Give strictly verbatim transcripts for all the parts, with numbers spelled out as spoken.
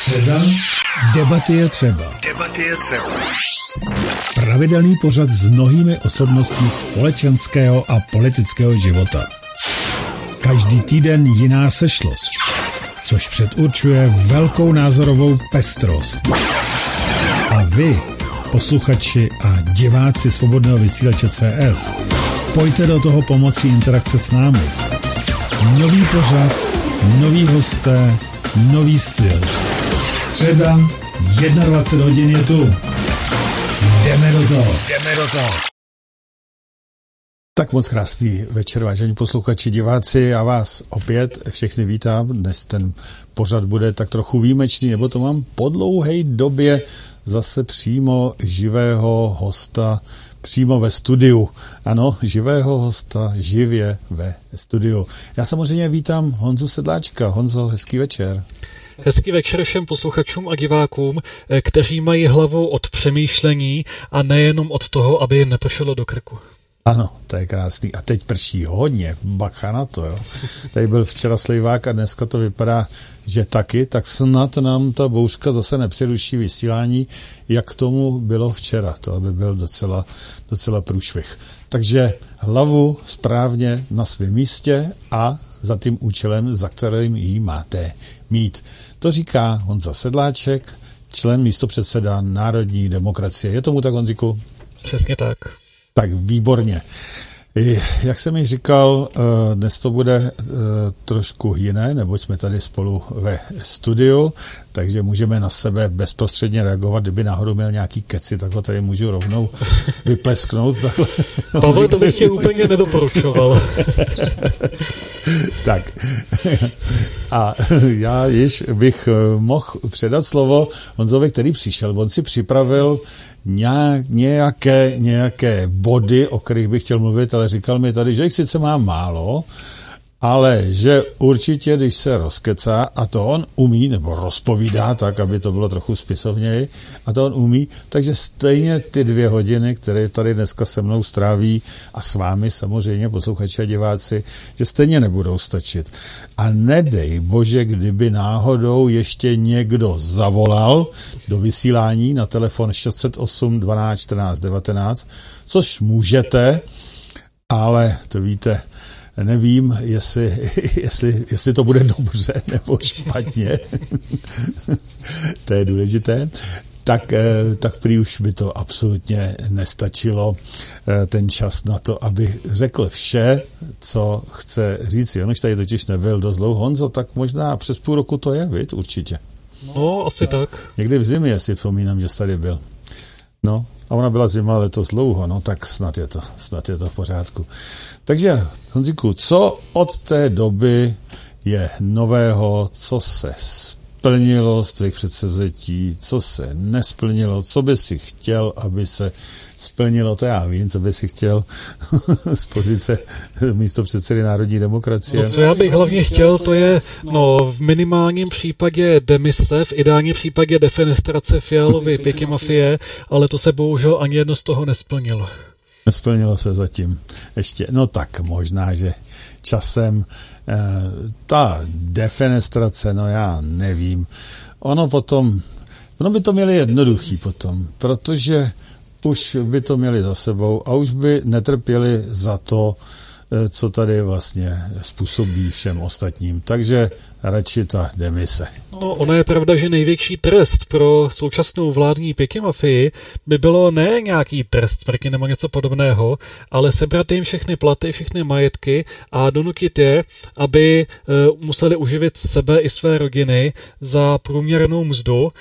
Středa, debaty je třeba. Debaty je třeba. Pravidelný pořad s mnohými osobností společenského a politického života. Každý týden jiná sešlost, což předurčuje velkou názorovou pestrost. A vy, posluchači a diváci Svobodného vysílače C S, pojďte do toho pomocí interakce s námi. Nový pořad, noví hosté, nový styl. Středa, dvacet jedna hodin je tu. Jdeme do toho. Jdeme do toho. Tak moc krásný večer, vážení posluchači, diváci, já vás opět všechny vítám. Dnes ten pořad bude tak trochu výjimečný, nebo to mám po dlouhé době zase přímo živého hosta, přímo ve studiu. Ano, živého hosta, živě ve studiu. Já samozřejmě vítám Honzu Sedláčka. Honzo, hezký večer. Hezký večer všem posluchačům a divákům, kteří mají hlavu od přemýšlení a nejenom od toho, aby jim nepršelo do krku. Ano, to je krásný. A teď prší hodně, bacha na to, jo. Tady byl včera slivák a dneska to vypadá, že taky, tak snad nám ta bouřka zase nepřeruší vysílání, jak tomu bylo včera. To by byl docela, docela průšvih. Takže hlavu správně na svém místě a za tím účelem, za kterým ji máte mít. To říká Honza Sedláček, člen místopředseda Národní demokracie. Je tomu tak, Honziku? Přesně tak. Tak výborně. Jak jsem již říkal, dnes to bude trošku jiné, neboť jsme tady spolu ve studiu, takže můžeme na sebe bezprostředně reagovat. Kdyby náhodou měl nějaký keci, tak ho tady můžu rovnou vyplesknout. Pavel, to bych tě úplně nedoporučoval. Tak. A já již bych mohl předat slovo Honzovi, který přišel. On si připravil nějaké, nějaké body, o kterých bych chtěl mluvit, ale říkal mi tady, že jich sice má málo, ale že určitě, když se rozkecá, a to on umí, nebo rozpovídá tak, aby to bylo trochu spisovněji, a to on umí, takže stejně ty dvě hodiny, které tady dneska se mnou stráví a s vámi samozřejmě, posluchači a diváci, že stejně nebudou stačit. A nedej bože, kdyby náhodou ještě někdo zavolal do vysílání na telefon šest set osm dvanáct čtrnáct devatenáct, což můžete, ale to víte, nevím, jestli, jestli, jestli to bude dobře nebo špatně. To je důležité. Tak, tak prý už by to absolutně nestačilo ten čas na to, aby řekl vše, co chce říct. On už tady totiž nebyl dost dlouho. Honzo, tak možná přes půl roku to je, viď? Určitě. No, asi tak. Někdy v zimě si vzpomínám, že jsi tady byl. No, a ona byla zima letos dlouho, no tak snad je to, snad je to v pořádku. Takže, Honziku, co od té doby je nového, co se splnilo z tvých předsevzetí, co se nesplnilo, co by si chtěl, aby se splnilo, to já vím, co by si chtěl z pozice místopředsedy Národní demokracie. No, co já bych hlavně chtěl, to je no, v minimálním případě demise, v ideálním případě defenestrace Fialovy pětimafie, ale to se bohužel ani jedno z toho nesplnilo. Nesplnilo se zatím ještě. No tak možná, že časem eh, ta defenestrace, no já nevím. Ono potom, ono by to měli jednoduchý potom, protože už by to měli za sebou a už by netrpěli za to, co tady vlastně způsobí všem ostatním. Takže radši ta demise. No, ono je pravda, že největší trest pro současnou vládní pětimafii by bylo ne nějaký trest, proti nebo něco podobného, ale sebrat jim všechny platy, všechny majetky a donutit je, aby uh, museli uživit sebe i své rodiny za průměrnou mzdu uh,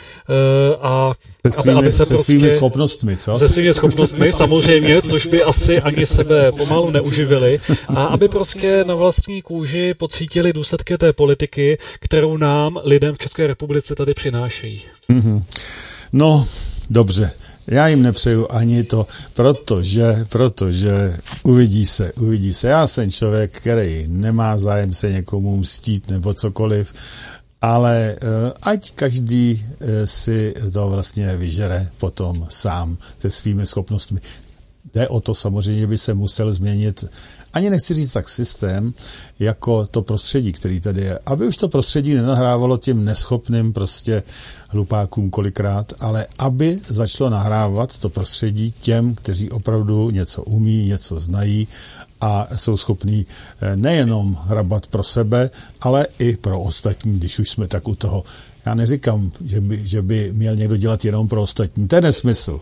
a se svými, aby, aby se, se prostě, svými schopnostmi, co? Se svými schopnostmi, samozřejmě, což by asi ani sebe pomalu neuživili. A aby prostě na vlastní kůži pocítili důsledky té politiky, kterou nám, lidem v České republice, tady přinášejí. Mm-hmm. No, dobře. Já jim nepřeju ani to, protože, protože uvidí se, uvidí se. Já jsem člověk, který nemá zájem se někomu mstít nebo cokoliv, ale ať každý si to vlastně vyžere potom sám se svými schopnostmi. jde o to samozřejmě, by se musel změnit, ani nechci říct tak systém, jako to prostředí, který tady je. Aby už to prostředí nenahrávalo těm neschopným prostě hlupákům kolikrát, ale aby začalo nahrávat to prostředí těm, kteří opravdu něco umí, něco znají a jsou schopní nejenom hrabat pro sebe, ale i pro ostatní, když už jsme tak u toho. Já neříkám, že by, že by měl někdo dělat jenom pro ostatní, to je nesmysl.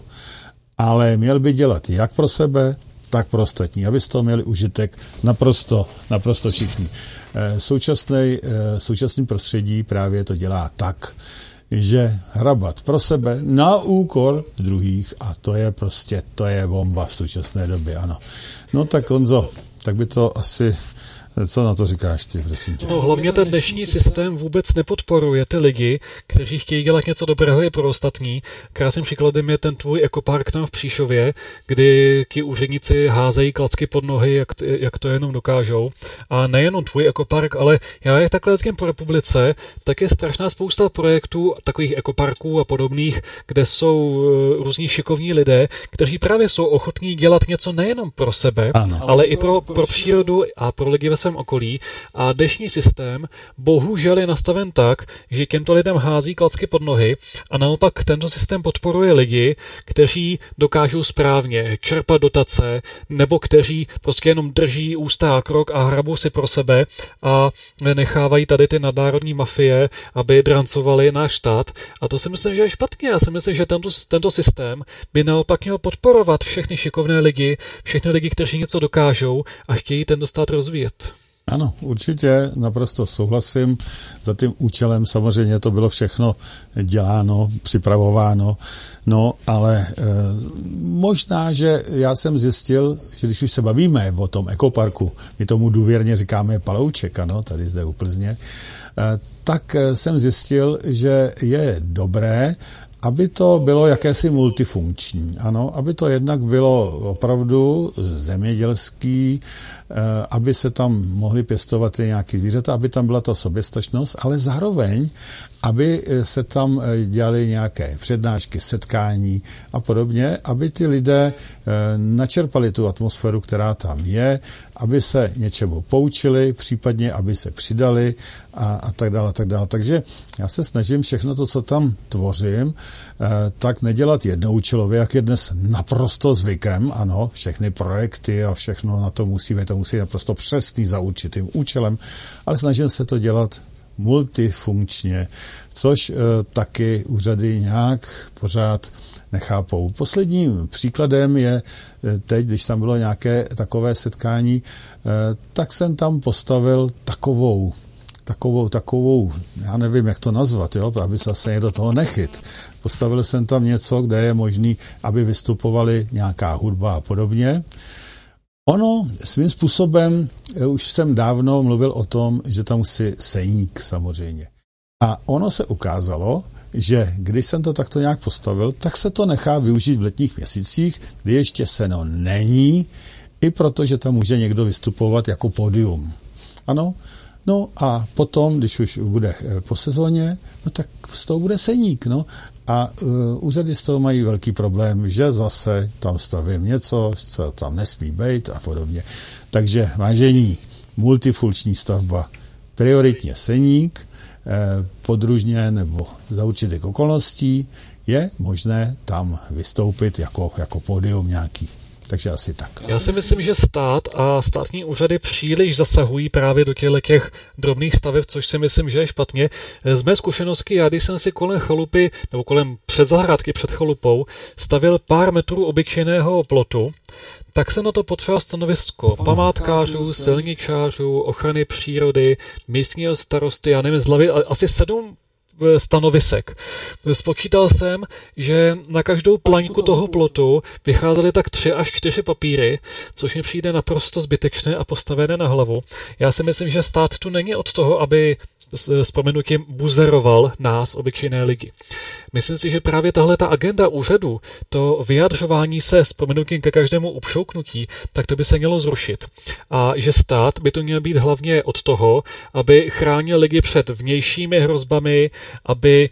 Ale měl by dělat jak pro sebe, tak pro ostatní, aby z toho měli užitek naprosto, naprosto všichni. Současný, současný prostředí právě to dělá tak, že hrabat pro sebe na úkor druhých a to je prostě, to je bomba v současné době, ano. No tak Honzo, tak by to asi... Co na to říkáš ty, prosím tě? No hlavně ten dnešní systém vůbec nepodporuje ty lidi, kteří chtějí dělat něco dobrého i pro ostatní. Krásným příkladem je ten tvůj ekopark tam v Příšově, kdy ti úředníci házejí klacky pod nohy, jak, jak to jenom dokážou. A nejenom tvůj ekopark, ale já jak takhle jezdím po republice, tak je strašná spousta projektů, takových ekoparků a podobných, kde jsou různí šikovní lidé, kteří právě jsou ochotní dělat něco nejenom pro sebe, ano. ale i pro, pro přírodu a pro lidi ve svém okolí. A dnešní systém bohužel je nastaven tak, že těmto lidem hází klacky pod nohy a naopak tento systém podporuje lidi, kteří dokážou správně čerpat dotace nebo kteří prostě jenom drží ústa a krok a hrabou si pro sebe a nechávají tady ty nadnárodní mafie, aby drancovali náš stát. A to si myslím, že je špatně. Já si myslím, že tento, tento systém by naopak měl podporovat všechny šikovné lidi, všechny lidi, kteří něco dokážou a chtějí tento stát rozvíjet. Ano, určitě, naprosto souhlasím. Za tím účelem samozřejmě to bylo všechno děláno, připravováno, no ale e, možná, že já jsem zjistil, že když už se bavíme o tom ekoparku, my tomu důvěrně říkáme Palouček, ano, tady zde u Plzně, e, tak jsem zjistil, že je dobré, aby to bylo jakési multifunkční, ano, aby to jednak bylo opravdu zemědělský, aby se tam mohly pěstovat nějaké zvířata, aby tam byla ta soběstačnost, ale zároveň, aby se tam dělaly nějaké přednášky, setkání a podobně, aby ty lidé načerpali tu atmosféru, která tam je, aby se něčemu poučili, případně aby se přidali a, a tak dále, a tak dále. Takže já se snažím všechno to, co tam tvořím, tak nedělat jednoučilově, jak je dnes naprosto zvykem, ano, všechny projekty a všechno na to musí být, to musí naprosto přesný za určitým účelem, ale snažím se to dělat multifunkčně, což e, taky úřady nějak pořád nechápou. Posledním příkladem je teď, když tam bylo nějaké takové setkání, e, tak jsem tam postavil takovou takovou, takovou, já nevím, jak to nazvat, jo, aby se zase někdo toho nechyt. Postavil jsem tam něco, kde je možný, aby vystupovali nějaká hudba a podobně. Ono svým způsobem, už jsem dávno mluvil o tom, že tam musí seník samozřejmě. A ono se ukázalo, že když jsem to takto nějak postavil, tak se to nechá využít v letních měsících, kdy ještě seno není, i proto, že tam může někdo vystupovat jako pódium. Ano, no a potom, když už bude po sezóně, no tak z toho bude seník, no. A uh, úřady z toho mají velký problém, že zase tam stavím něco, co tam nesmí být a podobně. Takže vážení, multifunkční stavba, prioritně seník, eh, podružně nebo za určitých okolností je možné tam vystoupit jako, jako pódium nějaký. Takže asi tak. Já si myslím, že stát a státní úřady příliš zasahují právě do těch drobných staveb, což si myslím, že je špatně. Z mé zkušenosti, já když jsem si kolem chalupy, nebo kolem předzahrádky před chalupou, stavil pár metrů obyčejného plotu, tak se na to potřeba stanovisko památkářů, silničářů, ochrany přírody, místního starosty, já nevím, z hlavy asi sedm stanovisek. Spočítal jsem, že na každou plaňku toho plotu vycházely tak tři až čtyři papíry, což mi přijde naprosto zbytečné a postavené na hlavu. Já si myslím, že stát tu není od toho, aby s prominutím buzeroval nás, obyčejné lidi. Myslím si, že právě tahle ta agenda úřadu, to vyjadřování se s prominutím ke každému upšouknutí, tak to by se mělo zrušit. A že stát by to měl být hlavně od toho, aby chránil lidi před vnějšími hrozbami, aby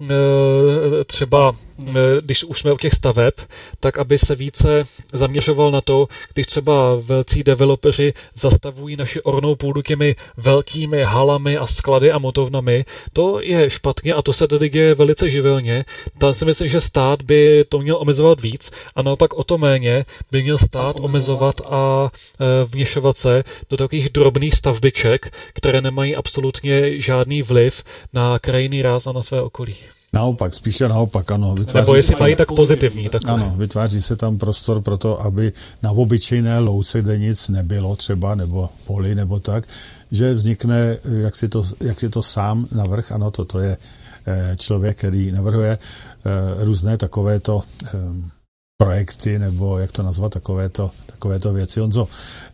třeba, když už jsme u těch staveb, tak aby se více zaměřoval na to, když třeba velcí developeři zastavují naši ornou půdu těmi velkými halami a sklady a motovnami. To je špatně a to se tady děje velice živelně. Tam si myslím, že stát by to měl omezovat víc a naopak o to méně by měl stát omezovat a vměšovat se do takových drobných stavbiček, které nemají absolutně žádný vliv na krajinný ráz a na své okolí. Naopak, spíše naopak, ano. Nebo jestli mají tak pozitivní. Tak... Ano, vytváří se tam prostor pro to, aby na obyčejné louce, kde nic nebylo třeba, nebo poli, nebo tak, že vznikne, jak si to, jak si to sám navrh, ano, toto je člověk, který navrhuje různé takovéto projekty, nebo jak to nazvat, takovéto, takovéto věci. Honzo,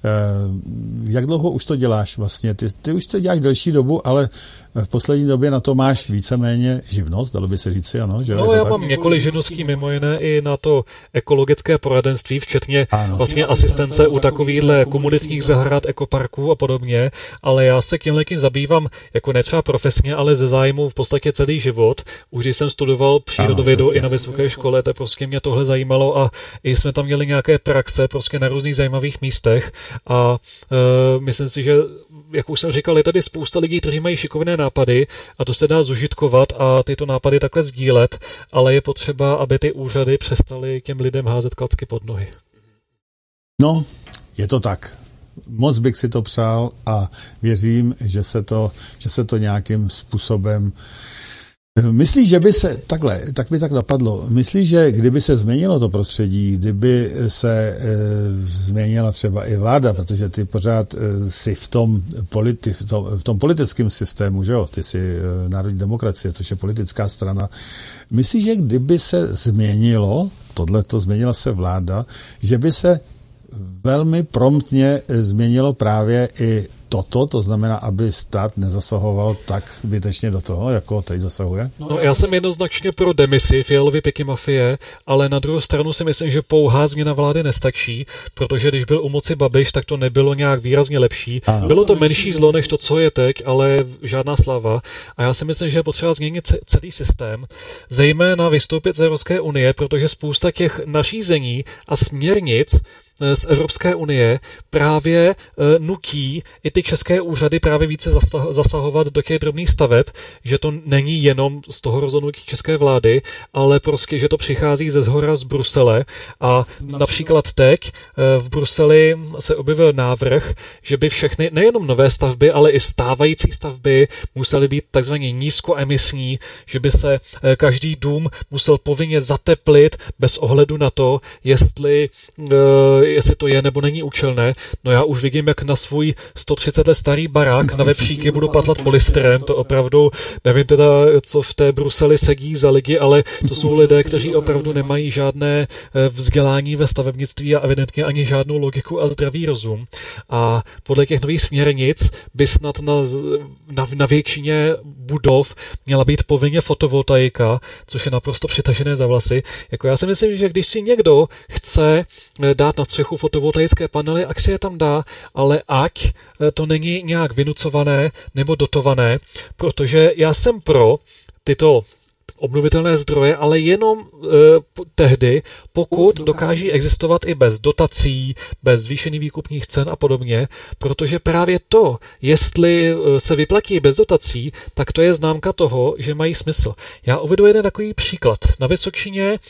jak dlouho už to děláš vlastně? Ty, ty už to děláš delší dobu, ale v poslední době na to máš víceméně živnost, dalo by se říci, ano? Že no, já tak? mám několik živností, mimo jiné i na to ekologické poradenství, včetně ano. vlastně asistence u takovýchhle komunitních zahrad, ekoparků a podobně, ale já se tímhletím zabývám jako ne třeba profesně, ale ze zájmu v podstatě celý život. Už když jsem studoval přírodovědu i na vysoké škole, tak prostě mě tohle zajímalo a i jsme tam měli nějaké praxe prostě na různých zajímavých místech a e, myslím si, že jak už jsem říkal, je tady spousta lidí, kteří mají šikovné nápady a to se dá zužitkovat a tyto nápady takhle sdílet, ale je potřeba, aby ty úřady přestaly těm lidem házet klacky pod nohy. No, je to tak. Moc bych si to přál a věřím, že se to, že se to nějakým způsobem myslíš, že by se, takhle, tak by tak napadlo, myslíš, že kdyby se změnilo to prostředí, kdyby se e, změnila třeba i vláda, protože ty pořád e, jsi v tom, politi, v tom, v tom politickém systému, že jo, ty jsi e, Národní demokracie, což je politická strana, myslíš, že kdyby se změnilo, tohleto změnila se vláda, že by se velmi promptně změnilo právě i toto, to znamená, aby stát nezasahoval tak zbytečně do toho, jako teď zasahuje? No, já jsem jednoznačně pro demisi Fialovy pěky mafie, ale na druhou stranu si myslím, že pouhá změna vlády nestačí, protože když byl u moci Babiš, tak to nebylo nějak výrazně lepší. Ano. Bylo to menší zlo než to, co je teď, ale žádná slava. A já si myslím, že je potřeba změnit celý systém, zejména vystoupit z Evropské unie, protože spousta těch nařízení a směrnic z Evropské unie právě e, nutí i ty české úřady právě více zasahovat do těch drobných staveb, že to není jenom z toho rozhodnutí české vlády, ale prostě, že to přichází ze zhora z Brusele a například teď e, v Bruseli se objevil návrh, že by všechny, nejenom nové stavby, ale i stávající stavby musely být takzvaně nízkoemisní, že by se e, každý dům musel povinně zateplit bez ohledu na to, jestli e, jestli to je nebo není účelné. No já už vidím, jak na svůj sto třicet let starý barák na vepříky budu patlat polystyren, to opravdu, nevím teda, co v té Bruseli sedí za lidi, ale to jsou lidé, kteří opravdu nemají žádné vzdělání ve stavebnictví a evidentně ani žádnou logiku a zdravý rozum. A podle těch nových směrnic by snad na, na, na většině budov měla být povinně fotovoltaika, což je naprosto přitažené za vlasy. Jako já si myslím, že když si někdo chce dát na střechu fotovoltaické panely, ať si je tam dá, ale ať to není nějak vynucované nebo dotované, protože já jsem pro tyto obnovitelné zdroje, ale jenom e, tehdy, pokud dokáží existovat i bez dotací, bez zvýšených výkupních cen a podobně, protože právě to, jestli se vyplatí bez dotací, tak to je známka toho, že mají smysl. Já uvedu jeden takový příklad. Na Vysočině e,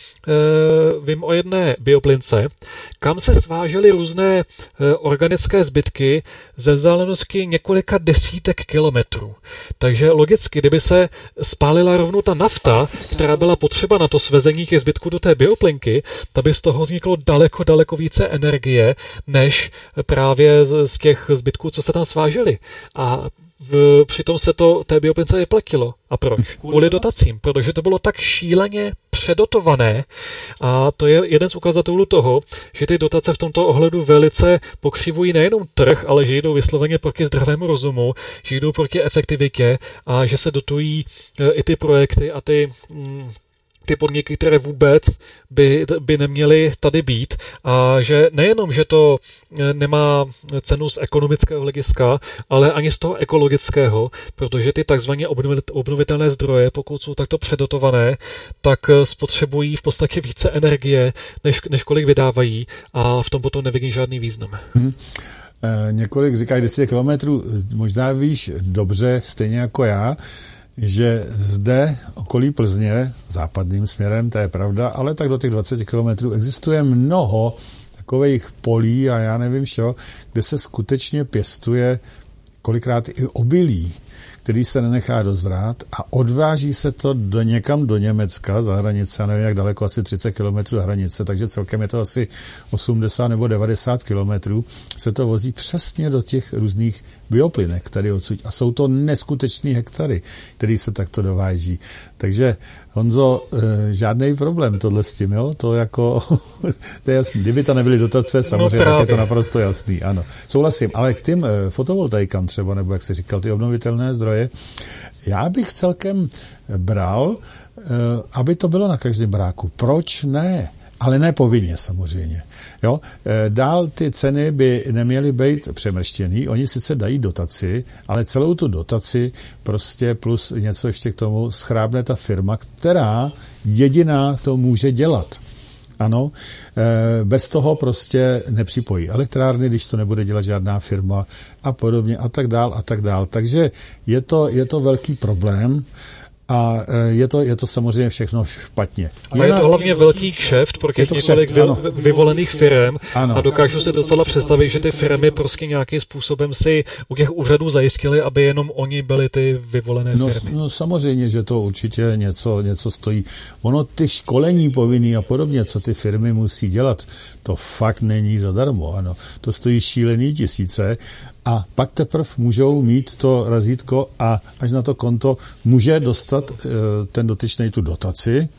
vím o jedné bioplince, kam se svážely různé e, organické zbytky ze vzdálenosti několika desítek kilometrů. Takže logicky, kdyby se spálila rovnou ta nafta, která byla potřeba na to svezení těch zbytků do té bioplinky, tak by z toho vzniklo daleko, daleko více energie, než právě z, z těch zbytků, co se tam svážely. A v, přitom se to té bioplince vyplatilo. A proč? Kvůli dotacím, protože to bylo tak šíleně předotované a to je jeden z ukazatelů toho, že ty dotace v tomto ohledu velice pokřivují nejenom trh, ale že jdou vysloveně proti zdravému rozumu, že jdou proti efektivitě a že se dotují i ty projekty a ty mm, ty podniky, které vůbec by, by neměly tady být a že nejenom, že to nemá cenu z ekonomického hlediska, ale ani z toho ekologického, protože ty takzvaně obnovitelné zdroje, pokud jsou takto předotované, tak spotřebují v podstatě více energie, než, než kolik vydávají a v tom potom nevidí žádný význam. Hmm. E, několik říká deset kilometrů, možná víš dobře, stejně jako já, že zde okolí Plzně, západním směrem, to je pravda, ale tak do těch dvacet kilometrů existuje mnoho takových polí a já nevím čo, kde se skutečně pěstuje kolikrát i obilí, který se nenechá dozrát a odváží se to do někam do Německa za hranice, já nevím jak daleko, asi třicet kilometrů hranice, takže celkem je to asi osmdesát nebo devadesát kilometrů, se to vozí přesně do těch různých bioplynek tady odsud. A jsou to neskutečný hektary, který se takto dováží. Takže Honzo, žádný problém tohle s tím, jo? To jako, to je jasný. Kdyby to nebyly dotace, samozřejmě, no tak je to naprosto jasný, ano. Souhlasím, ale k tím fotovoltaikám třeba, nebo jak jsi říkal, ty obnovitelné zdroje, já bych celkem bral, aby to bylo na každém baráku. Proč ne? Ale ne povinně samozřejmě. Jo? Dál ty ceny by neměly být přemrštěný. Oni sice dají dotaci, ale celou tu dotaci prostě plus něco ještě k tomu schrábne ta firma, která jediná to může dělat. Ano, bez toho prostě nepřipojí elektrárny, když to nebude dělat žádná firma a podobně a tak dál a tak dál. Takže je to, je to velký problém. A je to, je to samozřejmě všechno špatně. A je to hlavně velký kšeft pro těch několik vy, vyvolených firem a dokážu si docela představit, že ty firmy prostě nějakým způsobem si u těch úřadů zajistili, aby jenom oni byli ty vyvolené no, firmy. No samozřejmě, že to určitě něco, něco stojí. Ono ty školení povinný a podobně, co ty firmy musí dělat, to fakt není zadarmo. Ano. To stojí šílený tisíce a pak teprve můžou mít to razítko a až na to konto může dostat e, ten dotyčnej tu dotaci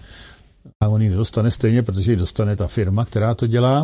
a on ji nedostane stejně, protože ji dostane ta firma, která to dělá.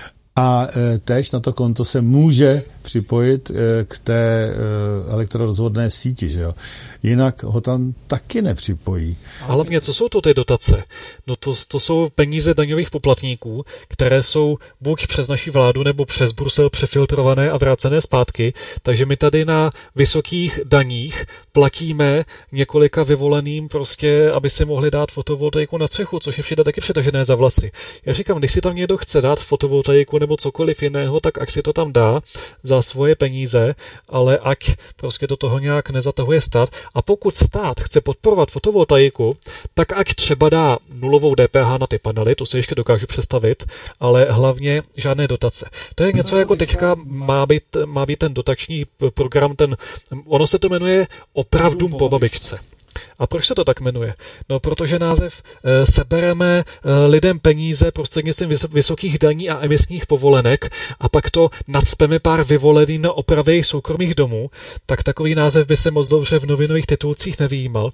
A e, též na to konto se může připojit e, k té e, elektrorozvodné síti, že jo. Jinak ho tam taky nepřipojí. A hlavně, co jsou to ty dotace? No to, to jsou peníze daňových poplatníků, které jsou buď přes naši vládu nebo přes Brusel přefiltrované a vrácené zpátky, takže my tady na vysokých daních platíme několika vyvoleným prostě, aby si mohli dát fotovoltaiku na střechu, což je všude taky přetažené za vlasy. Já říkám, když si tam někdo chce dát fotovoltaiku nebo cokoliv jiného, tak ať si to tam dá za svoje peníze, ale ať prostě do toho nějak nezatahuje stát. A pokud stát chce podporovat fotovoltaiku, tak ať třeba dá nulovou D P H na ty panely, to si ještě dokážu představit, ale hlavně žádné dotace. To je něco jako teďka má být, má být ten dotační program, ten, ono se to jmenuje Opravdu po babičce. A proč se to tak jmenuje? No, protože název e, sebereme e, lidem peníze prostřednictvím vys- vysokých daní a emisních povolenek a pak to nacpeme pár vyvoleným na opravy soukromých domů, tak takový název by se moc dobře v novinových titulcích nevyjímal.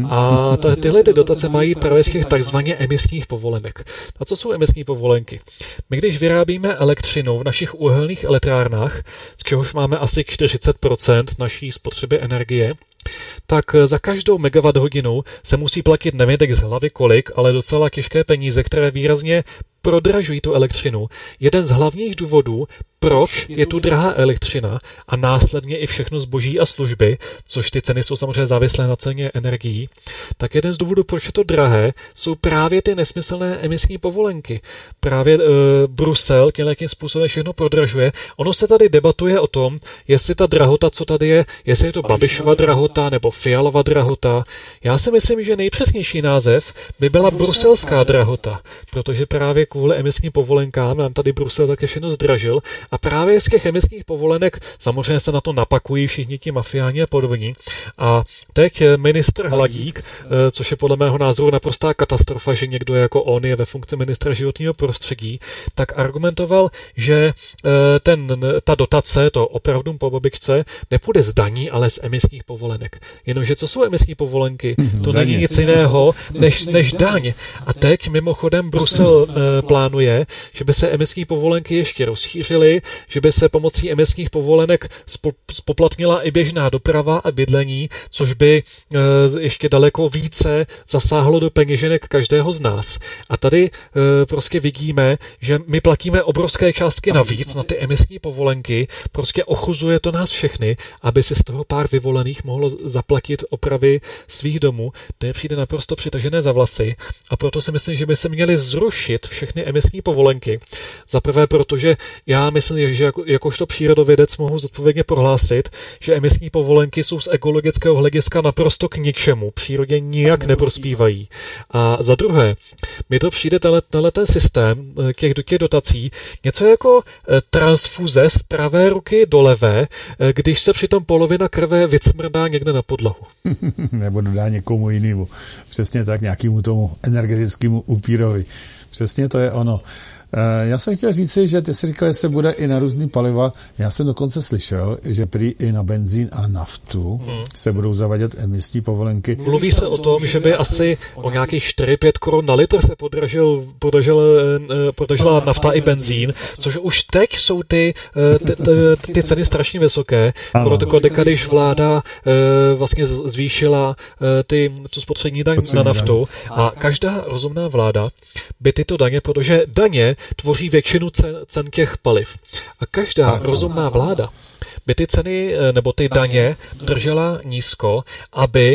A ta, tyhle ty dotace mají právě z těch takzvaně emisních povolenek. A co jsou emisní povolenky? My když vyrábíme elektřinu v našich uhelných elektrárnách, z čehož máme asi čtyřicet procent naší spotřeby energie, tak za každou megawatt hodinu se musí platit nevím tak z hlavy kolik, ale docela těžké peníze, které výrazně prodražují tu elektřinu. Jeden z hlavních důvodů, proč je tu drahá elektřina a následně i všechno zboží a služby, což ty ceny jsou samozřejmě závislé na ceně energií, tak jeden z důvodů, proč je to drahé, jsou právě ty nesmyslné emisní povolenky. Právě e, Brusel těmhletím způsobem všechno prodražuje. Ono se tady debatuje o tom, jestli ta drahota, co tady je, jestli je to Babišova drahota nebo Fialova drahota. Já si myslím, že nejpřesnější název by byla bruselská drahota, protože právě kvůli emisním povolenkám nám tady Brusel také všechno zdražil a právě z těch emisních povolenek samozřejmě se na to napakují všichni ti mafiáni a podobní. A teď ministr Hladík, což je podle mého názoru naprostá katastrofa, že někdo jako on je ve funkci ministra životního prostředí, tak argumentoval, že ten, ta dotace, to opravdu po babičce, nepůjde z daní, ale z emisních povolenek. Jenomže co jsou emisní povolenky? To není nic jiného než, než daň. A teď mimochodem Brusel plánuje, že by se emisní povolenky ještě rozšířily, že by se pomocí emisních povolenek spoplatnila i běžná doprava a bydlení, což by ještě daleko více zasáhlo do peněženek každého z nás. A tady prostě vidíme, že my platíme obrovské částky navíc na ty emisní povolenky, prostě ochuzuje to nás všechny, aby si z toho pár vyvolených mohlo zaplatit opravy svých domů. To je přijde naprosto přitažené za vlasy a proto si myslím, že by se měly zrušit všechny emisní povolenky. Za prvé, protože já myslím, že jako, jakožto přírodovědec mohu zodpovědně prohlásit, že emisní povolenky jsou z ekologického hlediska naprosto k ničemu. Přírodě nijak neprospívají. A za druhé, mi to přijde tenhle ten systém těch, těch dotací něco jako transfuze z pravé ruky do levé, když se přitom polovina krve vycmrdá někde na podlahu. Nebo dodá někomu jinému. Přesně tak, nějakému tomu energetickému upírovi. Přesně to je ono. Já jsem chtěl říci, že ty si říkal, že se bude i na různý paliva. Já jsem dokonce slyšel, že prý i na benzín a naftu hmm. se budou zavádět emisní povolenky. Mluví se o tom, že by asi o nějakých čtyři pět korun na litr se podražil, podražil, podražila nafta i benzín, což už teď jsou ty, ty, ty, ty ceny strašně vysoké. Proto když vláda vlastně zvýšila ty, tu spotřební daň na naftu a každá rozumná vláda by tyto daně, protože daně tvoří většinu cen, cen těch paliv. A každá a rozumná vláda by ty ceny nebo ty daně držela nízko, aby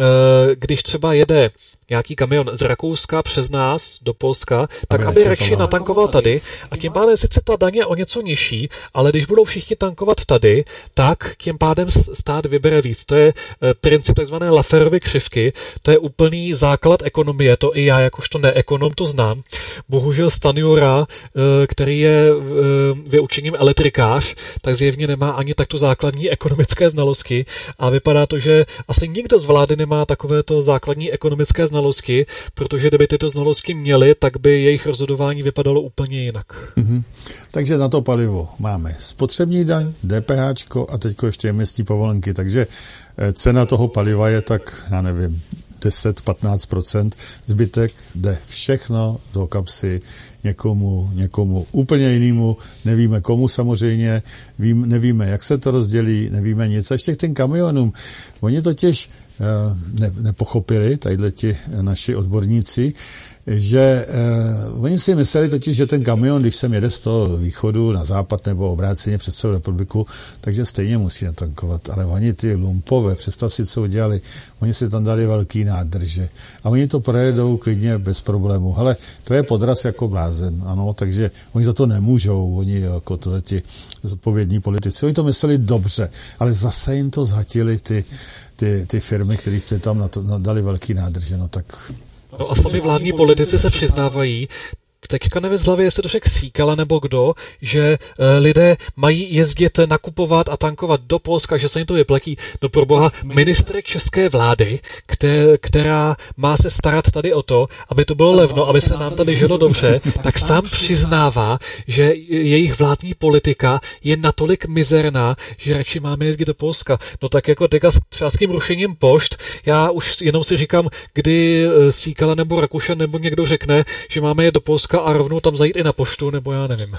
když třeba jede nějaký kamion z Rakouska přes nás do Polska, tak aby, aby radši natankoval tady a tím pádem sice ta daně o něco nižší, ale když budou všichni tankovat tady, tak tím pádem stát vybere víc. To je princip takzvané Lafferovy křivky, to je úplný základ ekonomie, to i já jakožto neekonom to znám. Bohužel Stanjura, který je vyučením elektrikář, tak zjevně nemá ani takto základní ekonomické znalosti a vypadá to, že asi nikdo z vlády nemá takovéto základní ekonomické znalosti, protože kdyby tyto znalosti měly, tak by jejich rozhodování vypadalo úplně jinak. Mm-hmm. Takže na to palivo máme spotřební daň, DPHčko a teďko ještě emisní povolenky, takže cena toho paliva je tak, já nevím, deset až patnáct procent, zbytek jde všechno do kapsy někomu, někomu úplně jinému, nevíme komu samozřejmě, vím, nevíme, jak se to rozdělí, nevíme nic. A ještě k těm kamionům, oni totiž ne, nepochopili, tadyhle ti naši odborníci, že eh, oni si mysleli totiž, že ten kamion, když sem jede z toho východu na západ nebo obráceně přes celou republiku, takže stejně musí natankovat. Ale oni ty lumpové, představ si, co udělali, oni si tam dali velký nádrže a oni to projedou klidně bez problému. Hele, to je podraz jako blázen, ano, takže oni za to nemůžou, oni jako to ti zodpovědní politici. Oni to mysleli dobře, ale zase jim to zhatili ty, ty, ty firmy, které si tam dali velký nádrže, no tak... No a sami vládní politici se přiznávají, teďka nevím z hlavy, jestli to řekl Síkala nebo kdo, že e, lidé mají jezdit nakupovat a tankovat do Polska, že se jim to vyplatí. No pro boha, ministrek české vlády, které, která má se starat tady o to, aby to bylo levno, aby se nám tady žilo dobře, tak sám přiznává, že jejich vládní politika je natolik mizerná, že radši máme jezdit do Polska. No tak jako teďka s třeba s tím rušením pošt, já už jenom si říkám, kdy Síkala nebo Rakušan nebo někdo řekne, že máme jet do Polska a rovnou tam zajít i na poštu, nebo já nevím.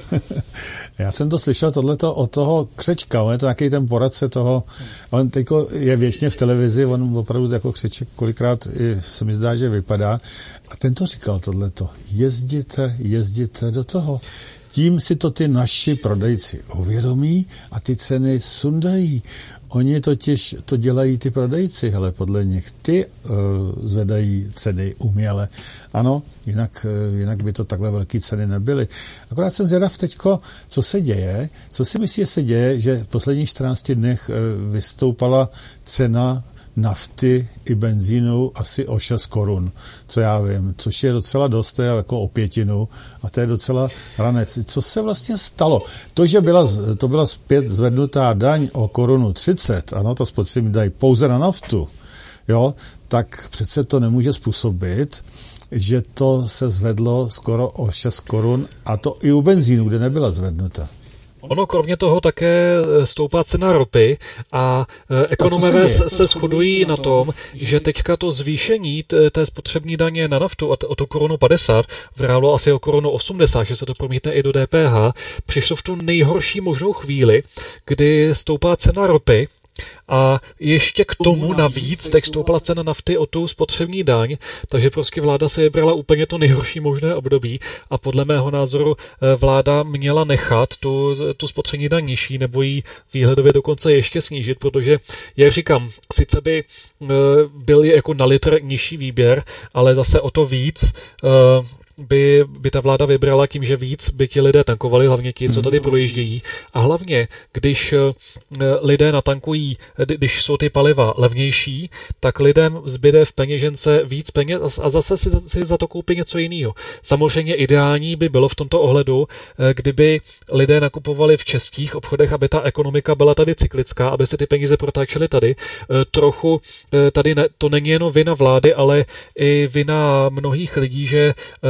Já jsem to slyšel tohleto od toho Křečka, on je to nějaký ten poradce toho, on teďko je věčně v televizi, on opravdu jako Křeček kolikrát i se mi zdá, že vypadá a ten to říkal tohleto, jezděte, jezděte do toho. Tím si to ty naši prodejci uvědomí a ty ceny sundají. Oni totiž to dělají ty prodejci, hele, podle nich. Ty uh, zvedají ceny uměle. Ano, jinak, uh, jinak by to takhle velké ceny nebyly. Akorát jsem zvědav teďko, co se děje. Co si myslí, že se děje, že v posledních čtrnácti dnech uh, vystoupala cena nafty i benzínu asi o šest korun, co já vím, což je docela dost, to je jako o pětinu a to je docela ranec. Co se vlastně stalo? To, že byla, to byla zpět zvednutá daň o korunu třicet, ano, ta spotřební daň pouze na naftu, jo, tak přece to nemůže způsobit, že to se zvedlo skoro o šest korun a to i u benzínu, kde nebyla zvednuta. Ono kromě toho také stoupá cena ropy a ekonomové se, se shodují na tom, že teďka to zvýšení té spotřební daně na naftu o tu korunu padesát, v reálu asi o korunu osmdesát, že se to promítne i do D P H, přišlo v tu nejhorší možnou chvíli, kdy stoupá cena ropy. A ještě k tomu navíc teď stoupla cena nafty o tu spotřební daň, takže prostě vláda si vybrala úplně to nejhorší možné období a podle mého názoru vláda měla nechat tu, tu spotřební daň nižší nebo ji výhledově dokonce ještě snížit, protože, jak říkám, sice by byl jako na litr nižší výběr, ale zase o to víc by, by ta vláda vybrala tím, že víc by ti lidé tankovali, hlavně ti, co tady projíždějí. A hlavně, když lidé natankují, když jsou ty paliva levnější, tak lidem zbyde v peněžence víc peněz a zase si, si za to koupí něco jiného. Samozřejmě ideální by bylo v tomto ohledu, kdyby lidé nakupovali v českých obchodech, aby ta ekonomika byla tady cyklická, aby se ty peníze protáčely tady. Trochu tady ne, to není jenom vina vlády, ale i vina mnohých lidí, že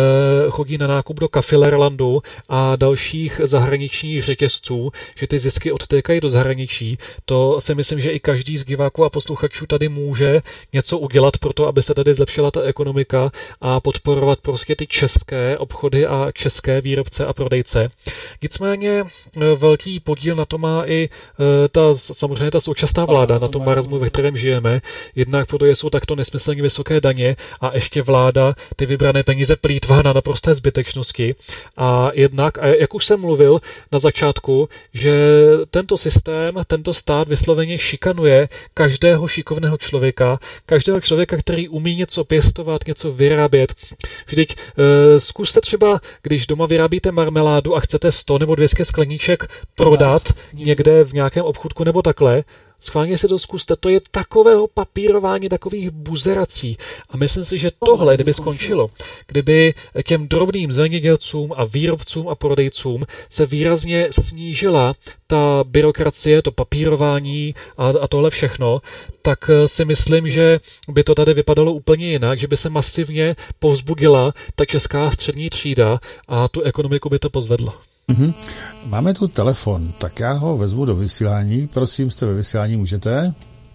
chodí na nákup do Kafilerlandu a dalších zahraničních řetězců, že ty zisky odtékají do zahraničí. To si myslím, že i každý z diváků a posluchačů tady může něco udělat pro to, aby se tady zlepšila ta ekonomika a podporovat prostě ty české obchody a české výrobce a prodejce. Nicméně velký podíl na to má i ta, samozřejmě ta současná vláda, na tom marazmu, ve kterém žijeme. Jednak protože jsou takto nesmyslně vysoké daně a ještě vláda ty vybrané peníze plýtvá na naprosté zbytečnosti. A jednak, a jak už jsem mluvil na začátku, že tento systém, tento stát vysloveně šikanuje každého šikovného člověka, každého člověka, který umí něco pěstovat, něco vyrábět. Vždyť e, zkuste třeba, když doma vyrábíte marmeládu a chcete sto nebo dvě stě skleníček prodat někde v nějakém obchůdku nebo takhle, schválně si to zkuste, to je takového papírování, takových buzerací. A myslím si, že tohle, kdyby skončilo, kdyby těm drobným zemědělcům a výrobcům a prodejcům se výrazně snížila ta byrokracie, to papírování a, a tohle všechno, tak si myslím, že by to tady vypadalo úplně jinak, že by se masivně povzbudila ta česká střední třída a tu ekonomiku by to pozvedlo. Mm-hmm. Máme tu telefon, tak já ho vezmu do vysílání. Prosím, jste ve vysílání, můžete?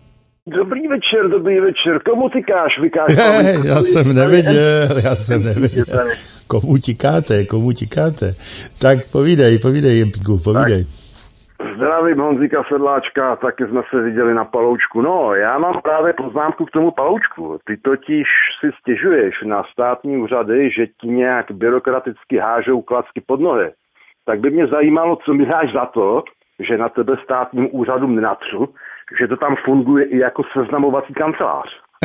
Dobrý večer, dobrý večer. Komu tykáš? Vykáš? Je, já jsem nevěděl, já jsem nevěděl. Komu tikáte, komu tikáte? Tak povídej, povídej, Jempíku, povídej. Tak, zdravím Honzíka Sedláčka, taky jsme se viděli na Paloučku. No, já mám právě poznámku k tomu Paloučku. Ty totiž si stěžuješ na státní úřady, že ti nějak byrokraticky hážou klacky pod nohy. Tak by mě zajímalo, co mi dáš za to, že na tebe státním úřadům nenatřu, že to tam funguje i jako seznamovací kancelář.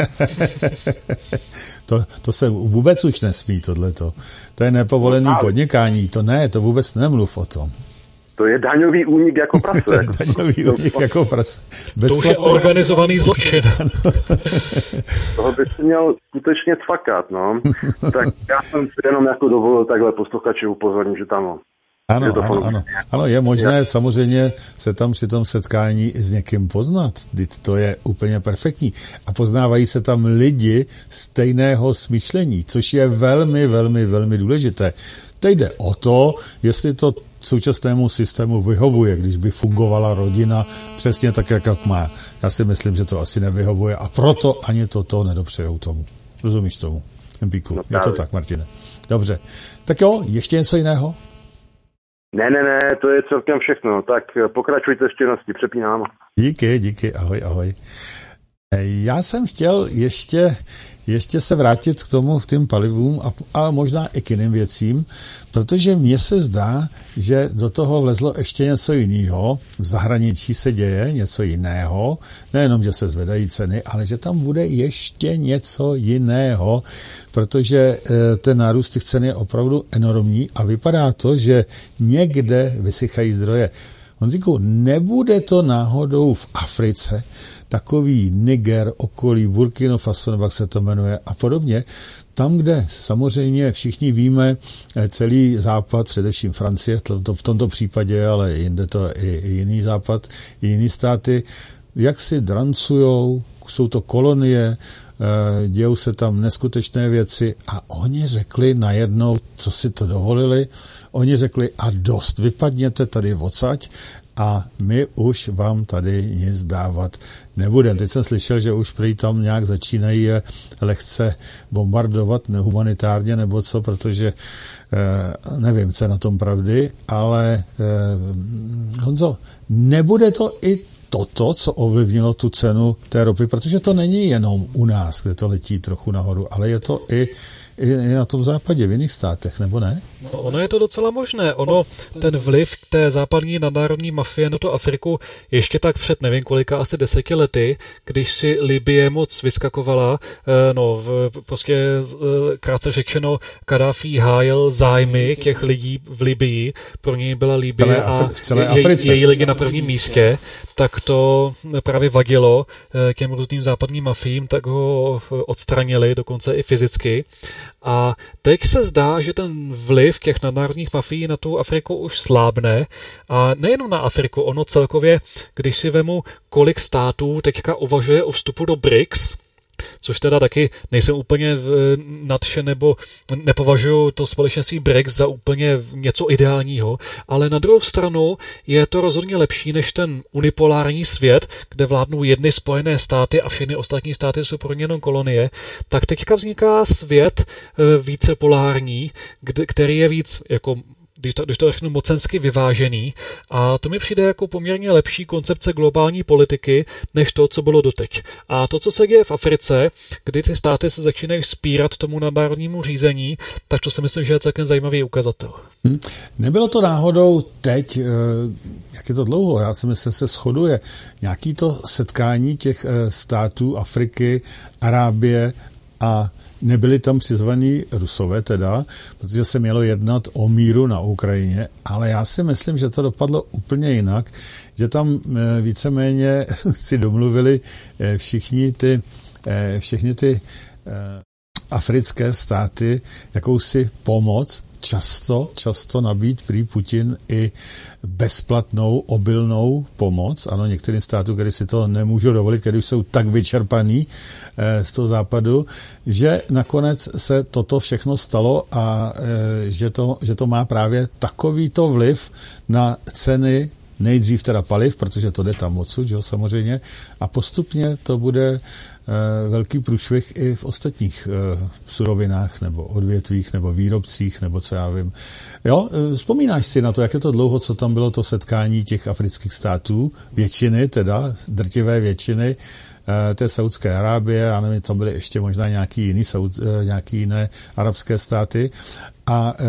to, to se vůbec už nesmí, tohleto. To je nepovolený no, podnikání, to ne, to vůbec nemluv o tom. To je daňový únik jako prase. To je daňový únik jako prase. To už je organizovaný zločin. Toho by si měl skutečně cvakat, no. Tak já jsem si jenom jako dovolil takhle posluchače upozornit, že tam... Ano, ano, ano. Ano, je možné samozřejmě se tam při tom setkání s někým poznat. To je úplně perfektní. A poznávají se tam lidi stejného smýšlení, což je velmi, velmi, velmi důležité. Teď jde o to, jestli to současnému systému vyhovuje, když by fungovala rodina přesně tak, jak má. Já si myslím, že to asi nevyhovuje a proto ani toto nedopřejou tomu. Rozumíš tomu, Empíku? No, je to tak, Martine. Dobře. Tak jo, ještě něco jiného? Ne, ne, ne, to je celkem všechno. Tak pokračujte v činnosti, přepínám. Díky, díky, ahoj, ahoj. Já jsem chtěl ještě, ještě se vrátit k tomu, k těm palivům a, a možná i k jiným věcím, protože mně se zdá, že do toho vlezlo ještě něco jiného. V zahraničí se děje něco jiného. Nejenom, že se zvedají ceny, ale že tam bude ještě něco jiného, protože ten nárůst těch cen je opravdu enormní a vypadá to, že někde vysychají zdroje. Honzíku, nebude to náhodou v Africe, takový Niger, okolí, Burkina Faso, nebo jak se to jmenuje a podobně, tam, kde samozřejmě všichni víme, celý západ, především Francie, to v tomto případě, ale jinde to i jiný západ, i jiný státy, jak si drancujou jsou to kolonie, dějou se tam neskutečné věci a oni řekli najednou, co si to dovolili, oni řekli a dost, vypadněte tady odsaď a my už vám tady nic dávat nebudeme. Teď jsem slyšel, že už prý tam nějak začínají je lehce bombardovat nehumanitárně nebo co, protože eh, nevím, co je na tom pravdy, ale eh, Honzo, nebude to i toto, co ovlivnilo tu cenu té ropy, protože to není jenom u nás, kde to letí trochu nahoru, ale je to i, i na tom západě, v jiných státech, nebo ne? No, ono je to docela možné. Ono, ten vliv té západní nadnárodní mafie na tu Afriku ještě tak před nevím kolika, asi deseti lety, když si Libye moc vyskakovala, no prostě krátce řečeno, Kadáfi hájil zájmy těch lidí v Libii, pro něj byla Libye a jej, její lidi na prvním místě, tak to právě vadilo těm různým západním mafím, tak ho odstranili, dokonce i fyzicky. A teď se zdá, že ten vliv těch nadnárodních mafií na tu Afriku už slábne. A nejenom na Afriku, ono celkově, když si vemu, kolik států teďka uvažuje o vstupu do B R I C S, což teda taky nejsem úplně nadšen, nebo nepovažuji to společenství B R I C S za úplně něco ideálního, ale na druhou stranu je to rozhodně lepší než ten unipolární svět, kde vládnou jedny Spojené státy a všechny ostatní státy jsou pro ně jenom kolonie, tak teďka vzniká svět více polární, který je víc jako Když to, když to řeknu mocensky vyvážený, a to mi přijde jako poměrně lepší koncepce globální politiky, než to, co bylo doteď. A to, co se děje v Africe, kdy ty státy se začínají spírat tomu nadnárodnímu řízení, tak to si myslím, že je celkem zajímavý ukazatel. Hmm. Nebylo to náhodou teď, jak je to dlouho, já si myslím, že se shoduje, nějaký to setkání těch států Afriky, Arábie a nebyli tam přizvaní Rusové teda, protože se mělo jednat o míru na Ukrajině, ale já si myslím, že to dopadlo úplně jinak, že tam víceméně si domluvili všichni ty, všichni ty africké státy jakousi pomoc, často, často nabít prý Putin i bezplatnou, obilnou pomoc. Ano, některým státům, který si to nemůžou dovolit, který jsou tak vyčerpaný eh, z toho západu, že nakonec se toto všechno stalo a eh, že, to, že to má právě takovýto vliv na ceny nejdřív teda paliv, protože to jde tam odsud, jo, samozřejmě, a postupně to bude e, velký průšvih i v ostatních e, surovinách nebo odvětvích nebo výrobcích nebo co já vím. Jo, e, vzpomínáš si na to, jak je to dlouho, co tam bylo to setkání těch afrických států, většiny teda, drtivé většiny, e, té Saudské Arábie, já nevím, tam byly ještě možná nějaký jiný, Saud, e, nějaký jiné arabské státy a e,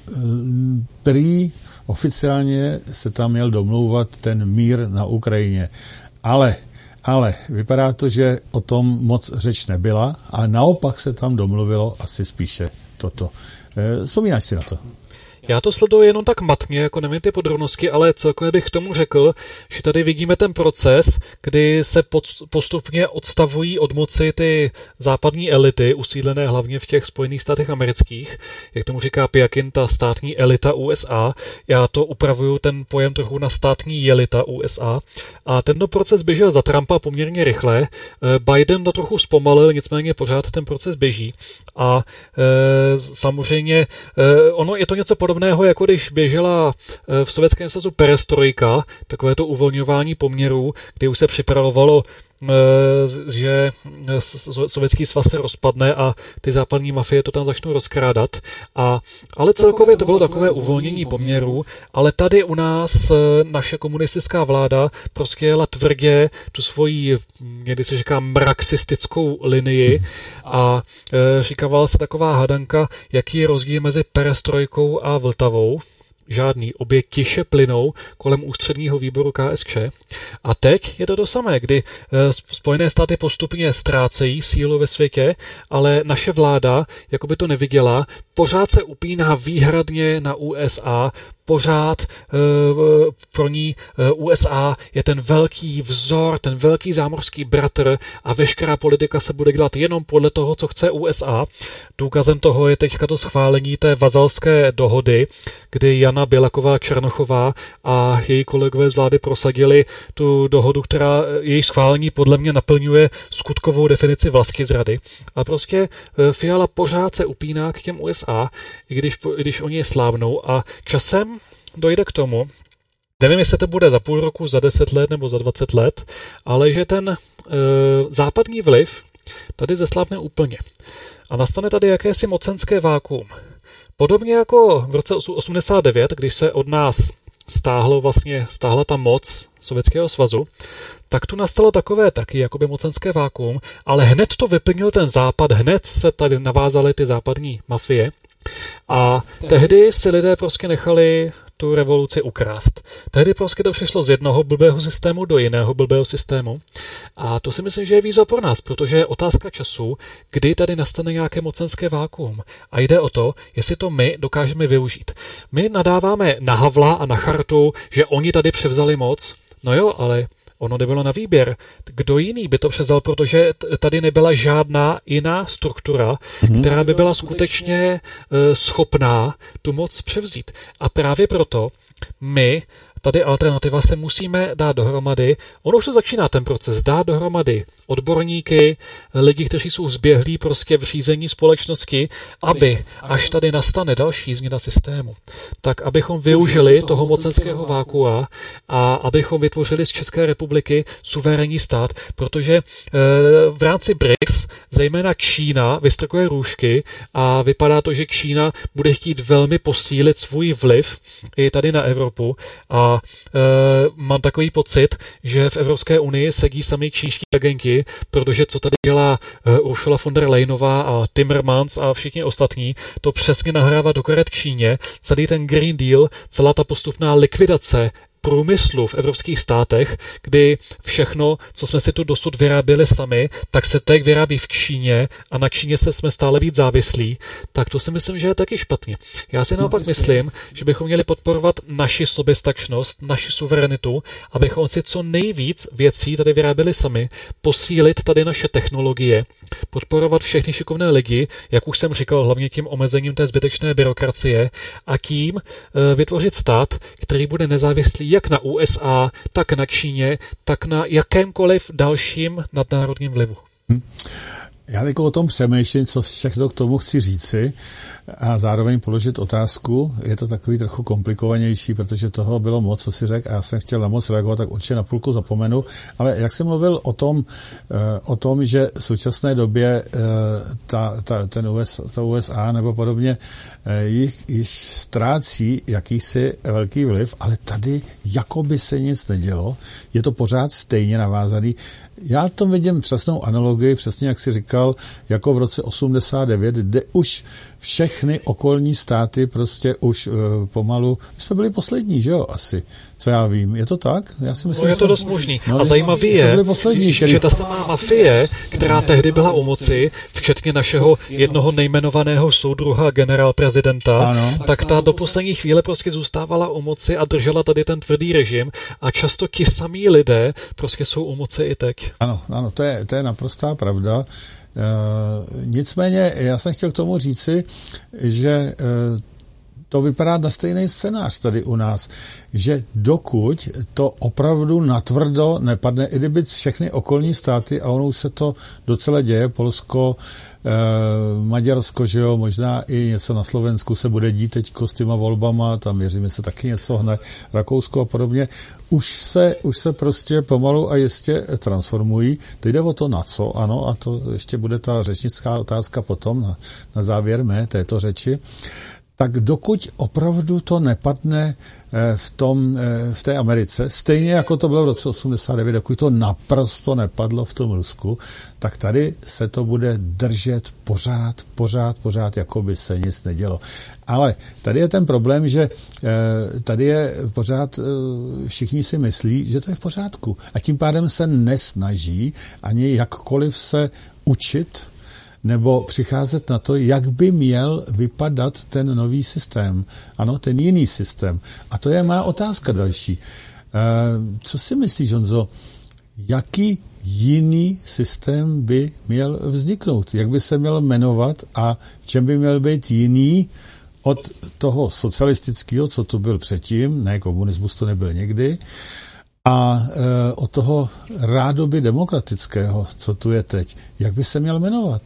prý oficiálně se tam měl domlouvat ten mír na Ukrajině. Ale, ale vypadá to, že o tom moc řeč nebyla, ale naopak se tam domluvilo asi spíše toto. Vzpomínáš si na to? Já to sleduji jenom tak matně, jako nevím ty podrobnosti, ale celkově bych k tomu řekl, že tady vidíme ten proces, kdy se postupně odstavují od moci ty západní elity, usídlené hlavně v těch Spojených státech amerických, jak tomu říká Piakin, ta státní elita U S A. Já to upravuju ten pojem trochu na státní jelita U S A. A tento proces běžel za Trumpa poměrně rychle. Biden to trochu zpomalil, nicméně pořád ten proces běží. A e, samozřejmě e, ono je to něco podobného, jako když běžela v Sovětském svazu perestrojka, takové to uvolňování poměrů, kdy už se připravovalo, že Sovětský svaz se rozpadne a ty západní mafie to tam začnou rozkrádat. A, ale celkově to bylo takové uvolnění poměrů, ale tady u nás naše komunistická vláda prostě jela tvrdě tu svoji, někdy se říká, marxistickou linii a říkávala se taková hadanka, jaký je rozdíl mezi perestrojkou a Vltavou. Žádný, obě tiše plynou kolem ústředního výboru K S Č. A teď je to to samé, kdy Spojené státy postupně ztrácejí sílu ve světě, ale naše vláda, jako by to neviděla, pořád se upíná výhradně na U S A, pořád pro ní U S A je ten velký vzor, ten velký zámořský bratr a veškerá politika se bude dělat jenom podle toho, co chce U S A. Důkazem toho je teďka to schválení té vazalské dohody, kdy Jana Bělaková Černochová a její kolegové z vlády prosadili tu dohodu, která její schválení podle mě naplňuje skutkovou definici vlastizrady. A prostě Fiala pořád se upíná k těm U S A, i když, i když oni je slávnou a časem dojde k tomu, nevím, jestli to bude za půl roku, za deset let nebo za dvacet let, ale že ten e, západní vliv tady zeslábne úplně. A nastane tady jakési mocenské vákuum. Podobně jako v roce osmdesát devět, když se od nás stáhlo vlastně, stáhla ta moc Sovětského svazu, tak tu nastalo takové taky, jakoby mocenské vákuum, ale hned to vyplnil ten západ, hned se tady navázaly ty západní mafie a tehdy si lidé prostě nechali tu revoluci ukrást. Tehdy prostě to přišlo z jednoho blbého systému do jiného blbého systému a to si myslím, že je výzva pro nás, protože je otázka času, kdy tady nastane nějaké mocenské vákuum a jde o to, jestli to my dokážeme využít. My nadáváme na Havla a na Chartu, že oni tady převzali moc, no jo, ale ono nebylo na výběr. Kdo jiný by to převzal, protože tady nebyla žádná jiná struktura, mm-hmm. která by byla skutečně uh, schopná tu moc převzít. A právě proto my, tady Alternativa, se musíme dát dohromady, ono už to začíná ten proces, dát dohromady odborníky, lidi, kteří jsou zběhlí prostě v řízení společnosti, aby, až tady nastane další změna systému, tak abychom využili toho mocenského vákua a abychom vytvořili z České republiky suverénní stát, protože e, v rámci B R I C S zejména Čína vystrkuje růžky a vypadá to, že Čína bude chtít velmi posílit svůj vliv i tady na Evropu a e, mám takový pocit, že v Evropské unii sedí sami čínští agenti, protože co tady dělá Ursula von der Leyenová a Timmermans a všichni ostatní, to přesně nahrává do karet Číně. Celý ten Green Deal, celá ta postupná likvidace průmyslu v evropských státech, kdy všechno, co jsme si tu dosud vyráběli sami, tak se teď vyrábí v Číně a na Číně se jsme stále víc závislí, tak to si myslím, že je taky špatně. Já si naopak myslím, že bychom měli podporovat naši soběstačnost, naši suverenitu, abychom si co nejvíc věcí tady vyráběli sami, posílit tady naše technologie, podporovat všechny šikovné lidi, jak už jsem říkal, hlavně tím omezením té zbytečné byrokracie a tím e, vytvořit stát, který bude nezávislý jak na U S A, tak na Číně, tak na jakémkoliv dalším nadnárodním vlivu. Já teď o tom přemýšlím, co všechno k tomu chci říci a zároveň položit otázku. Je to takový trochu komplikovanější, protože toho bylo moc, co si řekl a já jsem chtěl na moc reagovat, tak určitě na půlku zapomenu. Ale jak jsem mluvil o tom, o tom, že v současné době ta, ta, ten U S, ta U S A nebo podobně jich, již ztrácí jakýsi velký vliv, ale tady jakoby se nic nedělo. Je to pořád stejně navázaný. Já to vidím přesnou analogii, přesně jak si říkal, jako v roce osmdesát devět, kde už všechny okolní státy prostě už uh, pomalu, my jsme byli poslední, že jo, asi, co já vím. Je to tak? Já si myslím, no je to dost možný. No, a zajímavý je, poslední, že, že ta samá mafie, která tehdy byla u moci, včetně našeho jednoho nejmenovaného soudruha generál prezidenta, ano. tak ta do poslední chvíle prostě zůstávala u moci a držela tady ten tvrdý režim a často ti samí lidé prostě jsou u moci i teď. Ano, ano, to je, to je naprostá pravda. Uh, nicméně já jsem chtěl k tomu říci, že uh, to vypadá na stejný scénář tady u nás, že dokud to opravdu natvrdo nepadne, i kdyby všechny okolní státy, a ono už se to docela děje, Polsko, eh, Maďarsko, že jo, možná i něco na Slovensku se bude dít teďko s těma volbama, tam věříme se taky něco hne, Rakousko a podobně, už se, už se prostě pomalu a jistě transformují. Teď jde o to na co, ano, a to ještě bude ta řečnická otázka potom na, na závěr mé této řeči. Tak dokud opravdu to nepadne v, tom, v té Americe, stejně jako to bylo v roce osmdesát devět, dokud to naprosto nepadlo v tom Rusku, tak tady se to bude držet pořád, pořád, pořád, jako by se nic nedělo. Ale tady je ten problém, že tady je pořád, všichni si myslí, že to je v pořádku. A tím pádem se nesnaží ani jakkoliv se učit nebo přicházet na to, jak by měl vypadat ten nový systém. Ano, ten jiný systém. A to je má otázka další. Co si myslíš, Honzo, jaký jiný systém by měl vzniknout? Jak by se měl jmenovat a v čem by měl být jiný od toho socialistického, co tu byl předtím, ne, komunismus to nebyl nikdy, a e, od toho rádoby demokratického, co tu je teď. Jak by se měl jmenovat?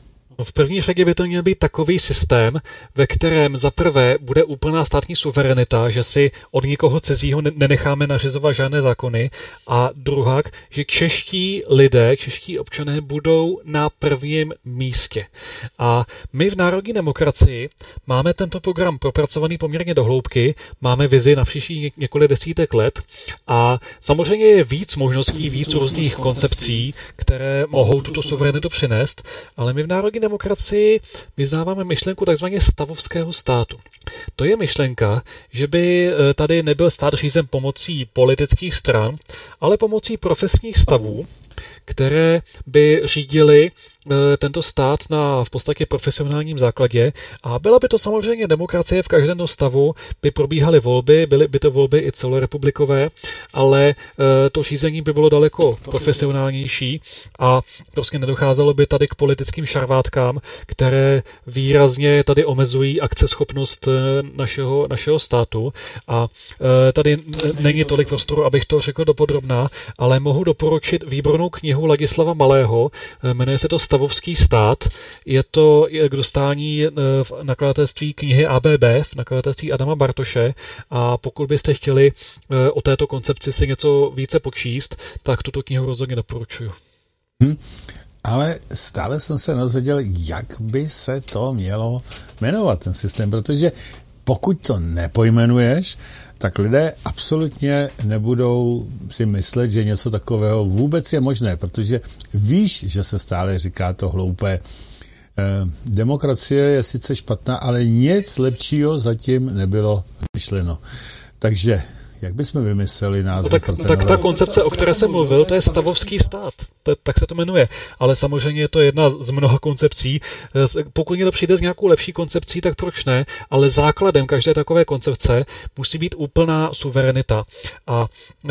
V první řadě by to měl být takový systém, ve kterém za prvé bude úplná státní suverenita, že si od nikoho cizího nenecháme nařizovat žádné zákony, a druhak, že čeští lidé, čeští občané budou na prvním místě. A my v národní demokracii máme tento program propracovaný poměrně do hloubky, máme vizi na příští několik desítek let a samozřejmě je víc možností, víc různých koncepcí, které mohou tuto suverenitu přinést, ale my v národní demokracii vyznáváme myšlenku takzvaně stavovského státu. To je myšlenka, že by tady nebyl stát řízen pomocí politických stran, ale pomocí profesních stavů, které by řídily tento stát na v podstatě profesionálním základě, a byla by to samozřejmě demokracie v každém stavu, by probíhaly volby, byly by to volby i celorepublikové, ale to řízení by bylo daleko profesionálnější a prostě nedocházelo by tady k politickým šarvátkám, které výrazně tady omezují akceschopnost našeho, našeho státu. A tady není tolik prostoru, abych to řekl dopodrobná, ale mohu doporučit výbornou knihu Ladislava Malého, jmenuje se to Stavovský stát. Je to k dostání v nakladatelství knihy A B B, v nakladatelství Adama Bartoše, a pokud byste chtěli o této koncepci si něco více počíst, tak tuto knihu rozhodně doporučuji. Hmm, ale stále jsem se dozvěděl, jak by se to mělo jmenovat, ten systém, protože pokud to nepojmenuješ, tak lidé absolutně nebudou si myslet, že něco takového vůbec je možné, protože víš, že se stále říká to hloupé. Eh, demokracie je sice špatná, ale nic lepšího zatím nebylo myšleno. Takže jak bychom vymysleli název? No tak, tak ta koncepce, o které jsem mluvil, to je stavovský stát. To, tak se to jmenuje. Ale samozřejmě je to jedna z mnoha koncepcí. Pokud někdo přijde s nějakou lepší koncepcí, tak proč ne? Ale základem každé takové koncepce musí být úplná suverenita. A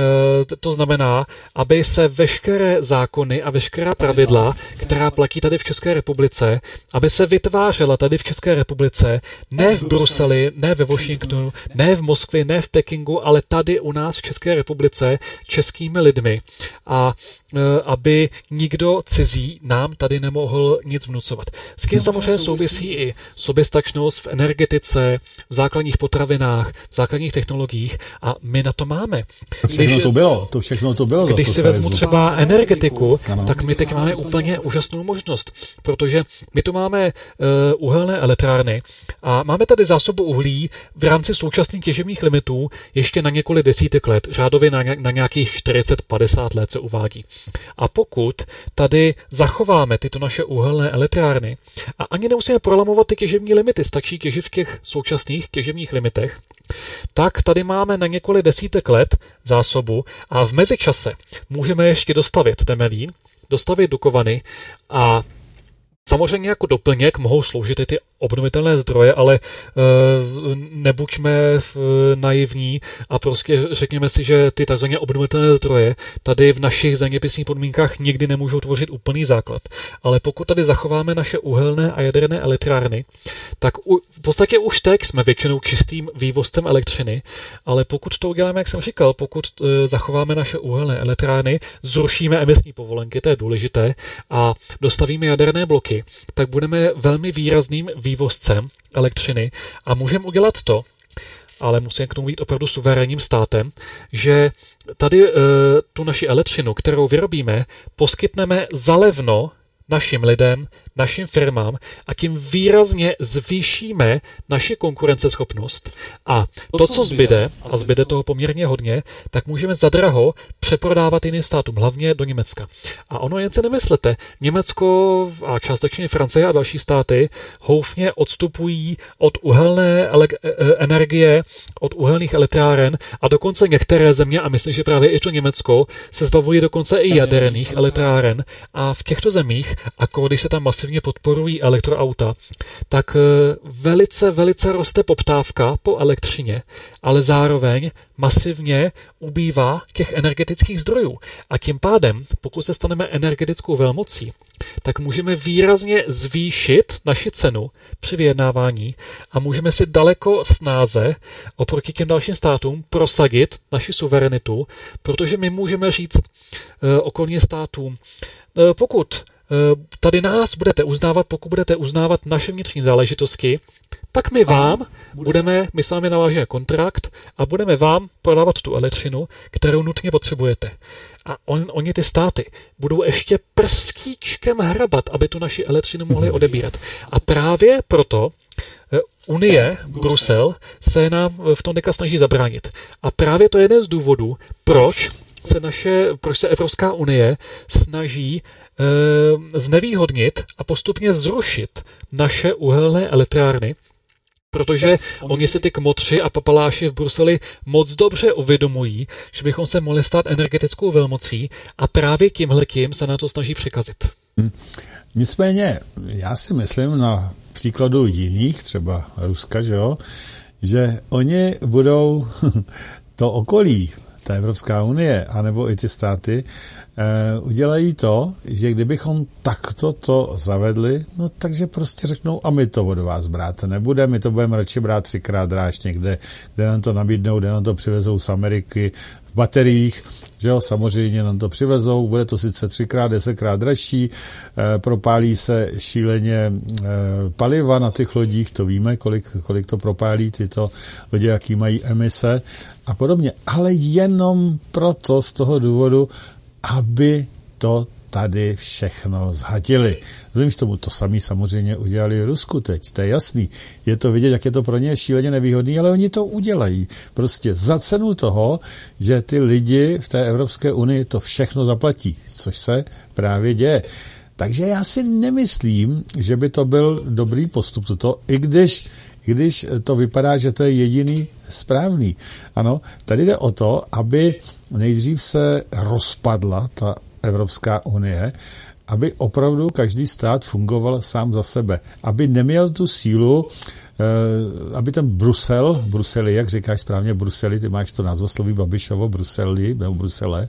e, to znamená, aby se veškeré zákony a veškerá pravidla, která platí tady v České republice, aby se vytvářela tady v České republice, ne v Bruseli, ne ve Washingtonu, ne v Moskvě, ne v Pekingu, ale tady u nás v České republice českými lidmi. A e, aby nikdo cizí nám tady nemohl nic vnucovat. S tím samozřejmě souvisí i soběstačnost v energetice, v základních potravinách, v základních technologiích, a my na to máme. To všechno když, to bylo, to všechno to bylo. Když si vezmu třeba energetiku, ano. tak my teď máme úplně úžasnou možnost, protože my tu máme uh, uhelné elektrárny a máme tady zásobu uhlí v rámci současných těžebních limitů ještě na několik desítek let, řádově na, na nějakých čtyřicet padesát let se uvádí. A pokud tady zachováme tyto naše uhelné elektrárny a ani nemusíme prolamovat ty těžební limity, stačí těžit v těch současných těžebních limitech, tak tady máme na několik desítek let zásobu a v mezičase můžeme ještě dostavit Temelín, dostavit Dukovany a samozřejmě jako doplněk mohou sloužit i ty obnovitelné zdroje, ale uh, nebuďme uh, naivní a prostě řekněme si, že ty tzv. Obnovitelné zdroje tady v našich zeměpisných podmínkách nikdy nemůžou tvořit úplný základ. Ale pokud tady zachováme naše uhelné a jaderné elektrárny, tak u, v podstatě už teď jsme většinou čistým vývozem elektřiny, ale pokud to uděláme, jak jsem říkal, pokud uh, zachováme naše uhelné elektrárny, zrušíme emisní povolenky, to je důležité, a dostavíme jaderné bloky, tak budeme velmi výrazným vývozcem elektřiny a můžeme udělat to, ale musíme k tomu být opravdu suverénním státem, že tady e, tu naši elektřinu, kterou vyrobíme, poskytneme zalevno našim lidem, našim firmám a tím výrazně zvýšíme naši konkurenceschopnost a to, co zbyde, a zbyde toho poměrně hodně, tak můžeme zadraho přeprodávat jiným státům, hlavně do Německa. A ono jen se nemyslete, Německo a částečně Francie a další státy houfně odstupují od uhelné energie, od uhelných elektráren a dokonce některé země, a myslím, že právě i to Německo, se zbavují dokonce i jaderných elektráren a v těchto zemích a když se tam masivně podporují elektroauta, tak velice, velice roste poptávka po elektřině, ale zároveň masivně ubývá těch energetických zdrojů. A tím pádem, pokud se staneme energetickou velmocí, tak můžeme výrazně zvýšit naši cenu při vyjednávání a můžeme si daleko snáze oproti těm dalším státům prosadit naši suverenitu, protože my můžeme říct e, okolním státům, e, pokud e, tady nás budete uznávat, pokud budete uznávat naše vnitřní záležitosti, tak my vám budeme, my s vámi navážeme kontrakt a budeme vám prodávat tu elektřinu, kterou nutně potřebujete. A on, oni ty státy budou ještě prstíčkem hrabat, aby tu naši elektřinu mohli odebírat. A právě proto Unie, Brusel, se nám v tom deka snaží zabránit. A právě to je jeden z důvodů, proč se, naše, proč se Evropská unie snaží e, znevýhodnit a postupně zrušit naše uhelné elektrárny, protože oni si ty kmotři a papaláši v Bruseli moc dobře uvědomují, že bychom se mohli stát energetickou velmocí a právě tímhletím se na to snaží překazit. Hmm. Nicméně, já si myslím na příkladu jiných, třeba Ruska, že jo, že oni budou to okolí, ta Evropská unie, anebo i ty státy, eh, udělají to, že kdybychom takto to zavedli, no takže prostě řeknou, a my to od vás brát nebude, my to budeme radši brát třikrát dráž někde, kde nám to nabídnou, kde nám to přivezou z Ameriky v bateriích, že jo, samozřejmě nám to přivezou, bude to sice třikrát, desetkrát dražší, eh, propálí se šíleně eh, paliva na těch lodích, to víme, kolik, kolik to propálí tyto lodě, jaký mají emise a podobně, ale jenom proto z toho důvodu, aby to tady všechno zhatili. Vzhledem k tomu to samý samozřejmě udělali v Rusku teď, to je jasný. Je to vidět, jak je to pro ně šíleně nevýhodný, ale oni to udělají. Prostě za cenu toho, že ty lidi v té Evropské unii to všechno zaplatí, což se právě děje. Takže já si nemyslím, že by to byl dobrý postup toto, i když, i když to vypadá, že to je jediný správný. Ano, tady jde o to, aby nejdřív se rozpadla ta Evropská unie, aby opravdu každý stát fungoval sám za sebe. Aby neměl tu sílu, aby ten Brusel, Bruseli, jak říkáš správně Bruseli, ty máš to názvosloví Babišovo, Bruseli, nebo Brusele,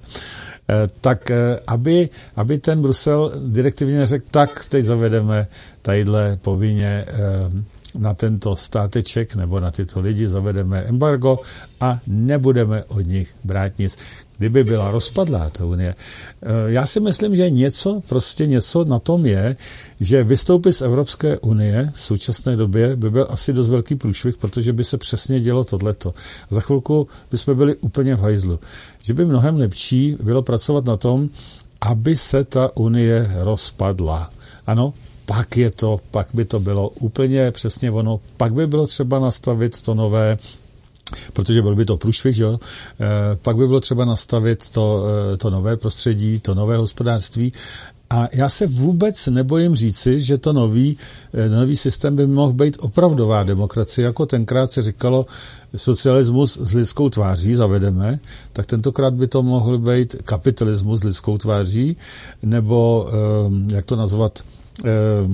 tak aby, aby ten Brusel direktivně řekl, tak teď zavedeme tadyhle povinně na tento státeček nebo na tyto lidi zavedeme embargo a nebudeme od nich brát nic. Kdyby byla rozpadlá ta unie. Já si myslím, že něco, prostě něco na tom je, že vystoupit z Evropské unie v současné době by byl asi dost velký průšvih, protože by se přesně dělo tohleto. Za chvilku bychom byli úplně v hajzlu. Že by mnohem lepší bylo pracovat na tom, aby se ta unie rozpadla. Ano, pak je to, pak by to bylo úplně přesně ono, pak by bylo třeba nastavit to nové, protože byl by to průšvih, že jo? E, pak by bylo třeba nastavit to, to nové prostředí, to nové hospodářství. A já se vůbec nebojím říci, že to nový, nový systém by mohl být opravdová demokracie, jako tenkrát se říkalo, socialismus s lidskou tváří zavedeme, tak tentokrát by to mohl být kapitalismus s lidskou tváří, nebo e, jak to nazvat, e,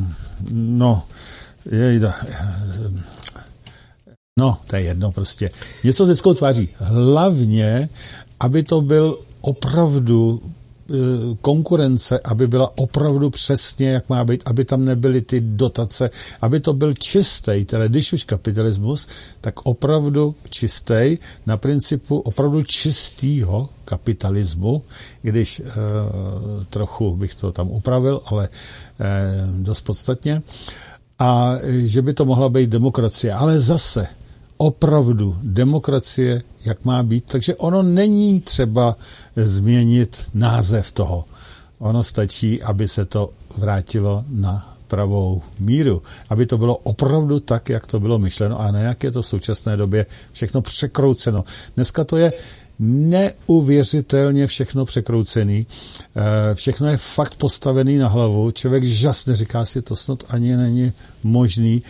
no, jejda, no, to je jedno prostě. Něco s lidskou tváří. Hlavně, aby to byl opravdu e, konkurence, aby byla opravdu přesně, jak má být, aby tam nebyly ty dotace, aby to byl čistý, teda když už kapitalismus, tak opravdu čistý, na principu opravdu čistýho kapitalismu, když e, trochu bych to tam upravil, ale e, dost podstatně. A že by to mohla být demokracie. Ale zase opravdu demokracie, jak má být. Takže ono není třeba změnit název toho. Ono stačí, aby se to vrátilo na pravou míru. Aby to bylo opravdu tak, jak to bylo myšleno a ne jak je to v současné době všechno překrouceno. Dneska to je neuvěřitelně všechno překroucený, všechno je fakt postavený na hlavu, člověk žasne, říká si, to snad ani není možný.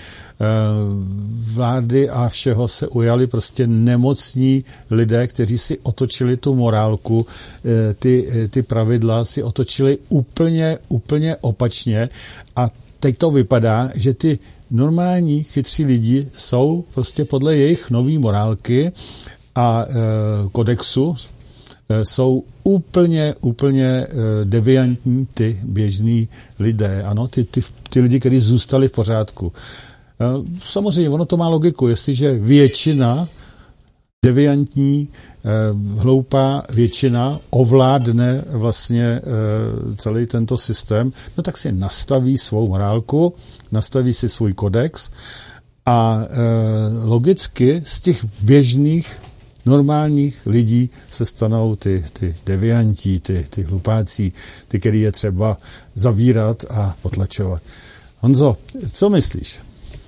Vlády a všeho se ujali prostě nemocní lidé, kteří si otočili tu morálku, ty, ty pravidla si otočili úplně, úplně opačně a teď to vypadá, že ty normální chytří lidi jsou prostě podle jejich nový morálky a e, kodexu e, jsou úplně, úplně e, deviantní ty běžní lidé, ano, ty, ty, ty lidi, kteří zůstali v pořádku. E, samozřejmě, ono to má logiku, jestliže většina deviantní, eh, hloupá většina ovládne vlastně eh, celý tento systém, no tak si nastaví svou morálku, nastaví si svůj kodex a eh, logicky z těch běžných normálních lidí se stanou ty, ty devianti, ty, ty hlupáci, ty, který je třeba zavírat a potlačovat. Honzo, co myslíš?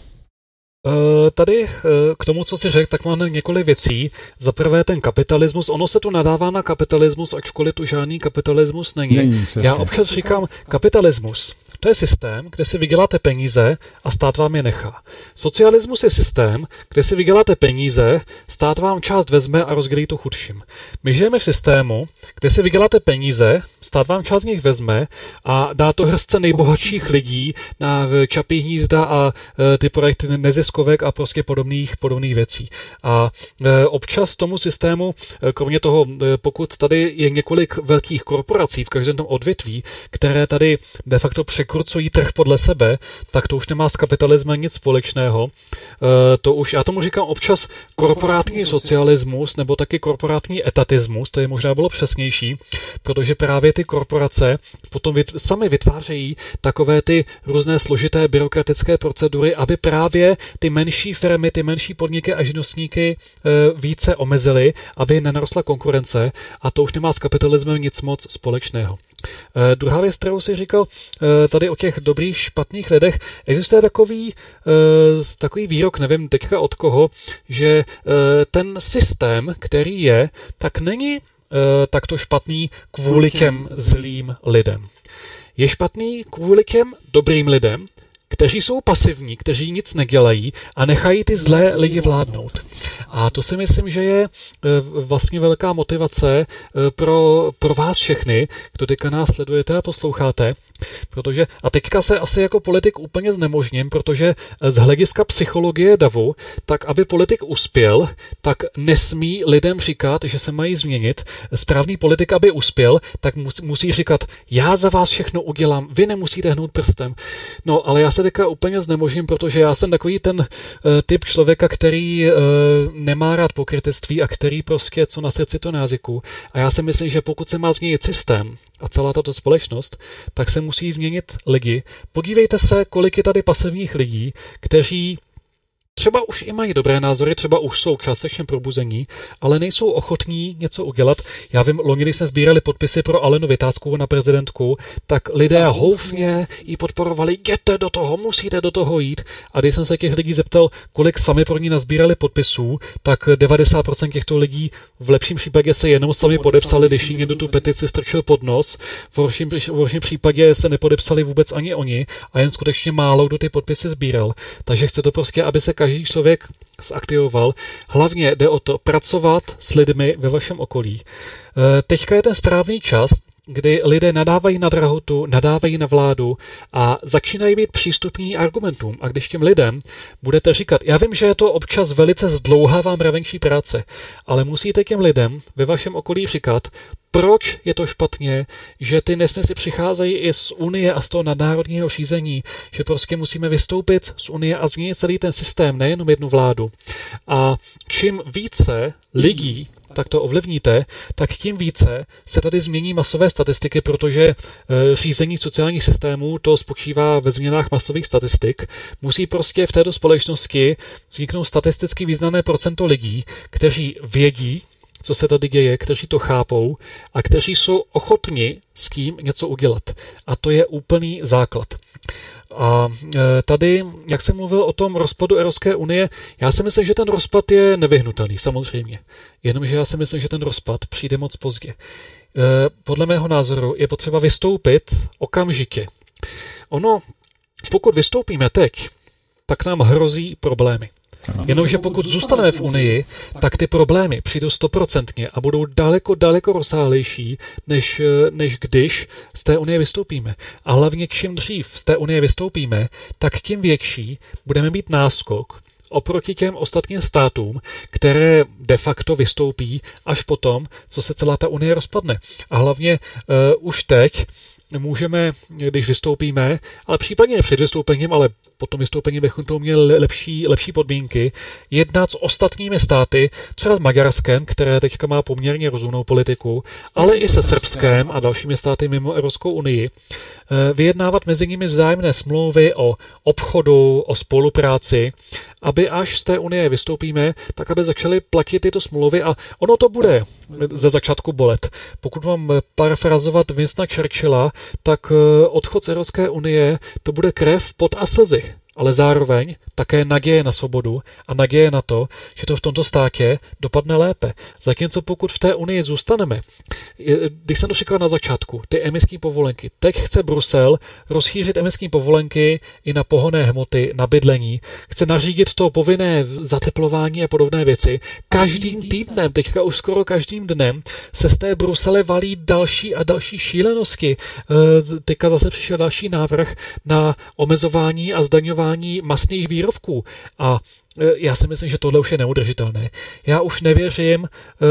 Tady k tomu, co jsi řekl, tak mám několik věcí. Za prvé ten kapitalismus, ono se tu nadává na kapitalismus, ačkoliv tu žádný kapitalismus není. není Já občas říkám, kapitalismus, to je systém, kde si vyděláte peníze a stát vám je nechá. Socialismus je systém, kde si vyděláte peníze, stát vám část vezme a rozdělí to chudším. My žijeme v systému, kde si vyděláte peníze, stát vám část z nich vezme a dá to hrstce nejbohatších lidí na Čapí hnízda a ty projekty neziskovek a prostě podobných, podobných věcí. A občas tomu systému, kromě toho, pokud tady je několik velkých korporací v každém tom odvětví, které tady de facto překrucují trh podle sebe, tak to už nemá s kapitalismem nic společného. To už, já tomu říkám občas korporátní socialismus nebo taky korporátní etatismus, to je možná bylo přesnější, protože právě ty korporace potom vyt, sami vytvářejí takové ty různé složité byrokratické procedury, aby právě ty menší firmy, ty menší podniky a živnostníky více omezily, aby nenarostla konkurence a to už nemá s kapitalismem nic moc společného. Uh, druhá věc, kterou si říkal uh, tady o těch dobrých, špatných lidech, existuje takový, uh, takový výrok, nevím teďka od koho, že uh, ten systém, který je, tak není uh, takto špatný kvůli těm zlým lidem. Je špatný kvůli těm dobrým lidem, kteří jsou pasivní, kteří nic nedělají a nechají ty zlé lidi vládnout. A to si myslím, že je vlastně velká motivace pro, pro vás všechny, kdo teďka nás sledujete a posloucháte, protože, a teďka se asi jako politik úplně znemožním, protože z hlediska psychologie davu, tak aby politik uspěl, tak nesmí lidem říkat, že se mají změnit. Správný politik, aby uspěl, tak musí říkat, já za vás všechno udělám, vy nemusíte hnout prstem. No, ale já se teďka úplně znemožním, protože já jsem takový ten uh, typ člověka, který uh, nemá rád pokrytectví a který prostě co na srdci, to na jazyku. A já si myslím, že pokud se má změnit systém a celá tato společnost, tak se musí změnit lidi. Podívejte se, kolik je tady pasivních lidí, kteří třeba už i mají dobré názory, třeba už jsou částečně probuzení, ale nejsou ochotní něco udělat. Já vím, loni, když jsme sbírali podpisy pro Alenu Vitáskovou na prezidentku, tak lidé houfně ji podporovali, jděte do toho, musíte do toho jít. A když jsem se těch lidí zeptal, kolik sami pro ní nazbírali podpisů, tak devadesát procent těchto lidí v lepším případě se jenom sami podepsali, když jí někdo tu petici strčil pod nos. V horším, v horším případě se nepodepsali vůbec ani oni a jen skutečně málo kdo ty podpisy sbíral. Takže chce to prostě, aby se každý člověk zaktivoval. Hlavně jde o to pracovat s lidmi ve vašem okolí. Teďka je ten správný čas, kdy lidé nadávají na drahotu, nadávají na vládu a začínají být přístupní argumentům. A když těm lidem budete říkat, já vím, že je to občas velice zdlouhavá mravenčí práce, ale musíte těm lidem ve vašem okolí říkat, proč je to špatně, že ty nesmysly přicházejí i z Unie a z toho nadnárodního řízení, že prostě musíme vystoupit z Unie a změnit celý ten systém, nejenom jednu vládu. A čím více lidí tak to ovlivníte, tak tím více se tady změní masové statistiky, protože e, řízení sociálních systémů to spočívá ve změnách masových statistik. Musí prostě v této společnosti vzniknout statisticky významné procento lidí, kteří vědí, co se tady děje, kteří to chápou a kteří jsou ochotni s tím něco udělat. A to je úplný základ. A tady, jak jsem mluvil o tom rozpadu Evropské unie, já si myslím, že ten rozpad je nevyhnutelný, samozřejmě. Jenomže já si myslím, že ten rozpad přijde moc pozdě. Podle mého názoru je potřeba vystoupit okamžitě. Ono, pokud vystoupíme teď, tak nám hrozí problémy. Jenomže pokud zůstaneme v Unii, tak ty problémy přijdou stoprocentně a budou daleko, daleko rozsáhlejší, než, než když z té Unie vystoupíme. A hlavně čím dřív z té Unie vystoupíme, tak tím větší budeme mít náskok oproti těm ostatním státům, které de facto vystoupí až potom, co se celá ta Unie rozpadne. A hlavně uh, už teď můžeme, když vystoupíme, ale případně před vystoupením, ale po tom vystoupení bychom to měli lepší, lepší podmínky, jednat s ostatními státy, třeba s Maďarskem, které teďka má poměrně rozumnou politiku, ale i se Srbskem a dalšími státy mimo Evropskou unii, vyjednávat mezi nimi vzájemné smlouvy o obchodu, o spolupráci, aby až z té Unie vystoupíme, tak aby začaly platit tyto smlouvy a ono to bude ze začátku bolet. Pokud mám parafrazovat Winstona Churchilla, tak odchod z Evropské unie to bude krev, pot a slzy. Ale zároveň také naděje na svobodu a naděje na to, že to v tomto státě dopadne lépe. Zatímco pokud v té unii zůstaneme, když jsem to říkal na začátku, ty emisní povolenky, teď chce Brusel rozšířit emisní povolenky i na pohonné hmoty, na bydlení, chce nařídit to povinné zateplování a podobné věci. Každým týdnem, teďka už skoro každým dnem, se z té Brusele valí další a další šílenosti. Teďka zase přišel další návrh na omezování a zdaňování masných výrobků. A já si myslím, že tohle už je neudržitelné. Já už nevěřím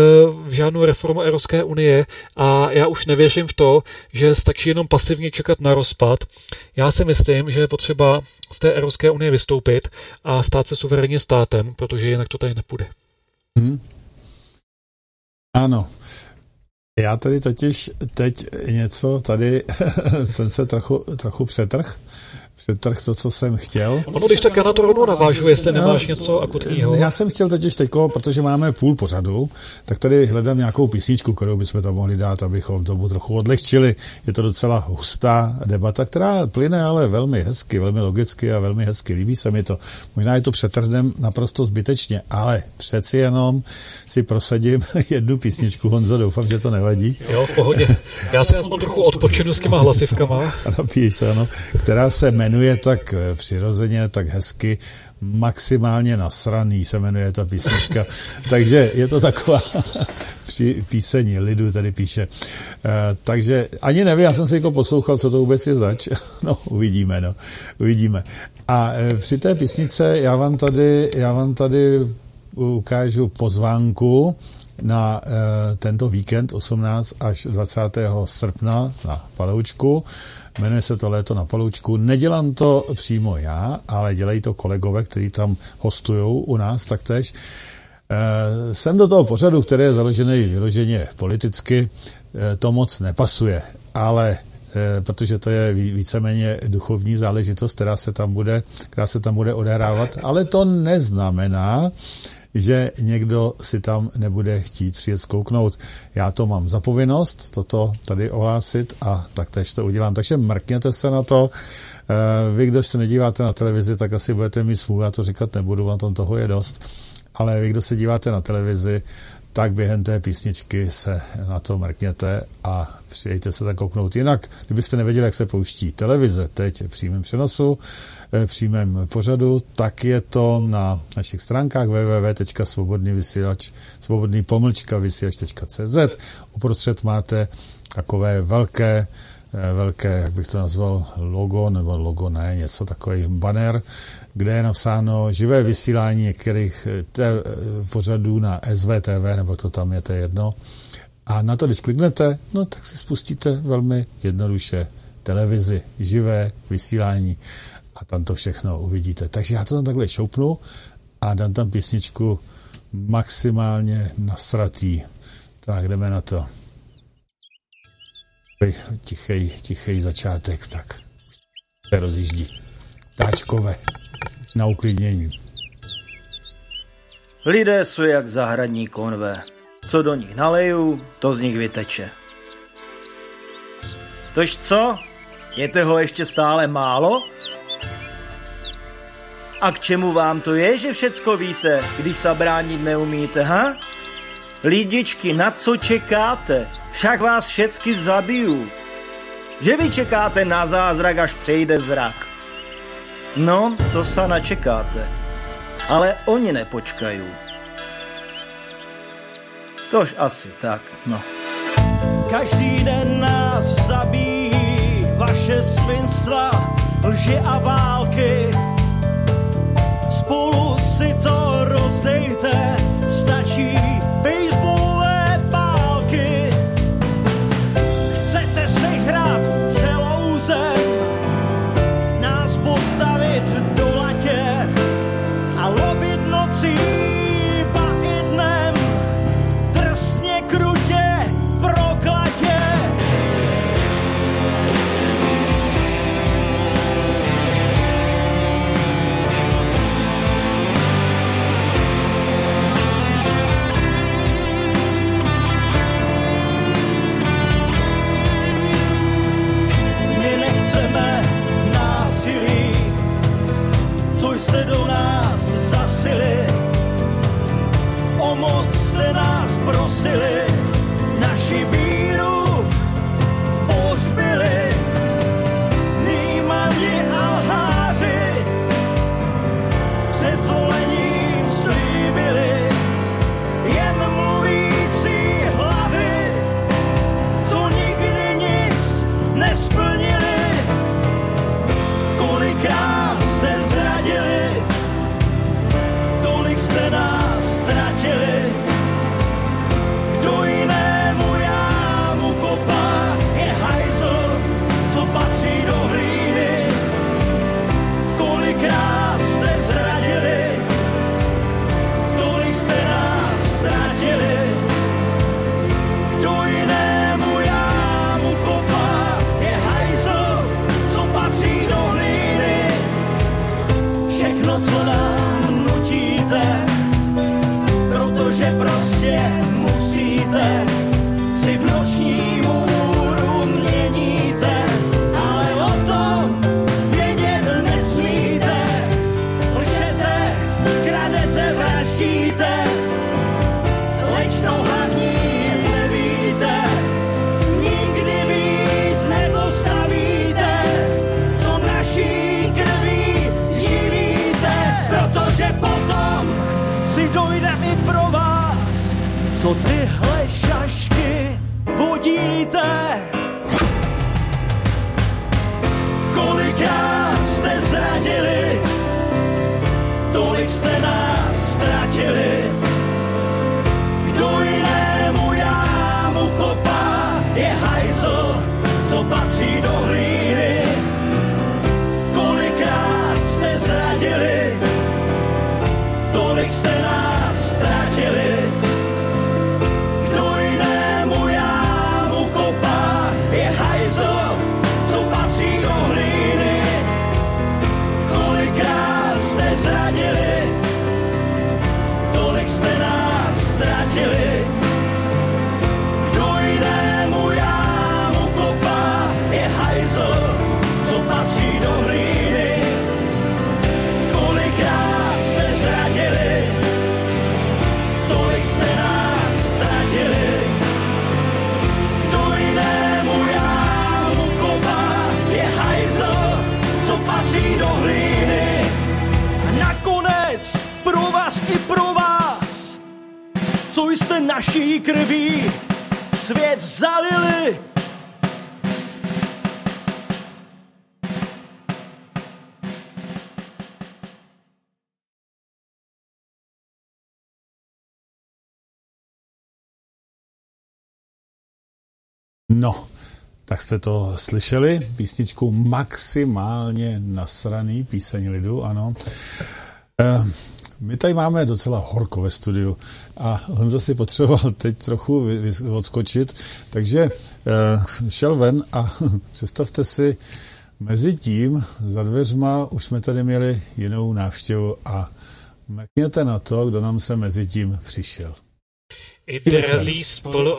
v žádnou reformu Evropské unie a já už nevěřím v to, že stačí jenom pasivně čekat na rozpad. Já si myslím, že je potřeba z té Evropské unie vystoupit a stát se suverénním státem, protože jinak to tady nepůjde. Hmm. Ano. Já tady totiž teď něco, tady jsem se trochu, trochu přetrh. Přetrh to, co jsem chtěl. Ono, když tak já na to rovnou navážu, jestli nemáš něco akutního. Já jsem chtěl totiž teďko, protože máme půl pořadu, tak tady hledám nějakou písničku, kterou bychom tam mohli dát, abychom tomu trochu odlehčili. Je to docela hustá debata, která plyne ale velmi hezky, velmi logicky a velmi hezky. Líbí se mi to. Možná je to přetrhnem naprosto zbytečně, ale přeci jenom si prosadím jednu písničku. Honzo, doufám, že to nevadí. Jo, v pohodě. Já se aspoň trochu odpočinu s těma hlasivkama. A napíš se, ano. Která se jmenuje tak přirozeně, tak hezky, maximálně nasraný se jmenuje ta písnička. Takže je to taková píseň lidu, tady píše. Uh, takže ani nevím, já jsem si jako poslouchal, co to vůbec je zač. No, uvidíme, no. Uvidíme. A uh, při té písnice já vám tady, já vám tady ukážu pozvánku na uh, tento víkend osmnáctého až dvacátého srpna na Paloučku. Jmenuje se to Léto na Paloučku. Nedělám to přímo já, ale dělají to kolegové, kteří tam hostujou u nás taktéž. E, sem do toho pořadu, který je založený vyloženě politicky, e, to moc nepasuje, ale e, protože to je víceméně duchovní záležitost, která se tam bude, která se tam bude odehrávat, ale to neznamená, že někdo si tam nebude chtít přijet zkouknout. Já to mám za povinnost, toto tady ohlásit a taktéž to udělám. Takže mrkněte se na to. Vy, kdo se nedíváte na televizi, tak asi budete mít smůlu, já to říkat nebudu, vám tam toho je dost. Ale vy, kdo se díváte na televizi, tak během té písničky se na to mrkněte a přijďte se tak kouknout. Jinak, kdybyste nevěděli, jak se pouští televize teď v přímém přenosu, v přímém pořadu, tak je to na našich stránkách w w w tečka svobodný vysílač, svobodný pomlčka vysílač tečka c z. Uprostřed máte takové velké, velké, jak bych to nazval, logo, nebo logo ne, něco takový banner, kde je napsáno živé vysílání některých te- pořadů na S V T V, nebo to tam je, to jedno. A na to, když kliknete, no tak si spustíte velmi jednoduše televizi, živé vysílání a tam to všechno uvidíte. Takže já to tam takhle šoupnu a dám tam písničku maximálně nasratý. Tak jdeme na to. Tichej, tichej začátek, tak se rozjíždí. Táčkové na uklidnění. Lidé jsou jak zahradní konve. Co do nich naleju, to z nich vyteče. Tož co? Je toho ještě stále málo? A k čemu vám to je, že všecko víte, když se bránit neumíte, ha? Lidičky, na co čekáte? Však vás všecky zabiju. Že vy čekáte na zázrak, až přejde zrak. No, to se načekáte. Ale oni nepočkají. Tož asi tak, no. Každý den nás zabíjí vaše svinstva, lži a války. Spolu si to rozdejte, stačí baseballové pálky. Chcete sežrat celou zem, nás postavit do latě a lovit nocí pa i dnem, drsně krutě proklatě. Násilí, co jste do nás zasili, o moc jste nás prosili, naši víru pohřbili, nýmani a lháři před zvolením slíbili, jen mluvící hlavy, co nikdy nic nesplnili. Kolikrát jste zradili, tolik jste nás ztratili. Kdo jinému jámu kopá, je hajzl, co patří do hlíny. Kolikrát jste zradili, tolik jste nás ztratili. Kdo jinému jámu kopá, je hajzl, co patří do hlíny. Všechno, co nám nutíte, protože prostě musíte, si v noční můru měníte, ale o tom vědět nesmíte. Lžete, kradete, vraždíte, leč to hlavní nevíte. Nikdy víc nepostavíte, co naší krví živíte, protože potom si dojde i pro vás, co tyhle šašky vodíte. Kolikrát jste zradili, tolik jste nás ztratili. Kdo jinému jámu kopá, je hajzl, co patří do hlíny. Kolikrát jste zradili, tolik jste nás ztratili. Kdo jinému jámu kopá, je hajzl, co patří do hlíny. Kolikrát jste zradili, tolik jste nás ztratili. Kdo jinému jámu kopá, je hajzl, co patří do hlíny. Kolikrát jste zradili, tolik jste nás ztratili. Kdo jinému jámu kopá, je hajzl, co patří do hlíny. A nakonec pro vás i pro vás, co jste naší krví svět zalili. No, tak jste to slyšeli, písničku maximálně nasraný, píseň lidu, ano. E, my tady máme docela horko ve studiu a Honza si potřeboval teď trochu vy, vy, odskočit, takže e, šel ven a představte si, mezi tím za dveřma už jsme tady měli jinou návštěvu a mrkněte na to, kdo nám se mezi tím přišel. I drazí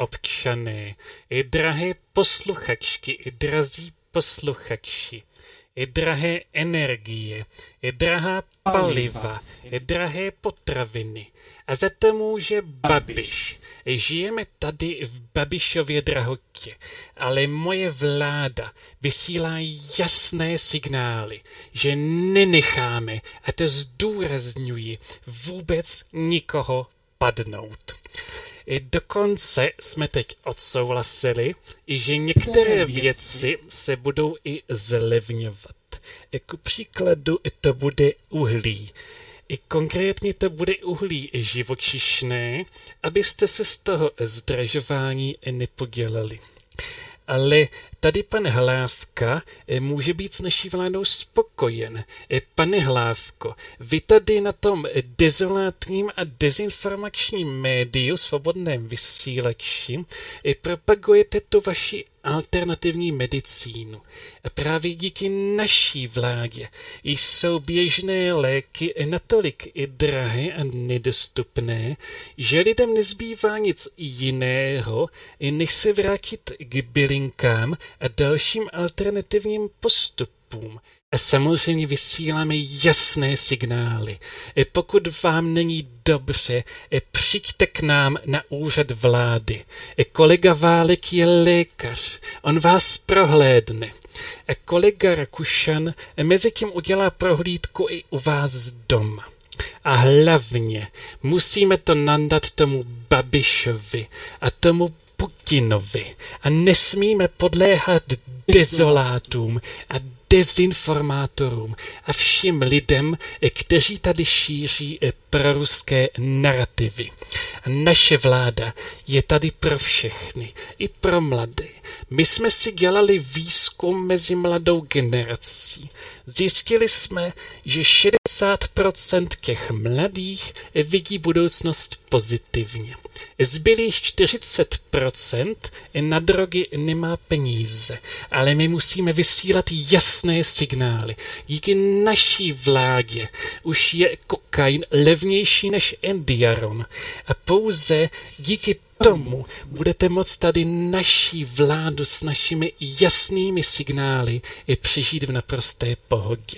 spoluobčany, i drahé posluchačky, i drazí posluchači, je drahé energie, je drahá paliva, je drahé potraviny. A za to může Babiš. Žijeme tady v Babišově drahotě, ale moje vláda vysílá jasné signály, že nenecháme, a to zdůrazňuji, vůbec nikoho padnout. Dokonce jsme teď odsouhlasili, že některé věci se budou i zlevňovat. Jako příkladu to bude uhlí. I konkrétně to bude uhlí živočišné, abyste se z toho zdražování nepodělali. Ale tady pan Hlávka může být s naší vládou spokojen. Pane Hlávko, vy tady na tom dezolátním a dezinformačním médiu Svobodném vysílači propagujete tu vaši alternativní medicínu. A právě díky naší vládě jsou běžné léky natolik i drahé a nedostupné, že lidem nezbývá nic jiného, než se vrátit k bylinkám a dalším alternativním postupům. A samozřejmě vysíláme jasné signály. Pokud vám není dobře, přijďte k nám na úřad vlády. Kolega Válek je lékař, on vás prohlédne. Kolega Rakušan mezi tím udělá prohlídku i u vás doma. A hlavně musíme to nandat tomu Babišovi a tomu Putinovi a nesmíme podléhat dezolátům a dezinformátorům a všem lidem, kteří tady šíří proruské narrativy. Naše vláda je tady pro všechny, i pro mladé. My jsme si dělali výzkum mezi mladou generací. Zjistili jsme, že šedesát procent těch mladých vidí budoucnost pozitivně. Zbylých čtyřicet procent na drogy nemá peníze, ale my musíme vysílat jasné signály. Díky naší vládě už je kokain levnější než Endiaron a pouze díky tomu budete moct tady naší vládu s našimi jasnými signály i přežít v naprosté pohodě.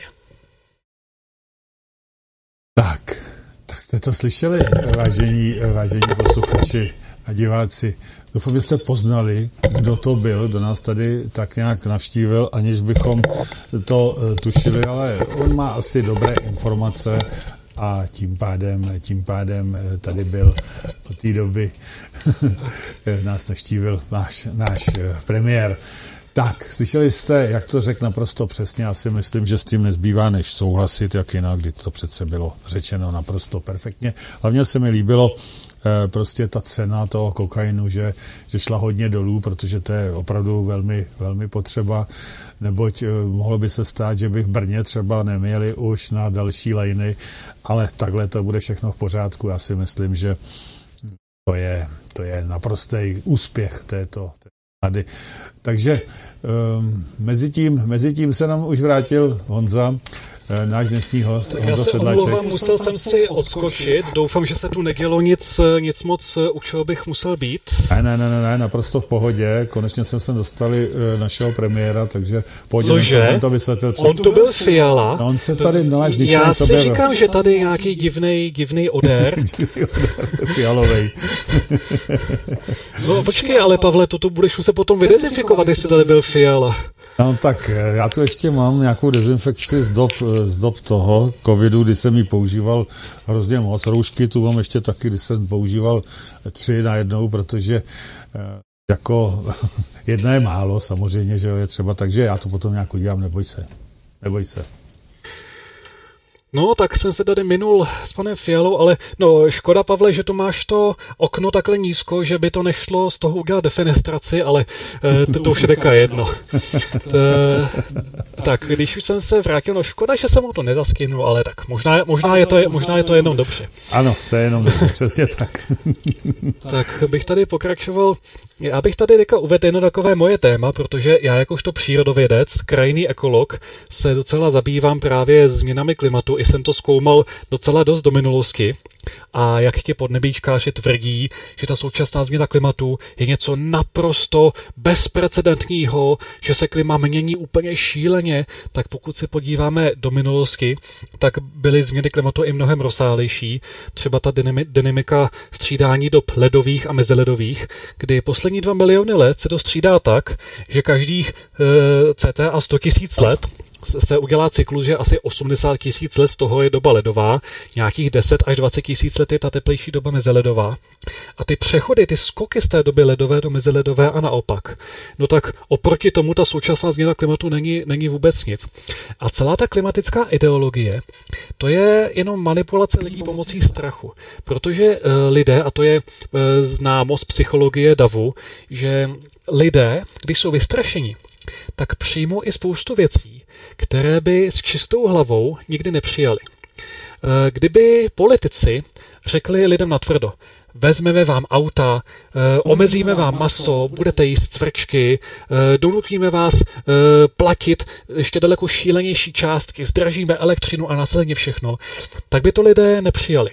Tak, tak jste to slyšeli, vážení, vážení posluchači a diváci. Doufám, že jste poznali, kdo to byl, kdo nás tady tak nějak navštívil, aniž bychom to tušili, ale on má asi dobré informace a tím pádem, tím pádem tady byl od té doby nás navštívil náš, náš premiér. Tak, slyšeli jste, jak to řekl naprosto přesně, já si myslím, že s tím nezbývá než souhlasit, jak jinak, kdy to přece bylo řečeno naprosto perfektně. Hlavně se mi líbilo eh, prostě ta cena toho kokainu, že, že šla hodně dolů, protože to je opravdu velmi, velmi potřeba, neboť eh, mohlo by se stát, že by v Brně třeba neměli už na další lajny, ale takhle to bude všechno v pořádku. Já si myslím, že to je, to je naprostý úspěch této vlády. Takže um, mezi tím, mezi tím se nám už vrátil Honza, náš dnešní host, Honza Sedláček. Já se musel jsem si odskočit, doufám, že se tu nedělo nic, nic moc, u čeho bych musel být. Ne, ne, ne, ne, naprosto v pohodě, konečně jsme se dostali našeho premiéra, takže Cože? On to vysvětlil. On to byl Fiala. No, on se tady na nás Já si sobě říkám, že tady nějaký divnej, divnej odér. Fialovej. No počkej, ale Pavle, toto budeš se potom vydezinfikovat, jestli tady byl Fiala. No tak, já tu ještě mám nějakou dezinfekci z dob, z dob toho covidu, kdy jsem ji používal hrozně moc. Roušky tu mám ještě taky, kdy jsem používal tři najednou, protože jako jedna je málo samozřejmě, že je třeba, takže já to potom nějak udělám, neboj se, neboj se. No, tak jsem se tady minul s panem Fialou, ale no, škoda, Pavle, že to máš to okno takhle nízko, že by to nešlo z toho udělat defenestraci, ale e, to, to už je deka jedno. T, tak, když už jsem se vrátil, no škoda, že jsem mu to nezaskynul, ale tak možná, možná, je, to, možná je to jenom dobře. Ano, to je jenom dobře, přesně tak. Tak bych tady pokračoval. Já bych tady teďka uvedl jedno takové moje téma, protože já jakožto přírodovědec, krajinný ekolog, se docela zabývám právě změnami klimatu. i jsem to zkoumal docela dost do minulosti. A jak ti podnebíčkáři tvrdí, že ta současná změna klimatu je něco naprosto bezprecedentního, že se klima mění úplně šíleně, tak pokud se podíváme do minulosti, tak byly změny klimatu i mnohem rozsáhlejší. Třeba ta dynamika střídání dob ledových a meziledových, kdy poslední dva miliony let se to střídá tak, že každých e, cca sto tisíc let se udělá cyklus, že asi osmdesát tisíc let z toho je doba ledová, nějakých deset až dvacet tisíc let je ta teplejší doba meziledová. A ty přechody, ty skoky z té doby ledové do meziledové a naopak, no tak oproti tomu ta současná změna klimatu není, není vůbec nic. A celá ta klimatická ideologie, to je jenom manipulace lidí pomocí strachu. Protože e, lidé, a to je e, známo z psychologie davu, že lidé, když jsou vystrašeni, tak přijmou i spoustu věcí, které by s čistou hlavou nikdy nepřijali. Kdyby politici řekli lidem natvrdo, vezmeme vám auta, omezíme vám maso, budete jíst cvrčky, donutíme vás platit ještě daleko šílenější částky, zdražíme elektřinu a následně všechno, tak by to lidé nepřijali.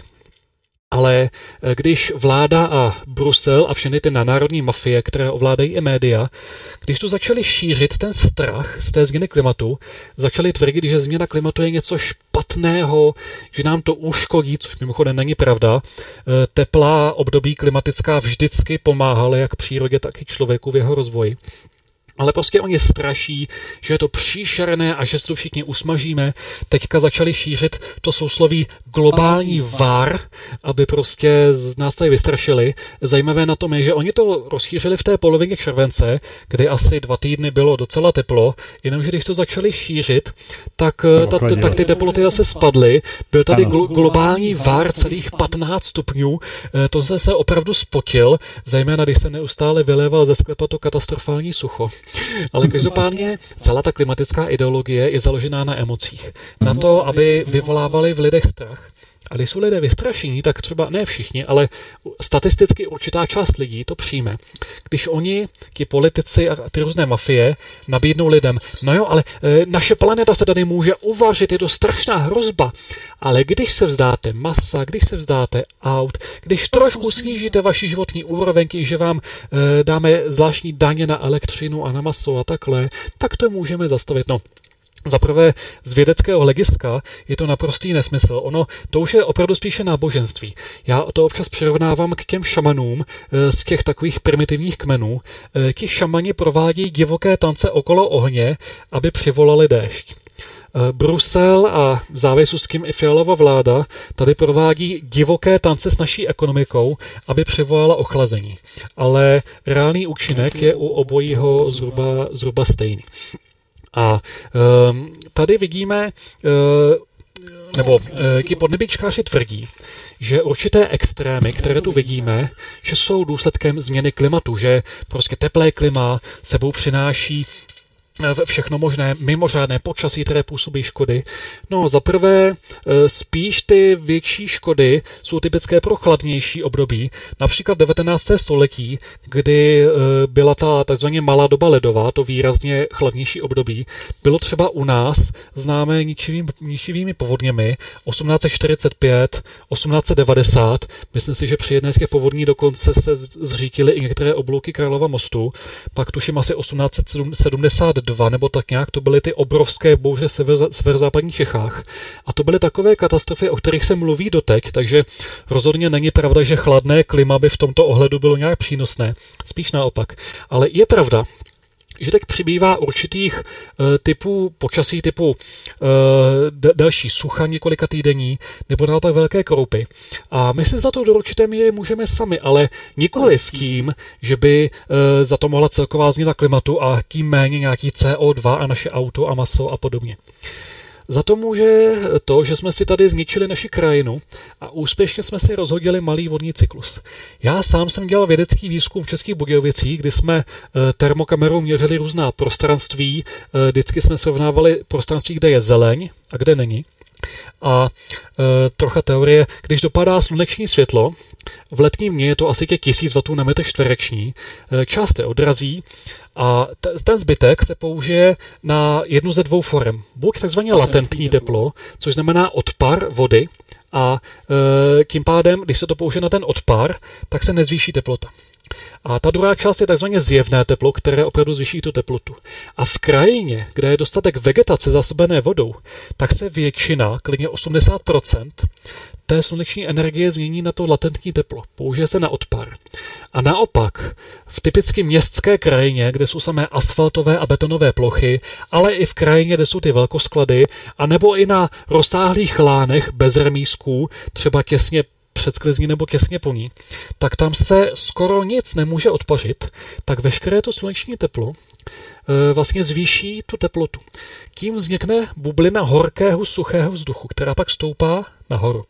Ale když vláda a Brusel a všechny ty nadnárodní mafie, které ovládají i média, když tu začali šířit ten strach z té změny klimatu, začali tvrdit, že změna klimatu je něco špatného, že nám to uškodí, což mimochodem není pravda. Teplá období klimatická vždycky pomáhala jak přírodě, tak i člověku v jeho rozvoji. Ale prostě oni straší, že je to příšerné a že se to všichni usmažíme. Teďka začali šířit to sousloví globální var, aby prostě nás tady vystrašili. Zajímavé na tom je, že oni to rozšířili v té polovině července, kdy asi dva týdny bylo docela teplo, jenomže když to začali šířit, tak, ta, tak ty teploty zase spadly. Byl tady glo- globální var celých patnáct stupňů, to se se opravdu spotil, zejména když se neustále vyléval ze sklepa to katastrofální sucho. Ale každopádně celá ta klimatická ideologie je založená na emocích. Na to, aby vyvolávali v lidech strach. A když jsou lidé vystrašení, tak třeba ne všichni, ale statisticky určitá část lidí to přijme. Když oni, ti politici a ty různé mafie, nabídnou lidem, no jo, ale e, naše planeta se tady může uvařit, je to strašná hrozba, ale když se vzdáte masa, když se vzdáte aut, když trošku snížíte vaši životní úroveň, že vám e, dáme zvláštní daně na elektřinu a na maso a takhle, tak to můžeme zastavit. No, zaprvé z vědeckého hlediska je to naprostý nesmysl. Ono, to už je opravdu spíše náboženství. Já to občas přirovnávám k těm šamanům z těch takových primitivních kmenů. Ti šamani provádí divoké tance okolo ohně, aby přivolali déšť. Brusel a v závěsu s tím i Fialova vláda tady provádí divoké tance s naší ekonomikou, aby přivolala ochlazení. Ale reálný účinek je u obojího zhruba, zhruba stejný. A um, tady vidíme, uh, nebo uh, ti podnebíčkáři tvrdí, že určité extrémy, které tu vidíme, že jsou důsledkem změny klimatu, že prostě teplé klima sebou přináší všechno možné, mimořádné počasí, které působí škody. No, za prvé, spíš ty větší škody jsou typické pro chladnější období. Například devatenácté století, kdy byla ta takzvaně malá doba ledová, to výrazně chladnější období, bylo třeba u nás známé ničivým, ničivými povodněmi osmnáct set čtyřicet pět, osmnáct set devadesát. Myslím si, že při jedné z těch povodní dokonce se zřítily i některé oblouky Karlova mostu. Pak tuším asi osmnáct set sedmdesát dva nebo tak nějak, to byly ty obrovské bouře v severozápadních Čechách. A to byly takové katastrofy, o kterých se mluví doteď, takže rozhodně není pravda, že chladné klima by v tomto ohledu bylo nějak přínosné. Spíš naopak. Ale je pravda, že teď přibývá určitých uh, typů počasí, typu uh, d- další sucha několika týdení, nebo naopak velké kroupy. A my si za to do určité míry můžeme sami, ale nikoliv tím, že by uh, za to mohla celková změna klimatu a tím méně nějaký C O dva a naše auto a maso a podobně. Za to může to, že jsme si tady zničili naši krajinu a úspěšně jsme si rozhodili malý vodní cyklus. Já sám jsem dělal vědecký výzkum v Českých Budějovicích, kdy jsme termokamerou měřili různá prostranství, vždycky jsme srovnávali prostranství, kde je zeleň a kde není. A e, trocha teorie, když dopadá sluneční světlo, v letním dni je to asi těch tisíc wattů na metr čtvereční, e, část je odrazí a t- ten zbytek se použije na jednu ze dvou forem. Buď takzvaně latentní teplo, což znamená odpar vody, a e, tím pádem, když se to použije na ten odpar, tak se nezvýší teplota. A ta druhá část je takzvaně zjevné teplo, které opravdu zvýší tu teplotu. A v krajině, kde je dostatek vegetace zásobené vodou, tak se většina, klidně osmdesát procent, té sluneční energie změní na to latentní teplo. Použije se na odpar. A naopak, v typicky městské krajině, kde jsou samé asfaltové a betonové plochy, ale i v krajině, kde jsou ty velkosklady, anebo i na rozsáhlých lánech bez remízků, třeba těsně před sklizní nebo těsně po ní, tak tam se skoro nic nemůže odpařit, tak veškeré to sluneční teplo e, vlastně zvýší tu teplotu. Tím vznikne bublina horkého, suchého vzduchu, která pak stoupá nahoru.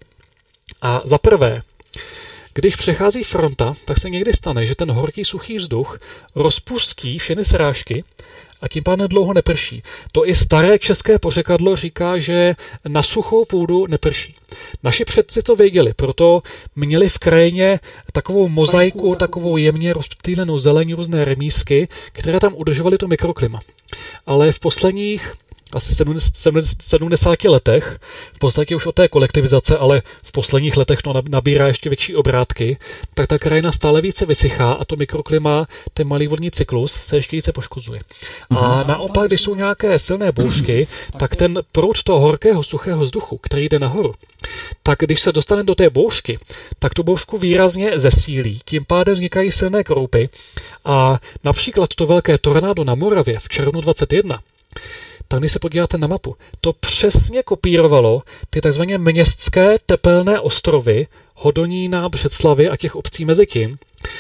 A za prvé, když přechází fronta, tak se někdy stane, že ten horký, suchý vzduch rozpustí všechny srážky a tím pádem dlouho neprší. To i staré české pořekadlo říká, že na suchou půdu neprší. Naši předci to věděli, proto měli v krajině takovou mozaiku, takovou jemně rozptýlenou zeleň, různé remízky, které tam udržovaly to mikroklima. Ale v posledních asi sedmdesáti letech, v podstatě už od té kolektivizace, ale v posledních letech to nabírá ještě větší obrátky, tak ta krajina stále více vysychá a to mikroklima, ten malý vodní cyklus se ještě více poškozuje. A naopak, když jsou nějaké silné bouřky, tak ten proud toho horkého, suchého vzduchu, který jde nahoru, tak když se dostane do té bouřky, tak tu bouřku výrazně zesílí, tím pádem vznikají silné kroupy a například to velké tornádo na Moravě v červnu dvacet jedna, tak když se podíváte na mapu, to přesně kopírovalo ty takzvané městské tepelné ostrovy Hodonína, Břeclavy a těch obcí mezi tím.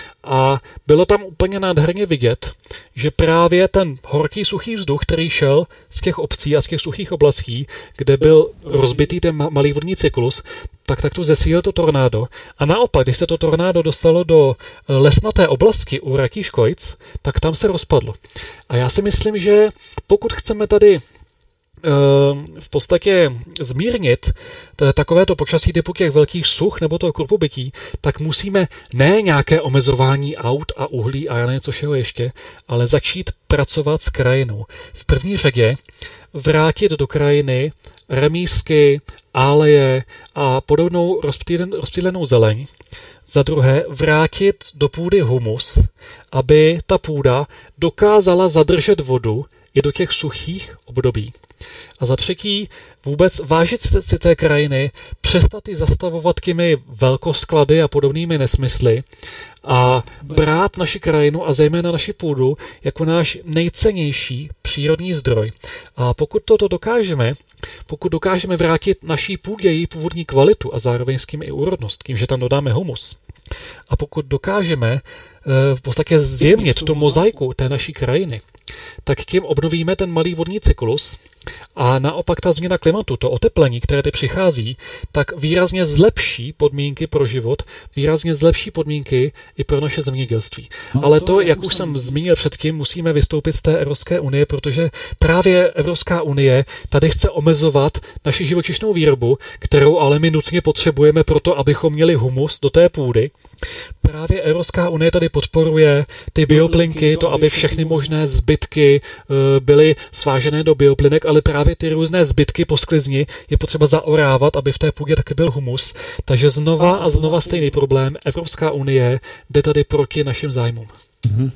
A bylo tam úplně nádherně vidět, že právě ten horký, suchý vzduch, který šel z těch obcí a z těch suchých oblastí, kde byl rozbitý ten malý vodní cyklus, tak tak to zesílil to tornádo. A naopak, když se to tornádo dostalo do lesnaté oblasti u Ratíškojc, tak tam se rozpadlo. A já si myslím, že pokud chceme tady v podstatě zmírnit takovéto počasí typu těch velkých such nebo toho krupobytí, tak musíme ne nějaké omezování aut a uhlí a já nevím co všeho ještě, ale začít pracovat s krajinou. V první řadě vrátit do krajiny remízky, áleje a podobnou rozptýlenou zeleň. Za druhé vrátit do půdy humus, aby ta půda dokázala zadržet vodu i do těch suchých období. A za třetí vůbec vážit si té krajiny, přestat ji zastavovat těmi velkosklady a podobnými nesmysly a brát naši krajinu a zejména naši půdu jako náš nejcennější přírodní zdroj. A pokud toto dokážeme, pokud dokážeme vrátit naší půdě její původní kvalitu a zároveň s tím i úrodnost, tím, že tam dodáme humus, a pokud dokážeme v podstatě zjemnit tu mozaiku té naší krajiny, tak tím obnovíme ten malý vodní cyklus a naopak ta změna klimatu, to oteplení, které teď přichází, tak výrazně zlepší podmínky pro život, výrazně zlepší podmínky i pro naše zemědělství. No, ale to, to, jak už jsem zmínil předtím, musíme vystoupit z té Evropské unie, protože právě Evropská unie tady chce omezovat naši živočišnou výrobu, kterou ale my nutně potřebujeme proto, abychom měli humus do té půdy. Právě Evropská unie tady podporuje ty bioplynky, to, aby všechny možné zbytky byly svážené do bioplynek, ale právě ty různé zbytky po sklizni je potřeba zaorávat, aby v té půdě taky byl humus. Takže znova a znova stejný problém. Evropská unie jde tady proti našim zájmům. Mm-hmm.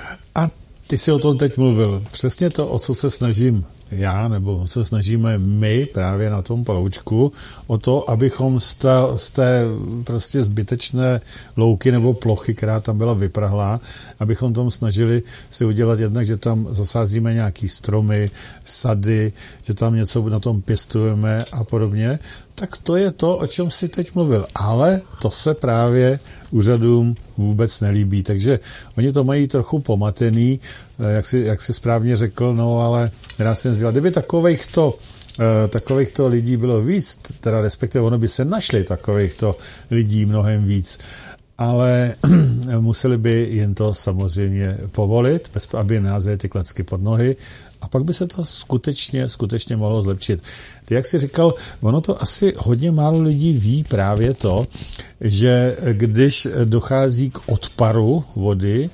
A ty jsi o tom teď mluvil. Přesně to, o co se snažím já, nebo se snažíme my právě na tom paloučku, o to, abychom z té, z té prostě zbytečné louky nebo plochy, která tam byla vyprahlá, abychom tom snažili si udělat jednak, že tam zasázíme nějaký stromy, sady, že tam něco na tom pěstujeme a podobně, tak to je to, o čem si teď mluvil. Ale to se právě úřadům vůbec nelíbí. Takže oni to mají trochu pomatený, jak si, jak si správně řekl, no ale nedá se dělat. Kdyby takovejchto, takovýchto lidí bylo víc, teda respektive ono by se našli takovýchto lidí mnohem víc, ale museli by jen to samozřejmě povolit, bez, aby neházeli ty klacky pod nohy a pak by se to skutečně, skutečně mohlo zlepšit. Ty, jak jsi říkal, ono to asi hodně málo lidí ví právě to, že když dochází k odparu vody,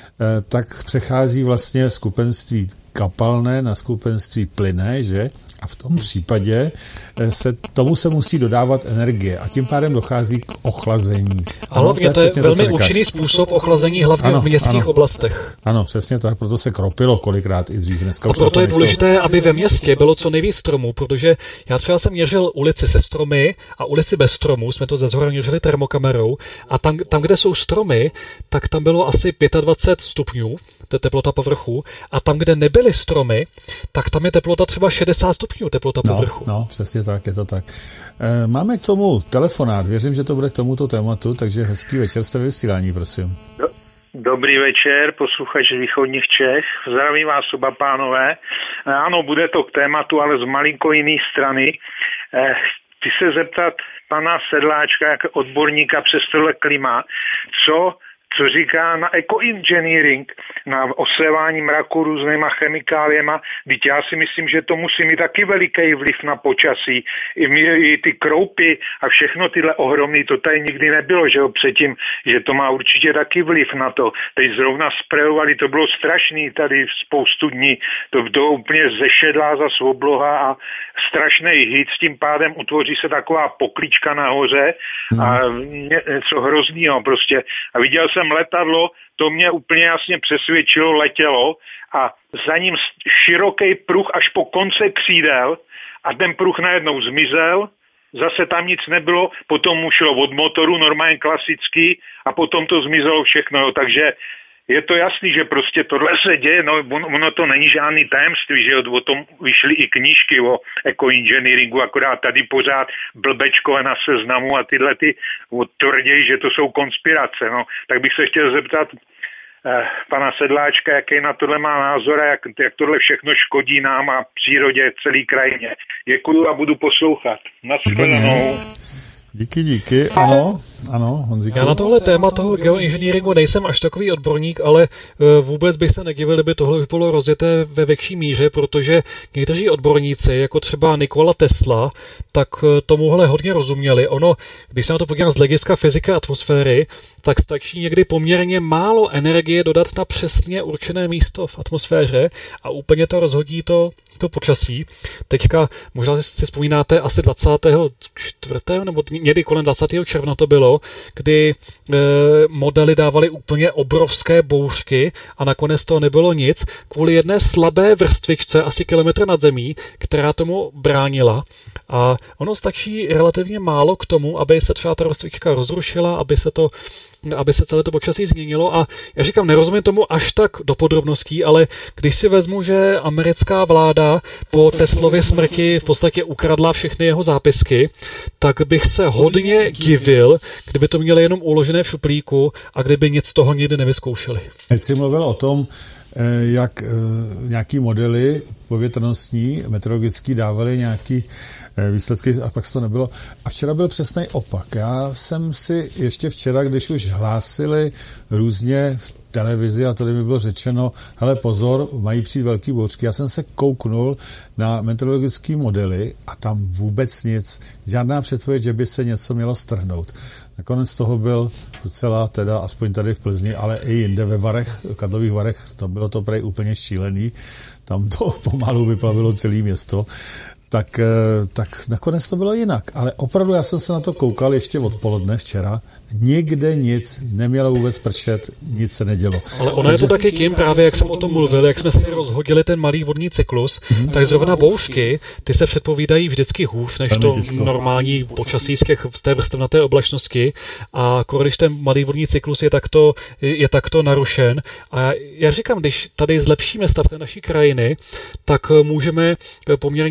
tak přechází vlastně skupenství kapalné na skupenství plynné, že? A v tom případě se, tomu se musí dodávat energie a tím pádem dochází k ochlazení. A hlavně to je, to je velmi účinný způsob ochlazení hlavně ano, v městských ano. oblastech. Ano, přesně tak, proto se kropilo kolikrát i dřív. Dneska a proto je důležité, aby ve městě bylo co nejvíc stromů, protože já třeba jsem měřil ulici se stromy a ulici bez stromů, jsme to ze zhora měřili termokamerou a tam, tam, kde jsou stromy, tak tam bylo asi dvacet pět stupňů, to je teplota povrchu, a tam, kde nebyly stromy, tak tam je teplota třeba šedesát stupňů, teplota povrchu. No, no, přesně tak, je to tak. E, máme k tomu telefonát, věřím, že to bude k tomuto tématu, takže hezký večer, jste ve vysílání, prosím. Dobrý večer, posluchač z východních Čech. Zdravím vás oba pánové. Ano, bude to k tématu, ale z malinko jiné strany. E, chci se zeptat pana Sedláčka, jako odborníka přes tohle klima, co co říká na eco-engineering, na osévání mraku různýma chemikáliema. Vždyť já si myslím, že to musí mít taky veliký vliv na počasí. I, my, i ty kroupy a všechno tyhle ohromný, to tady nikdy nebylo, že jo, předtím, že to má určitě taky vliv na to. Teď zrovna sprejovali, to bylo strašný tady spoustu dní, to, to úplně zešedlá za obloha a strašný hit, s tím pádem utvoří se taková poklička nahoře a něco hroznýho prostě. A viděl jsem letadlo, to mě úplně jasně přesvědčilo, letělo a za ním široký pruh až po konce křídel a ten pruh najednou zmizel, zase tam nic nebylo, potom mu šlo od motoru, normálně klasický a potom to zmizelo všechno, jo. Takže je to jasný, že prostě tohle se děje, no ono to není žádný tajemství, že o tom vyšly i knížky o ekoinženýringu, akorát tady pořád blbečkové na Seznamu a tyhle ty tvrději, že to jsou konspirace, no. Tak bych se chtěl zeptat eh, pana Sedláčka, jaký na tohle má názor a jak, jak tohle všechno škodí nám a přírodě, celý krajině. Děkuju a budu poslouchat. Naschledanou. Díky, díky. Ano, ano, Honzíku. Já na tohle téma toho geoinženýringu nejsem až takový odborník, ale vůbec bych se nedivil, kdyby tohle už bylo rozjeté ve větší míře, protože někteří odborníci, jako třeba Nikola Tesla, tak tomuhle hodně rozuměli. Ono, když se na to podívám z hlediska fyziky atmosféry, tak stačí někdy poměrně málo energie dodat na přesně určené místo v atmosféře a úplně to rozhodí to, to počasí. Teďka, možná si vzpomínáte, asi dvacátého čtvrtého nebo někdy kolem dvacátého června to bylo, kdy e, modely dávaly úplně obrovské bouřky a nakonec to nebylo nic kvůli jedné slabé vrstvičce asi kilometr nad zemí, která tomu bránila. A ono stačí relativně málo k tomu, aby se třeba ta vrstvička rozrušila, aby se to aby se celé to počasí změnilo a já říkám, nerozumím tomu až tak do podrobností, ale když si vezmu, že americká vláda po Teslově smrti v podstatě ukradla všechny jeho zápisky, tak bych se hodně divil, kdyby to měli jenom uložené v šuplíku a kdyby nic z toho nikdy nevyzkoušeli. Teď jsi mluvil o tom, jak nějaký modely povětrnostní, meteorologický dávaly nějaký výsledky a pak to nebylo. A včera byl přesný opak. Já jsem si ještě včera, když už hlásili různě v televizi a tady mi bylo řečeno, hele pozor, mají přijít velký bouřky. Já jsem se kouknul na meteorologické modely a tam vůbec nic. Žádná předpověď, že by se něco mělo strhnout. Nakonec toho byl docela, teda aspoň tady v Plzni, ale i jinde ve Varech, Karlových Varech, tam bylo to prej úplně šílený. Tam to pomalu vyplavilo celé město. Tak, tak nakonec to bylo jinak. Ale opravdu já jsem se na to koukal ještě odpoledne včera. Nikde nic, nemělo vůbec pršet, nic se nedělo. Ale ono je to taky tím, právě jak jsem o tom mluvil, jak jsme si rozhodili ten malý vodní cyklus, mm-hmm. tak zrovna bouřky, ty se předpovídají vždycky hůř, než to normální počasí z, těch, z té vrstevnaté oblačnosti. A když ten malý vodní cyklus je takto, je takto narušen. A já říkám, když tady zlepšíme stav té naší krajiny, tak můžeme poměrně výrazně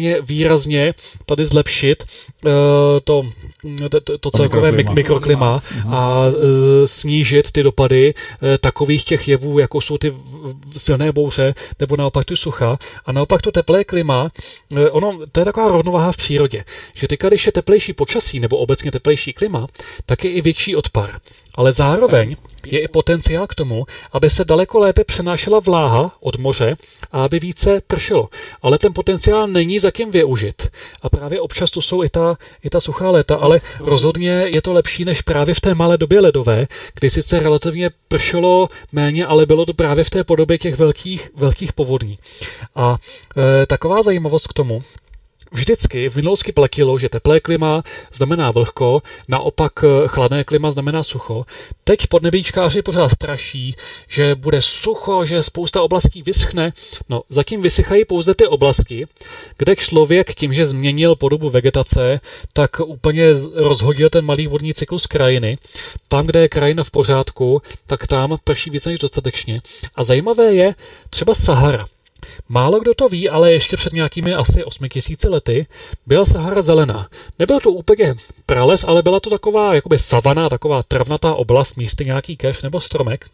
výrazně tady zlepšit uh, to, to, to celkové mikroklima, mikroklima a uh, snížit ty dopady uh, takových těch jevů, jako jsou ty silné bouře nebo naopak tu sucha. A naopak to teplé klima, uh, ono, to je taková rovnováha v přírodě, že teďka, když je teplejší počasí nebo obecně teplejší klima, tak je i větší odpar. Ale zároveň je i potenciál k tomu, aby se daleko lépe přenášela vláha od moře a aby více pršelo. Ale ten potenciál není zatím využit. A právě občas tu jsou i ta, i ta suchá léta, ale rozhodně je to lepší než právě v té malé době ledové, kdy sice relativně pršelo méně, ale bylo to právě v té podobě těch velkých, velkých povodní. A e, taková zajímavost k tomu, vždycky v minulosti platilo, že teplé klima znamená vlhko, naopak chladné klima znamená sucho. Teď podnebíčkáři pořád straší, že bude sucho, že spousta oblastí vyschne. No, zatím vysychají pouze ty oblasti, kde člověk tím, že změnil podobu vegetace, tak úplně rozhodil ten malý vodní cyklus krajiny. Tam, kde je krajina v pořádku, tak tam prší více než dostatečně. A zajímavé je třeba Sahara. Málo kdo to ví, ale ještě před nějakými asi osmi tisíci lety byla Sahara zelená. Nebyl to úplně prales, ale byla to taková jakoby savana, taková travnatá oblast, místy nějaký keš nebo stromek.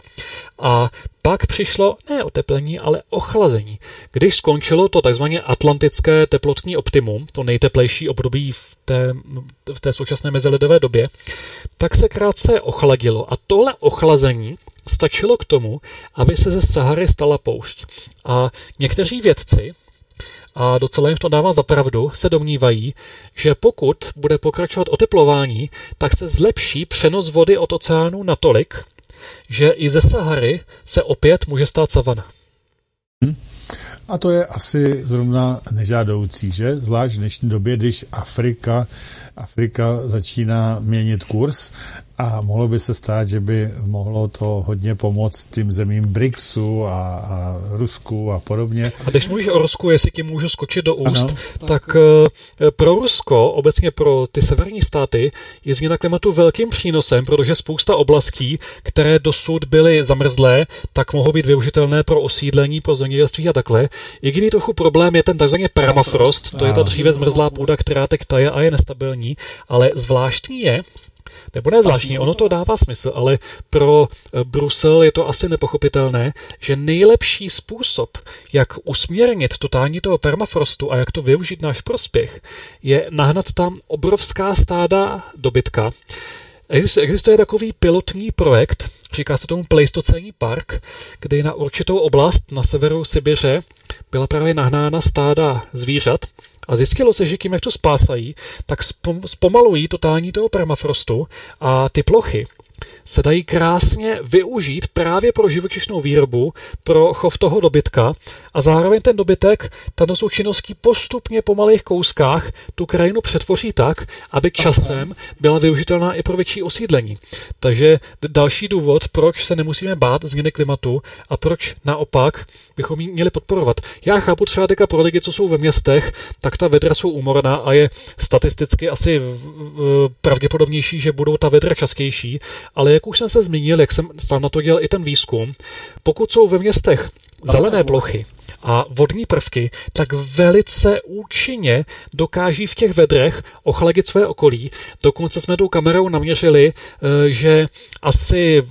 A pak přišlo ne oteplení, ale ochlazení. Když skončilo to takzvané atlantické teplotní optimum, to nejteplejší období v té, v té současné meziledové době, tak se krátce ochladilo. A tohle ochlazení stačilo k tomu, aby se ze Sahary stala poušť. A někteří vědci, a docela jim to dává za pravdu, se domnívají, že pokud bude pokračovat oteplování, tak se zlepší přenos vody od oceánu natolik, že i ze Sahary se opět může stát savana. Hmm. A to je asi zrovna nežádoucí, že? Zvlášť v dnešní době, když Afrika, Afrika začíná měnit kurz a mohlo by se stát, že by mohlo to hodně pomoct tím zemím BRICSu a, a Rusku a podobně. A když mluvíš o Rusku, jestli ti můžu skočit do úst, ano, tak uh, pro Rusko, obecně pro ty severní státy, je změna klimatu velkým přínosem, protože spousta oblastí, které dosud byly zamrzlé, tak mohou být využitelné pro osídlení, pro zemědělství a takhle. Jediný trochu problém je ten takzvaný permafrost, to je ta dříve zmrzlá půda, která teď taje a je nestabilní, ale zvláštní je, nebo ne zvláštní, ono to dává smysl, ale pro Brusel je to asi nepochopitelné, že nejlepší způsob, jak usměrnit totální toho permafrostu a jak to využít náš prospěch, je nahnat tam obrovská stáda dobytka. Existuje takový pilotní projekt, říká se tomu Pleistocénní park, kdy na určitou oblast na severu Sibiře byla právě nahnána stáda zvířat a zjistilo se, že tím, jak to spásají, tak zpomalují totální toho permafrostu a ty plochy se dají krásně využít právě pro živočišnou výrobu, pro chov toho dobytka a zároveň ten dobytek tato součinností postupně po malých kouskách tu krajinu přetvoří tak, aby časem byla využitelná i pro větší osídlení. Takže další důvod, proč se nemusíme bát změny klimatu a proč naopak bychom ji měli podporovat. Já chápu třeba teďka pro lidi, co jsou ve městech, tak ta vedra jsou úmorná a je statisticky asi pravděpodobnější, že budou ta vedra častější, ale jak už jsem se zmínil, jak jsem sám na to dělal i ten výzkum, pokud jsou ve městech zelené plochy a vodní prvky, tak velice účinně dokáží v těch vedrech ochladit své okolí. Dokonce jsme tou kamerou naměřili, že asi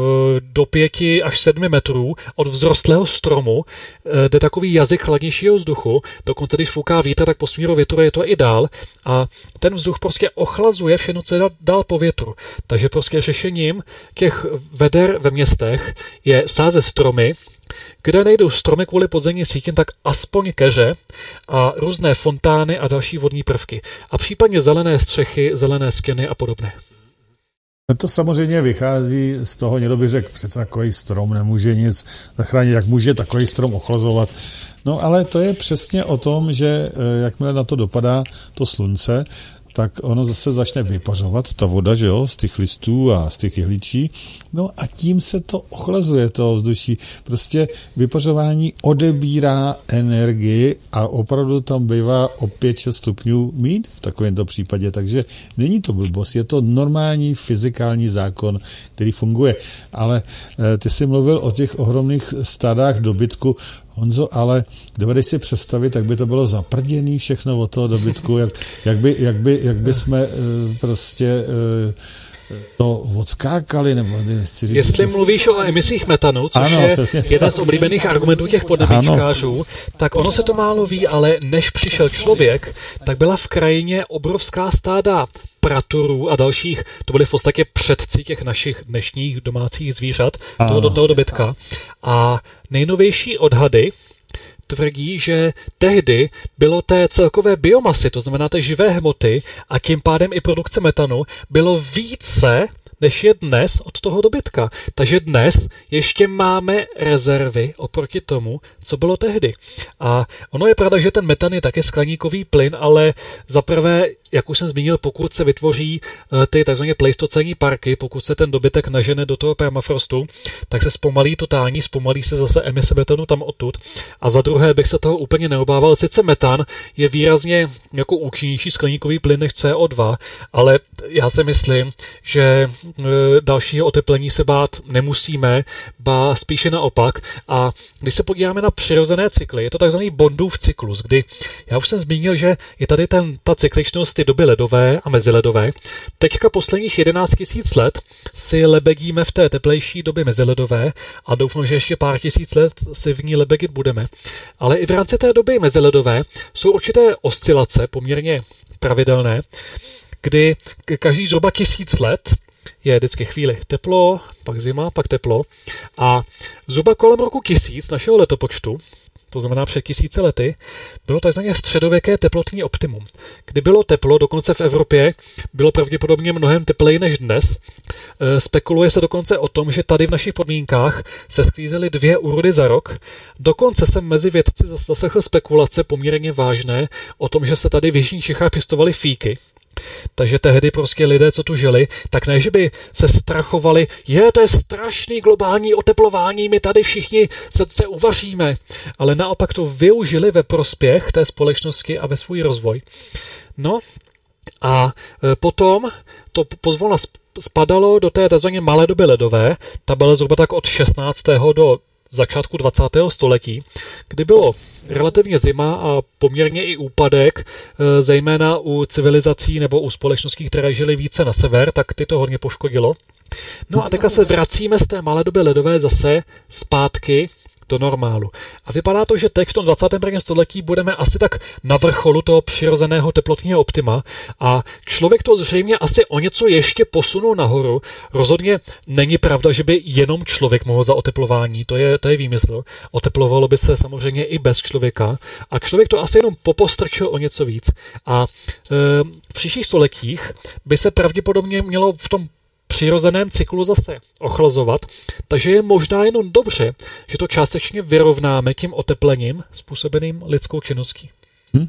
do pěti až sedmi metrů od vzrostlého stromu jde takový jazyk chladnějšího vzduchu. Dokonce když fouká vítr, tak po smíru větru je to i dál a ten vzduch prostě ochlazuje všechno, co je dál po větru. Takže prostě řešením těch veder ve městech je sázet stromy, kde nejdou stromy kvůli podzemní sítě, tak aspoň keře a různé fontány a další vodní prvky. A případně zelené střechy, zelené stěny a podobné. To samozřejmě vychází z toho, někdo by řekl, přece takový strom nemůže nic zachránit, jak může takový strom ochlazovat. No ale to je přesně o tom, že jakmile na to dopadá to slunce, tak ono zase začne vypařovat ta voda, že jo, z těch listů a z těch jehličí. No a tím se to ochlazuje, to vzduší. Prostě vypařování odebírá energii a opravdu tam bývá o pět šest stupňů míň v takovémto případě. Takže není to blbost, je to normální fyzikální zákon, který funguje. Ale ty jsi mluvil o těch ohromných stádách dobytku. Honzo, ale dovedeš si představit, jak by to bylo zaprděný všechno od toho dobytku, jak, jak, by, jak, by, jak by jsme uh, prostě uh, to odskákali, nebo nechci říct... Jestli mluvíš o emisích metanu, což ano, je přesně. jeden z oblíbených argumentů těch podnebíčkářů, tak ono se to málo ví, ale než přišel člověk, tak byla v krajině obrovská stáda praturů a dalších, to byly v podstatě předci těch našich dnešních domácích zvířat, toho, do toho dobytka. A nejnovější odhady tvrdí, že tehdy bylo té celkové biomasy, to znamená té živé hmoty a tím pádem i produkce metanu, bylo více, než je dnes od toho dobytka. Takže dnes ještě máme rezervy oproti tomu, co bylo tehdy. A ono je pravda, že ten metan je taky skleníkový plyn, ale zaprvé, jak už jsem zmínil, pokud se vytvoří ty tzv. Pleistocénní parky, pokud se ten dobytek nažene do toho permafrostu, tak se zpomalí totální, zpomalí se zase emise metanu tam odtud. A za druhé bych se toho úplně neobával. Sice metan je výrazně jako účinnější skleníkový plyn než C O dva, ale já si myslím, že dalšího oteplení se bát nemusíme, ba spíše naopak. A když se podíváme na přirozené cykly, je to takzvaný Bondův cyklus, kdy já už jsem zmínil, že je tady ten, ta cykličnost ty doby ledové a meziledové. Teďka posledních jedenáct tisíc let si lebedíme v té teplejší době meziledové a doufám, že ještě pár tisíc let si v ní lebedit budeme. Ale i v rámci té doby meziledové jsou určité oscilace poměrně pravidelné, kdy každý zhruba tisíc let je vždycky chvíli teplo, pak zima, pak teplo a zhruba kolem roku tisíc našeho letopočtu, to znamená před tisíce lety, bylo takzvané středověké teplotní optimum. Kdy bylo teplo, dokonce v Evropě, bylo pravděpodobně mnohem tepleji než dnes. Spekuluje se dokonce o tom, že tady v našich podmínkách se sklízely dvě úrody za rok. Dokonce jsem mezi vědci zaslechl spekulace poměrně vážné o tom, že se tady v jižních Čechách pěstovaly fíky. Takže tehdy prostě lidé, co tu žili, tak ne, že by se strachovali, je, to je strašný globální oteplování, my tady všichni se, se uvaříme, ale naopak to využili ve prospěch té společnosti a ve svůj rozvoj. No a potom to pozvolna spadalo do té tzv. Malé doby ledové, ta byla zhruba tak od šestnáctého do začátku dvacátého století, kdy bylo relativně zima a poměrně i úpadek, zejména u civilizací nebo u společností, které žily více na sever, tak ty to hodně poškodilo. No a teďka se vracíme z té malé doby ledové zase zpátky do normálu. A vypadá to, že teď v tom dvacátém prvním století budeme asi tak na vrcholu toho přirozeného teplotního optima a člověk to zřejmě asi o něco ještě posunul nahoru. Rozhodně není pravda, že by jenom člověk mohl za oteplování, to je, to je výmysl. Oteplovalo by se samozřejmě i bez člověka a člověk to asi jenom popostrčil o něco víc. A e, v příštích stoletích by se pravděpodobně mělo v tom přirozeném cyklu zase ochlazovat, takže je možná jenom dobře, že to částečně vyrovnáme tím oteplením způsobeným lidskou činností. Hmm.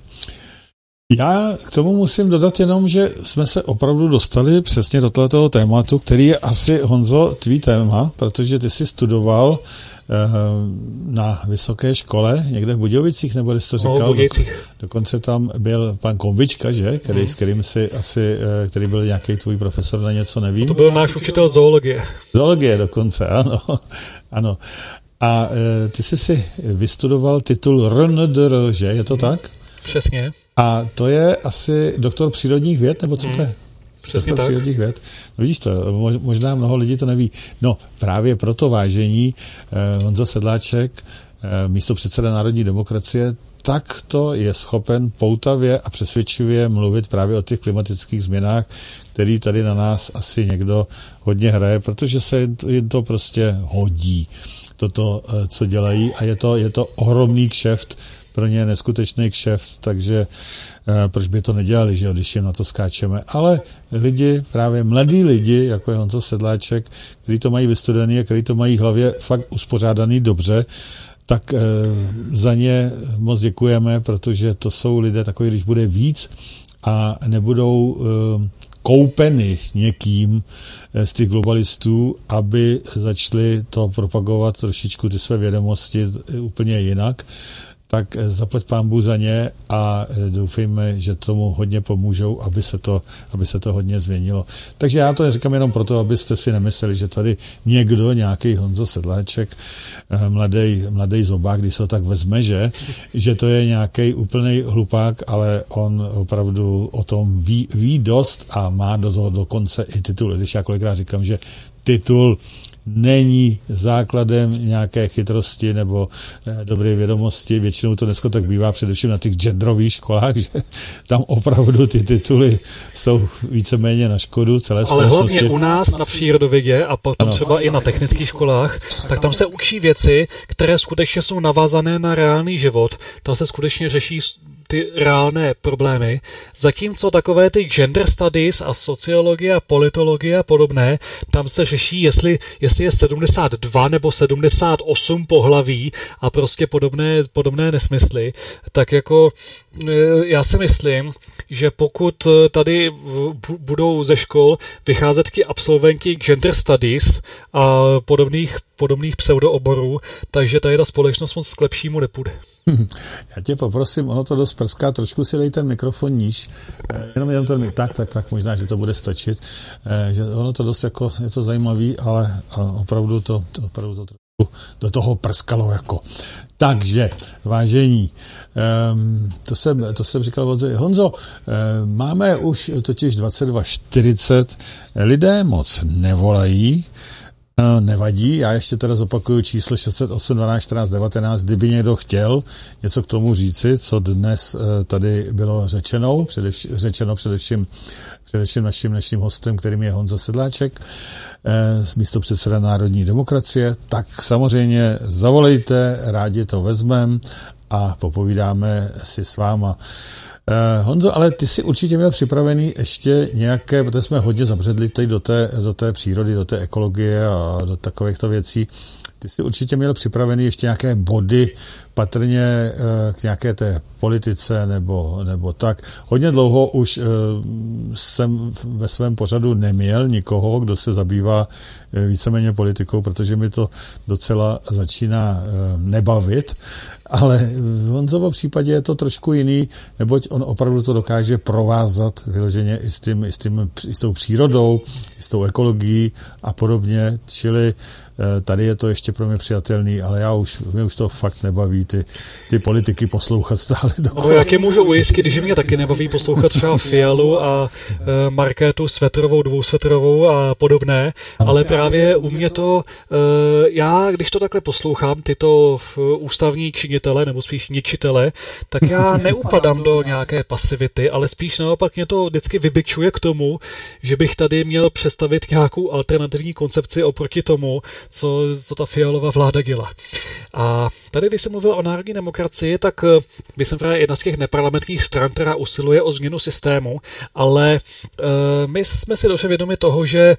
Já k tomu musím dodat jenom, že jsme se opravdu dostali přesně do tohoto tématu, který je asi, Honzo, tvý téma, protože ty jsi studoval eh, na vysoké škole někde v Budějovicích, nebo jsi to říkal? No, v Budějcích. Dokonce tam byl pan Konvička, že? Který, hmm. S kterým si asi, eh, který byl nějaký tvůj profesor na něco, nevím. To byl náš učitel zoologie. Zoologie dokonce, ano. ano. A eh, ty jsi si vystudoval titul R N D R, že? Je to hmm. tak? Přesně. A to je asi doktor přírodních věd, nebo co to je? Přesně doktor tak. přírodních věd. No vidíš to, možná mnoho lidí to neví. No právě proto, vážení, eh, Honza Sedláček, eh, místopředseda Národní demokracie, tak to je schopen poutavě a přesvědčivě mluvit právě o těch klimatických změnách, který tady na nás asi někdo hodně hraje, protože se jim to prostě hodí, toto, co dělají, a je to, je to ohromný kšeft, pro ně neskutečný kšeft, takže eh, proč by to nedělali, že jo, když jim na to skáčeme. Ale lidi, právě mladí lidi, jako je Honza Sedláček, kteří to mají vystudovaný a kteří to mají v hlavě fakt uspořádaný dobře, tak eh, za ně moc děkujeme, protože to jsou lidé takový, když bude víc a nebudou eh, koupeny někým z těch globalistů, aby začali to propagovat trošičku ty své vědomosti úplně jinak, tak zaplať pán Bůh za ně a doufejme, že tomu hodně pomůžou, aby se to, aby se to hodně změnilo. Takže já to neříkám jenom proto, abyste si nemysleli, že tady někdo, nějaký Honzo Sedláček, mladý, mladý zobák, když se to tak vezme, že, že to je nějaký úplný hlupák, ale on opravdu o tom ví, ví dost a má do toho dokonce i titul. Když já kolikrát říkám, že titul není základem nějaké chytrosti nebo eh, dobré vědomosti. Většinou to dneska tak bývá, především na těch genderových školách, že tam opravdu ty tituly jsou víceméně na škodu celé společnosti. Ale hlavně u nás na přírodovědě a potom ano. třeba i na technických školách, tak tam se učí věci, které skutečně jsou navázané na reálný život. Tam se skutečně řeší ty reálné problémy, zatímco takové ty gender studies a sociologie a politologie a podobné, tam se řeší, jestli, jestli je sedmdesát dva nebo sedmdesát osm pohlaví a prostě podobné, podobné nesmysly, tak jako já si myslím, že pokud tady budou ze škol vycházet ti absolventi gender studies a podobných, podobných pseudooborů, takže tady ta společnost moc k lepšímu nepůjde. Já tě poprosím, ono to dost prská, trošku si dej ten mikrofon níž, jenom jenom ten, tak, tak, tak, možná, že to bude stačit, že ono to dost jako, je to zajímavý, ale, ale opravdu to, opravdu to trošku do toho prskalo jako. Takže, vážení, um, to jsem, to jsem říkal Honzo, Honzo, um, máme už totiž dvacet dva čtyřicet, lidé moc nevolají, No, nevadí, já ještě teda zopakuju číslo šest set osm dvanáct čtrnáct devatenáct, kdyby někdo chtěl něco k tomu říci, co dnes tady bylo řečeno, především, řečeno především, především naším dnešním hostem, kterým je Honza Sedláček, místopředseda Národní demokracie, tak samozřejmě zavolejte, rádi to vezmeme a popovídáme si s váma. Uh, Honzo, ale ty jsi určitě měl připravený ještě nějaké, protože jsme hodně zabředli tady do té, do té přírody, do té ekologie a do takovýchto věcí. Ty jsi určitě měl připravený ještě nějaké body, patrně uh, k nějaké té politice nebo, nebo tak. Hodně dlouho už uh, jsem ve svém pořadu neměl nikoho, kdo se zabývá uh, víceméně politikou, protože mi to docela začíná uh, nebavit. Ale v Honzovo případě je to trošku jiný, neboť on opravdu to dokáže provázat vyloženě i s, tím, i, s tím, i s tou přírodou, i s tou ekologií a podobně, čili tady je to ještě pro mě přijatelný, ale já už, mě už to fakt nebaví ty, ty politiky poslouchat stále dokola. No, jak je můžu ujistit, že mě taky nebaví poslouchat třeba Fialu a e, Markétu Svetrovou, dvousvetrovou a podobné, ale právě u mě to, e, já když to takhle poslouchám, tyto ústavní činitele, nebo spíš ničitele, tak já neupadám do nějaké pasivity, ale spíš naopak mě to vždycky vybičuje k tomu, že bych tady měl představit nějakou alternativní koncepci oproti tomu, co, co ta Fialová vláda dělá. A tady, když jsem mluvil o národní demokracii, tak by jsem právě jedna z těch neparlamentních stran, která usiluje o změnu systému, ale uh, my jsme si dobře vědomi toho, že,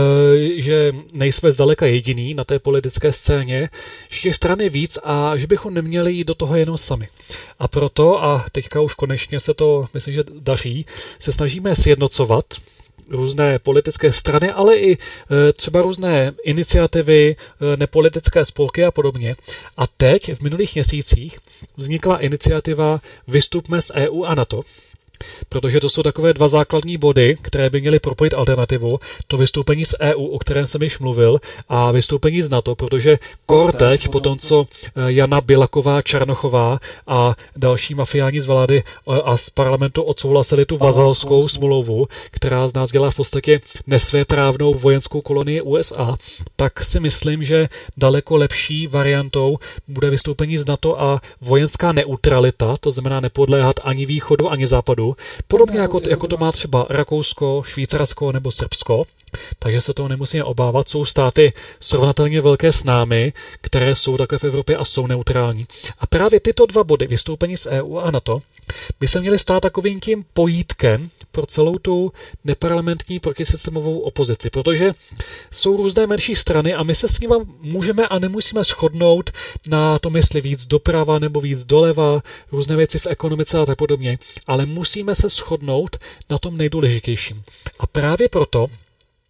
uh, že nejsme zdaleka jediný na té politické scéně, že těch stran je víc a že bychom neměli jít do toho jenom sami. A proto, a teďka už konečně se to, myslím, že daří, se snažíme sjednocovat různé politické strany, ale i e, třeba různé iniciativy, e, nepolitické spolky a podobně. A teď v minulých měsících vznikla iniciativa Vystupme z E U a NATO, protože to jsou takové dva základní body, které by měly propojit alternativu, to vystoupení z E U, o kterém jsem již mluvil, a vystoupení z NATO, protože kor teď, po tom, co Jana Bilaková, Černochová a další mafiáni z vlády a z parlamentu odsouhlasili tu vazalskou smlouvu, která z nás dělá v podstatě nesvéprávnou vojenskou kolonii U S A, tak si myslím, že daleko lepší variantou bude vystoupení z NATO a vojenská neutralita, to znamená nepodléhat ani východu, ani západu, podobně jako, jako to má třeba Rakousko, Švýcarsko nebo Srbsko, takže se toho nemusíme obávat. Jsou státy srovnatelně velké s námi, které jsou takhle v Evropě a jsou neutrální. A právě tyto dva body, vystoupení z E U a NATO, by se měly stát takovým tím pojítkem pro celou tu neparlamentní protisystémovou opozici, protože jsou různé menší strany a my se s nimi můžeme a nemusíme shodnout na tom, jestli víc doprava nebo víc doleva, různé věci v ekonomice a tak podobně, ale musíme se shodnout na tom nejdůležitějším. A právě proto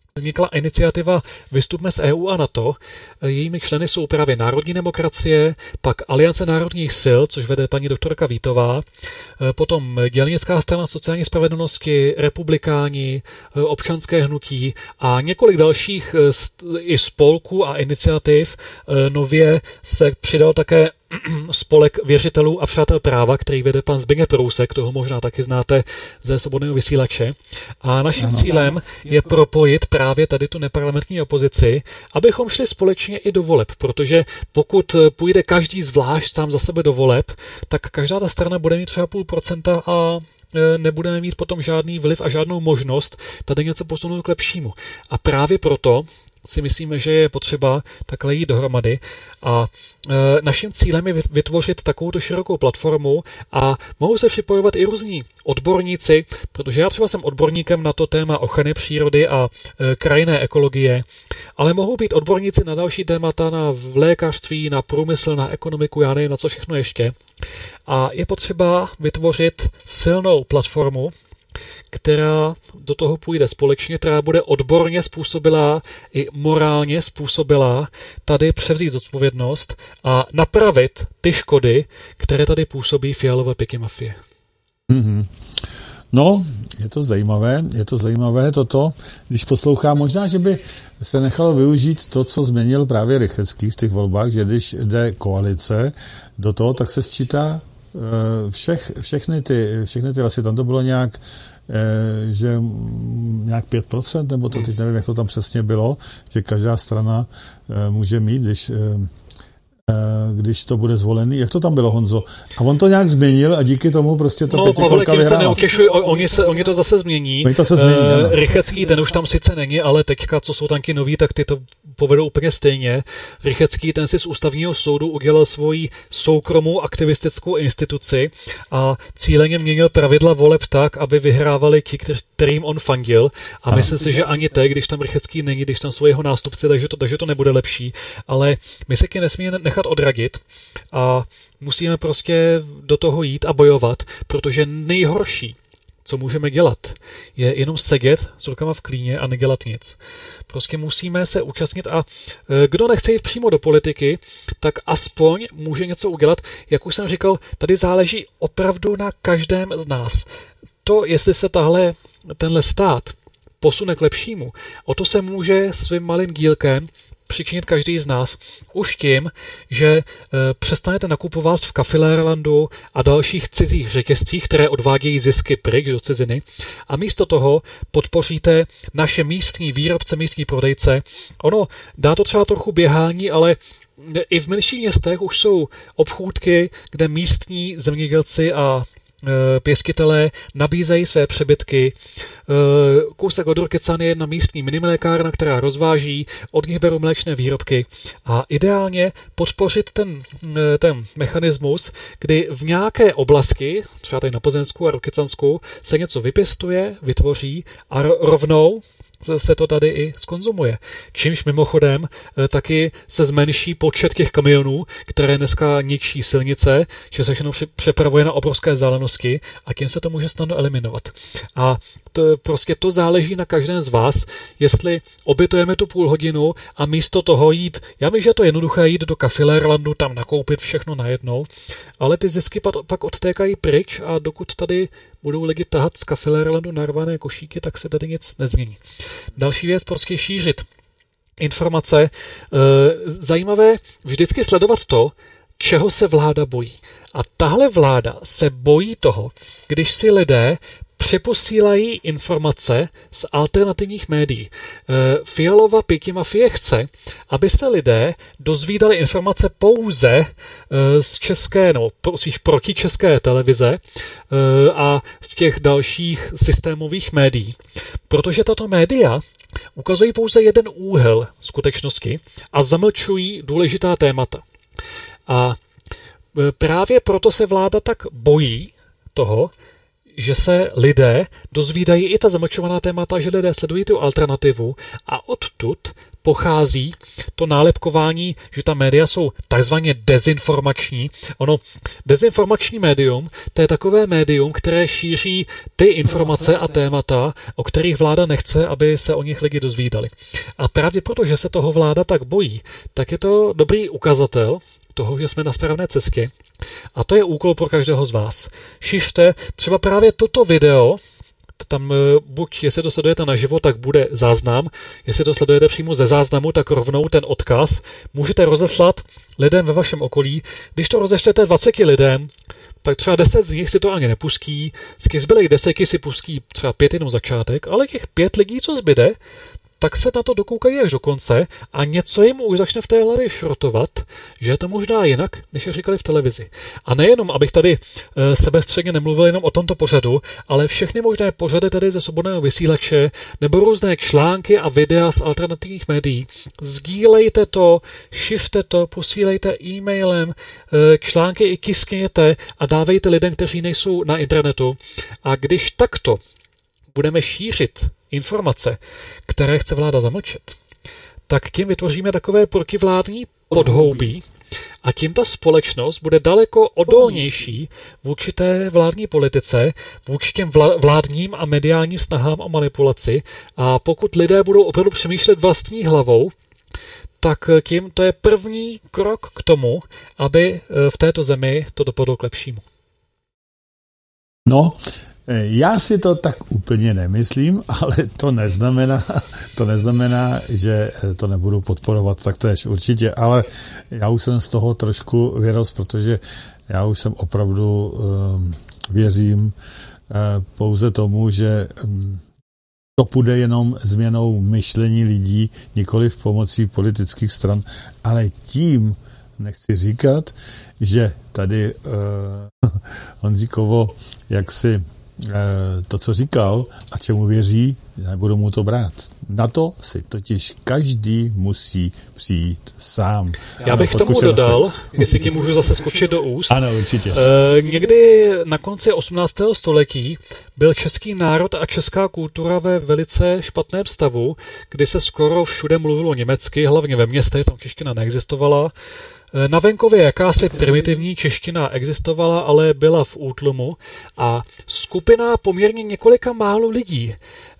vznikla iniciativa Vystupme z E U a NATO. Jejími členy jsou právě Národní demokracie, pak Aliance národních sil, což vede paní doktorka Vítová, potom Dělnická strana sociální spravedlnosti, Republikáni, občanské hnutí a několik dalších i spolků a iniciativ. Nově se přidal také spolek věřitelů a přátel práva, který vede pan Zbyněk Prousek, toho možná taky znáte ze Svobodného vysílače. A naším ano. cílem je propojit právě tady tu neparlamentní opozici, abychom šli společně i do voleb, protože pokud půjde každý zvlášť sám za sebe do voleb, tak každá ta strana bude mít třeba půl procenta a nebudeme mít potom žádný vliv a žádnou možnost tady něco posunout k lepšímu. A právě proto si myslíme, že je potřeba takhle jít dohromady a e, naším cílem je vytvořit takovou širokou platformu a mohou se připojovat i různí odborníci, protože já třeba jsem odborníkem na to téma ochrany přírody a e, krajinné ekologie, ale mohou být odborníci na další témata, na lékařství, na průmysl, na ekonomiku, já nevím na co všechno ještě. A je potřeba vytvořit silnou platformu, která do toho půjde společně, která bude odborně způsobilá i morálně způsobilá tady převzít zodpovědnost a napravit ty škody, které tady působí fialové piky mafie. Mm-hmm. No, je to zajímavé, je to zajímavé toto, když poslouchám, možná, že by se nechalo využít to, co změnil právě Rychetský v těch volbách, že když jde koalice do toho, tak se sčítá všech, všechny ty, všechny ty hlasy, tam to bylo nějak, že nějak pět procent, nebo to teď nevím, jak to tam přesně bylo, že každá strana může mít, když když to bude zvolený. Jak to tam bylo, Honzo? A on to nějak změnil a díky tomu prostě ta no, pětikolka vyhrála. No, neutěšuj, oni, se, oni to zase změní. Oni to se změní, uh, Rychetský, ten už tam sice není, ale teďka, co jsou tanky noví, tak ty to povedou úplně stejně. Rychetský, ten si z ústavního soudu udělal svoji soukromou aktivistickou instituci a cíleně měnil pravidla voleb tak, aby vyhrávali ti, kterým on fandil. A myslím si, že ani teď, když tam Rychetský není, když tam jsou jeho nástupci, takže to, takže to nebude lepší. Ale my se ti nesmíme nechat odradit a musíme prostě do toho jít a bojovat, protože nejhorší, co můžeme dělat, je jenom sedět s rukama v klíně a nedělat nic. Prostě musíme se účastnit a kdo nechce jít přímo do politiky, tak aspoň může něco udělat. Jak už jsem říkal, tady záleží opravdu na každém z nás. To, jestli se tahle, tenhle stát posune k lepšímu, o to se může svým malým dílkem přičinit každý z nás už tím, že e, přestanete nakupovat v Kafilerlandu a dalších cizích řetězcích, které odvádějí zisky pryč do ciziny a místo toho podpoříte naše místní výrobce, místní prodejce. Ono dá to třeba trochu běhání, ale i v menších městech už jsou obchůdky, kde místní zemědělci a pěstitelé nabízejí své přebytky. Kousek od Rokycan je jedna místní minimlékárna, která rozváží, od nich berou mléčné výrobky a ideálně podpořit ten, ten mechanismus, kdy v nějaké oblasti, třeba tady na Plzeňsku a Rokycansku, se něco vypěstuje, vytvoří a rovnou se to tady i skonzumuje. Čímž mimochodem taky se zmenší počet těch kamionů, které dneska ničí silnice, že se všechno přepravuje na obrovské vzdálenosti a tím se to může snadno eliminovat. A to, prostě to záleží na každém z vás, jestli obětujeme tu půl hodinu a místo toho jít, já vím, že je to jednoduché jít do Kafilerlandu, tam nakoupit všechno najednou, ale ty zisky pak odtékají pryč a dokud tady budou lidi tahat z Kafilerlandu narvané košíky, tak se tady nic nezmění. Další věc, prostě šířit informace. Zajímavé vždycky sledovat to, čeho se vláda bojí. A tahle vláda se bojí toho, když si lidé přeposílají informace z alternativních médií. Fialova pětimafie chce, aby se lidé dozvídali informace pouze z české, no, spíš proti české televize a z těch dalších systémových médií. Protože tato média ukazují pouze jeden úhel skutečnosti a zamlčují důležitá témata. A právě proto se vláda tak bojí toho, že se lidé dozvídají i ta zamlčovaná témata, že lidé sledují tu alternativu a odtud pochází to nálepkování, že ta média jsou takzvaně dezinformační. Ono, dezinformační médium, to je takové médium, které šíří ty informace a témata, o kterých vláda nechce, aby se o nich lidi dozvídali. A právě proto, že se toho vláda tak bojí, tak je to dobrý ukazatel toho, že jsme na správné cestě. A to je úkol pro každého z vás. Šiřte třeba právě toto video, tam buď, jestli to sledujete naživo, tak bude záznam, jestli to sledujete přímo ze záznamu, tak rovnou ten odkaz můžete rozeslat lidem ve vašem okolí. Když to rozešlete dvaceti lidem, tak třeba deset z nich si to ani nepustí, z těch zbylých deseti si pustí třeba pět jenom začátek, ale těch pět lidí, co zbyde, tak se na to dokoukají až do konce a něco jim už začne v té hlavě šrotovat, že je to možná jinak, než je říkali v televizi. A nejenom, abych tady e, sebestředně nemluvil jenom o tomto pořadu, ale všechny možné pořady tady ze svobodného vysílače nebo různé články a videa z alternativních médií. Sdílejte to, šiřte to, posílejte e-mailem, e, články i tiskněte a dávejte lidem, kteří nejsou na internetu. A když takto budeme šířit informace, které chce vláda zamlčet, tak tím vytvoříme takové protivládní podhoubí a tím ta společnost bude daleko odolnější vůči té vládní politice, vůči těm vládním a mediálním snahám o manipulaci a pokud lidé budou opravdu přemýšlet vlastní hlavou, tak tím to je první krok k tomu, aby v této zemi to dopadlo k lepšímu. No, já si to tak úplně nemyslím, ale to neznamená, to neznamená, že to nebudu podporovat taktéž určitě, ale já už jsem z toho trošku vyrost, protože já už jsem opravdu um, věřím uh, pouze tomu, že um, to půjde jenom změnou myšlení lidí, nikoliv pomocí politických stran, ale tím nechci říkat, že tady uh, Honzíkovo jaksi to, co říkal a čemu věří, nebudu mu to brát. Na to si totiž každý musí přijít sám. Já bych tomu dodal, jestli ti můžu zase skočit do úst. Ano, určitě. E, někdy na konci osmnáctého století byl český národ a česká kultura ve velice špatném stavu, kdy se skoro všude mluvilo německy, hlavně ve městech, tam čeština neexistovala. Na venkově jakási primitivní čeština existovala, ale byla v útlumu a skupina poměrně několika málo lidí, e,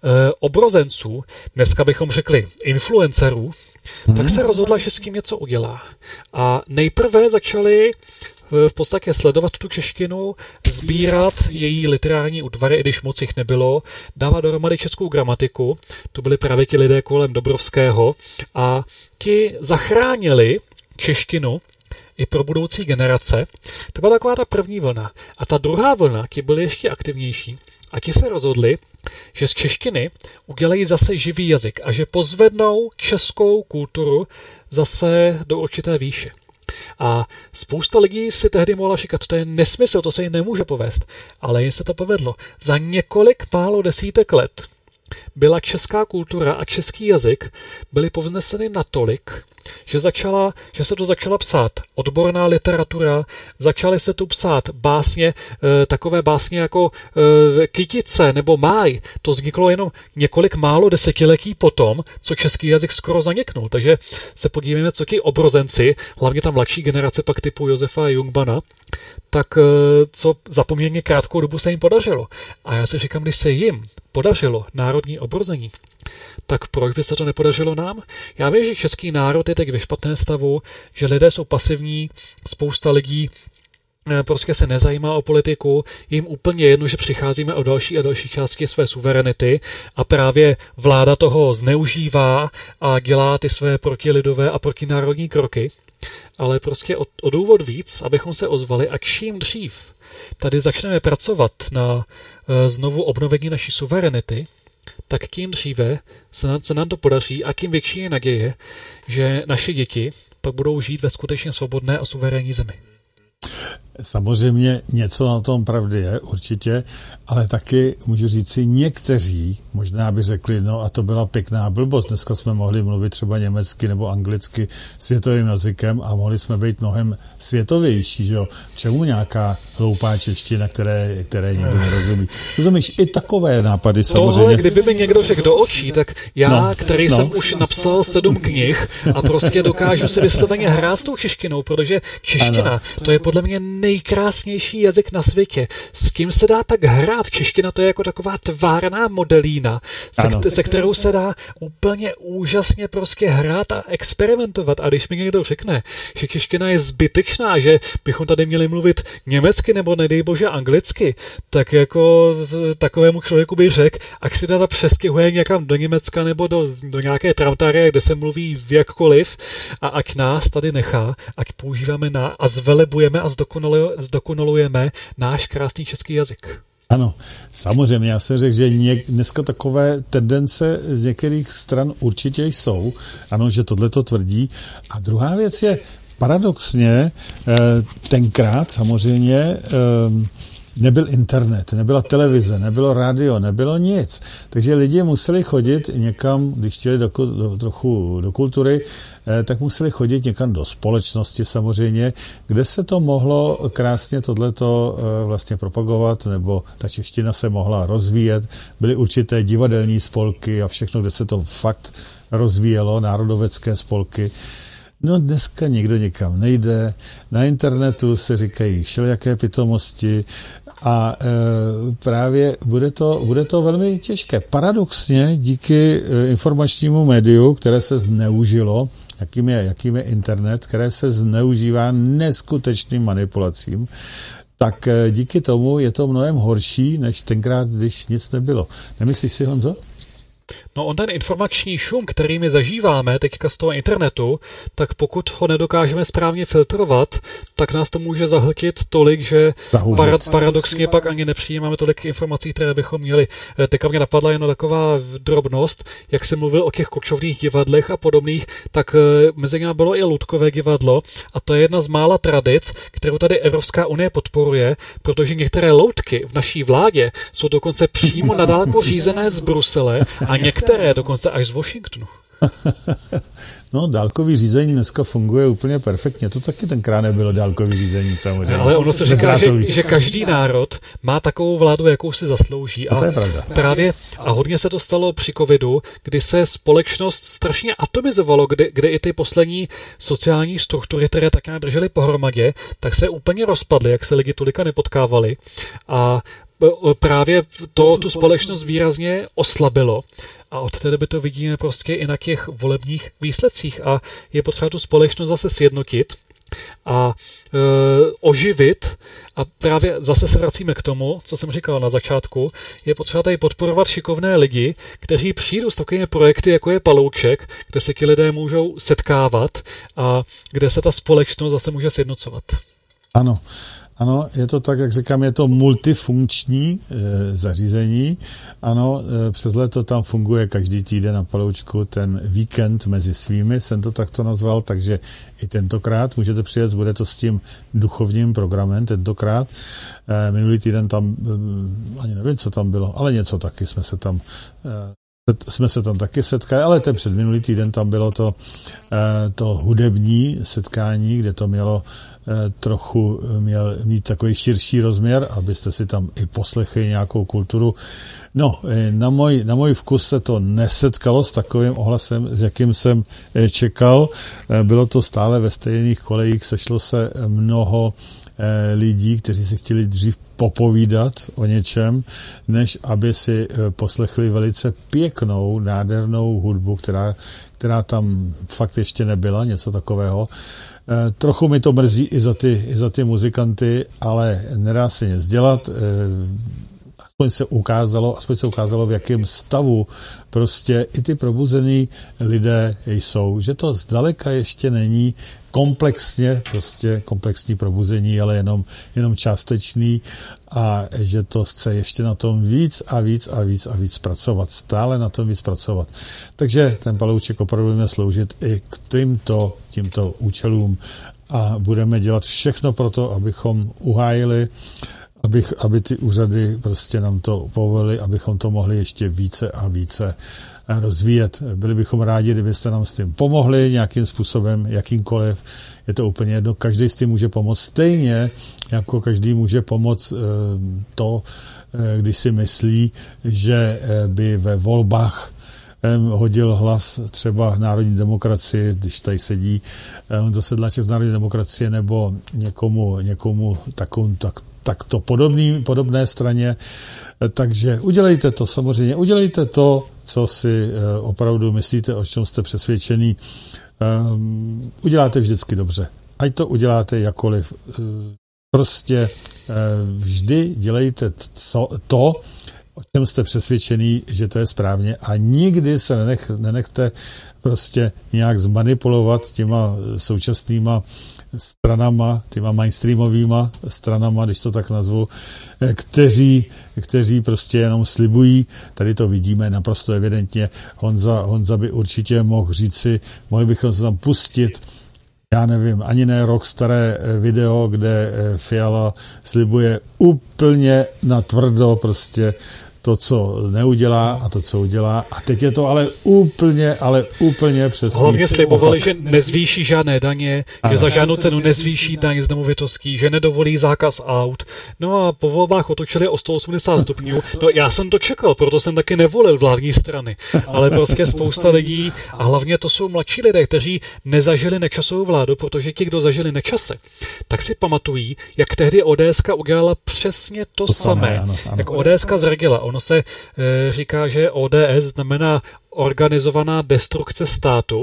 obrozenců, dneska bychom řekli influencerů, hmm. tak se rozhodla, že s tím něco udělá. A nejprve začali v podstatě sledovat tu češtinu, sbírat její literární útvary, i když moc jich nebylo, dávat dohromady českou gramatiku, to byli právě ti lidé kolem Dobrovského a ti zachránili češtinu i pro budoucí generace. To byla taková ta první vlna. A ta druhá vlna, ti byly ještě aktivnější. A ti se rozhodli, že z češtiny udělají zase živý jazyk a že pozvednou českou kulturu zase do určité výše. A spousta lidí si tehdy mohla říkat, to je nesmysl, to se jim nemůže povést. Ale jim se to povedlo. Za několik málo desítek let byla česká kultura a český jazyk byly povzneseny natolik, že, začala, že se to začala psát odborná literatura, začaly se tu psát básně, e, takové básně jako e, Kytice nebo Máj. To vzniklo jenom několik málo desetiletí potom, co český jazyk skoro zaniknul. Takže se podívejme, co ti obrozenci, hlavně ta mladší generace pak typu Josefa Jungbana, tak e, co za poměrně krátkou dobu se jim podařilo. A já si říkám, když se jim podařilo národní obrození, tak proč by se to nepodařilo nám? Já vím, že český národ je teď ve špatném stavu, že lidé jsou pasivní, spousta lidí prostě se nezajímá o politiku, je jim úplně jedno, že přicházíme o další a další části své suverenity a právě vláda toho zneužívá a dělá ty své protilidové a protinárodní kroky. Ale prostě o, o důvod víc, abychom se ozvali a čím dřív tady začneme pracovat na uh, znovu obnovení naší suverenity, tak tím dříve se nám, se nám to podaří a tím větší je naděje, že naše děti pak budou žít ve skutečně svobodné a suverénní zemi. Samozřejmě něco na tom pravdy je, určitě, ale taky můžu říci někteří, možná by řekli, no a to byla pěkná blbost, dneska jsme mohli mluvit třeba německy nebo anglicky světovým jazykem a mohli jsme být mnohem světovější, že jo? Čemu nějaká hloupá čeština, které, které nikdo nerozumí. Rozumíš, i takové nápady samozřejmě. Tohle, kdyby mi někdo řekl do očí, tak já, no, který no. jsem už napsal sedm knih a prostě dokážu si vysloveně hrát s tou češtinou, protože čeština, ano. To je podle mě nejkrásnější jazyk na světě. S kým se dá tak hrát? Čeština to je jako taková tvárná modelína, se, se kterou se dá úplně úžasně prostě hrát a experimentovat. A když mi někdo řekne, že čeština je zbytečná, že bychom tady měli mluvit německy nebo nedej bože anglicky, tak jako takovému člověku bych řekl, ať si teda přestěhuje někam do Německa nebo do, do nějaké tramtárie, kde se mluví jakkoliv a ať nás tady nechá, ať používáme na, a zvelebujeme a zdokonalujeme náš krásný český jazyk. Ano, samozřejmě, já jsem řekl, že něk, dneska takové tendence z některých stran určitě jsou, ano, že tohle to tvrdí. A druhá věc je, paradoxně, tenkrát samozřejmě nebyl internet, nebyla televize, nebylo rádio, nebylo nic. Takže lidi museli chodit někam, když chtěli do, do, trochu do kultury, eh, tak museli chodit někam do společnosti samozřejmě, kde se to mohlo krásně tohleto eh, vlastně propagovat, nebo ta čeština se mohla rozvíjet. Byly určité divadelní spolky a všechno, kde se to fakt rozvíjelo, národovecké spolky. No dneska nikdo nikam nejde, na internetu se říkají všelijaké pitomosti a e, právě bude to, bude to velmi těžké. Paradoxně díky informačnímu médiu, které se zneužilo, jakým je, jakým je internet, které se zneužívá neskutečným manipulacím, tak e, díky tomu je to mnohem horší, než tenkrát, když nic nebylo. Nemyslíš si, Honzo? No on ten informační šum, který my zažíváme teďka z toho internetu, tak pokud ho nedokážeme správně filtrovat, tak nás to může zahltit tolik, že parad, paradoxně pak ani nepřijímáme tolik informací, které bychom měli. Teďka mě napadla jen taková drobnost, jak jsem mluvil o těch kočovných divadlech a podobných, tak mezi nimi bylo i Ludkové divadlo a to je jedna z mála tradic, kterou tady Evropská unie podporuje, protože některé loutky v naší vládě jsou dokonce přímo na dálku řízené z Brusele a některé dokonce až z Washingtonu. No, dálkový řízení dneska funguje úplně perfektně. To taky tenkrát nebylo dálkový řízení samozřejmě. Ale ono se říká, že, že každý národ má takovou vládu, jakou si zaslouží. A, a to je pravda. Právě, a hodně se to stalo při covidu, kdy se společnost strašně atomizovalo, kdy, kdy i ty poslední sociální struktury, které tak nějak držely pohromadě, tak se úplně rozpadly, jak se lidi tolika nepotkávali. A právě to tu společnost výrazně oslabilo. A od té doby to vidíme prostě i na těch volebních výsledcích. A je potřeba tu společnost zase sjednotit a e, oživit. A právě zase se vracíme k tomu, co jsem říkal na začátku, je potřeba tady podporovat šikovné lidi, kteří přijdou s takovými projekty, jako je Palouček, kde se ti lidé můžou setkávat a kde se ta společnost zase může sjednocovat. Ano. Ano, je to tak, jak říkám, je to multifunkční e, zařízení. Ano, e, přes léto tam funguje každý týden na Paloučku ten víkend mezi svými, jsem to takto nazval, takže i tentokrát můžete přijet, bude to s tím duchovním programem tentokrát. E, minulý týden tam, e, ani nevím, co tam bylo, ale něco taky jsme se tam... E, jsme se tam taky setkali, ale ten předminulý týden tam bylo to, to hudební setkání, kde to mělo trochu měl mít takový širší rozměr, abyste si tam i poslechli nějakou kulturu. No, na můj, na můj vkus se to nesetkalo s takovým ohlasem, s jakým jsem čekal. Bylo to stále ve stejných kolejích, sešlo se mnoho lidí, kteří se chtěli dřív popovídat o něčem, než aby si poslechli velice pěknou, nádhernou hudbu, která, která tam fakt ještě nebyla, něco takového. Trochu mi to mrzí i za ty, i za ty muzikanty, ale nedá se nic dělat. aspoň se ukázalo, aspoň se ukázalo, v jakém stavu prostě i ty probuzený lidé jsou. Že to zdaleka ještě není komplexně, prostě komplexní probuzení, ale jenom, jenom částečný a že to chce ještě na tom víc a víc a víc a víc pracovat. Stále na tom víc pracovat. Takže ten palouček opravdu bude sloužit i k tímto, tímto účelům a budeme dělat všechno pro to, abychom uhájili, abych, aby ty úřady prostě nám to povolili, abychom to mohli ještě více a více rozvíjet. Byli bychom rádi, kdybyste nám s tím pomohli nějakým způsobem, jakýmkoliv. Je to úplně jedno, každý s tím může pomoct stejně, jako každý může pomoct to, když si myslí, že by ve volbách hodil hlas třeba Národní demokracii, když tady sedí Honza Sedláček z Národní demokracie, nebo někomu, někomu takovou, tak, takto podobný, podobné straně. Takže udělejte to, samozřejmě, udělejte to, co si opravdu myslíte, o čem jste přesvědčený. Um, uděláte vždycky dobře. Ať to uděláte jakkoliv. Prostě vždy dělejte co, to, o čem jste přesvědčený, že to je správně a nikdy se nenech, nenechte prostě nějak zmanipulovat těma současnýma stranama, těma mainstreamovýma stranama, když to tak nazvu, kteří, kteří prostě jenom slibují. Tady to vidíme naprosto evidentně. Honza, Honza by určitě mohl říci, mohli bychom se tam pustit, já nevím, ani ne rok staré video, kde Fiala slibuje úplně natvrdo prostě to, co neudělá a to, co udělá. A teď je to ale úplně, ale úplně přesně. Hlavně slibovali, že nezvýší žádné daně, že za žádnou cenu nezvýší daně z nemovitostí, že nedovolí zákaz aut. No a po volbách otočili o sto osmdesát stupňů. No já jsem to čekal, proto jsem taky nevolil vládní strany. Ale prostě spousta lidí, a hlavně to jsou mladší lidé, kteří nezažili Nečasovou vládu, protože ti, kdo zažili Nečase, tak si pamatují, jak tehdy ODSka udělala přesně to, to samé. samé ano, ano. Jak ODSka zradila. Ono se e, říká, že O D S znamená organizovaná destrukce státu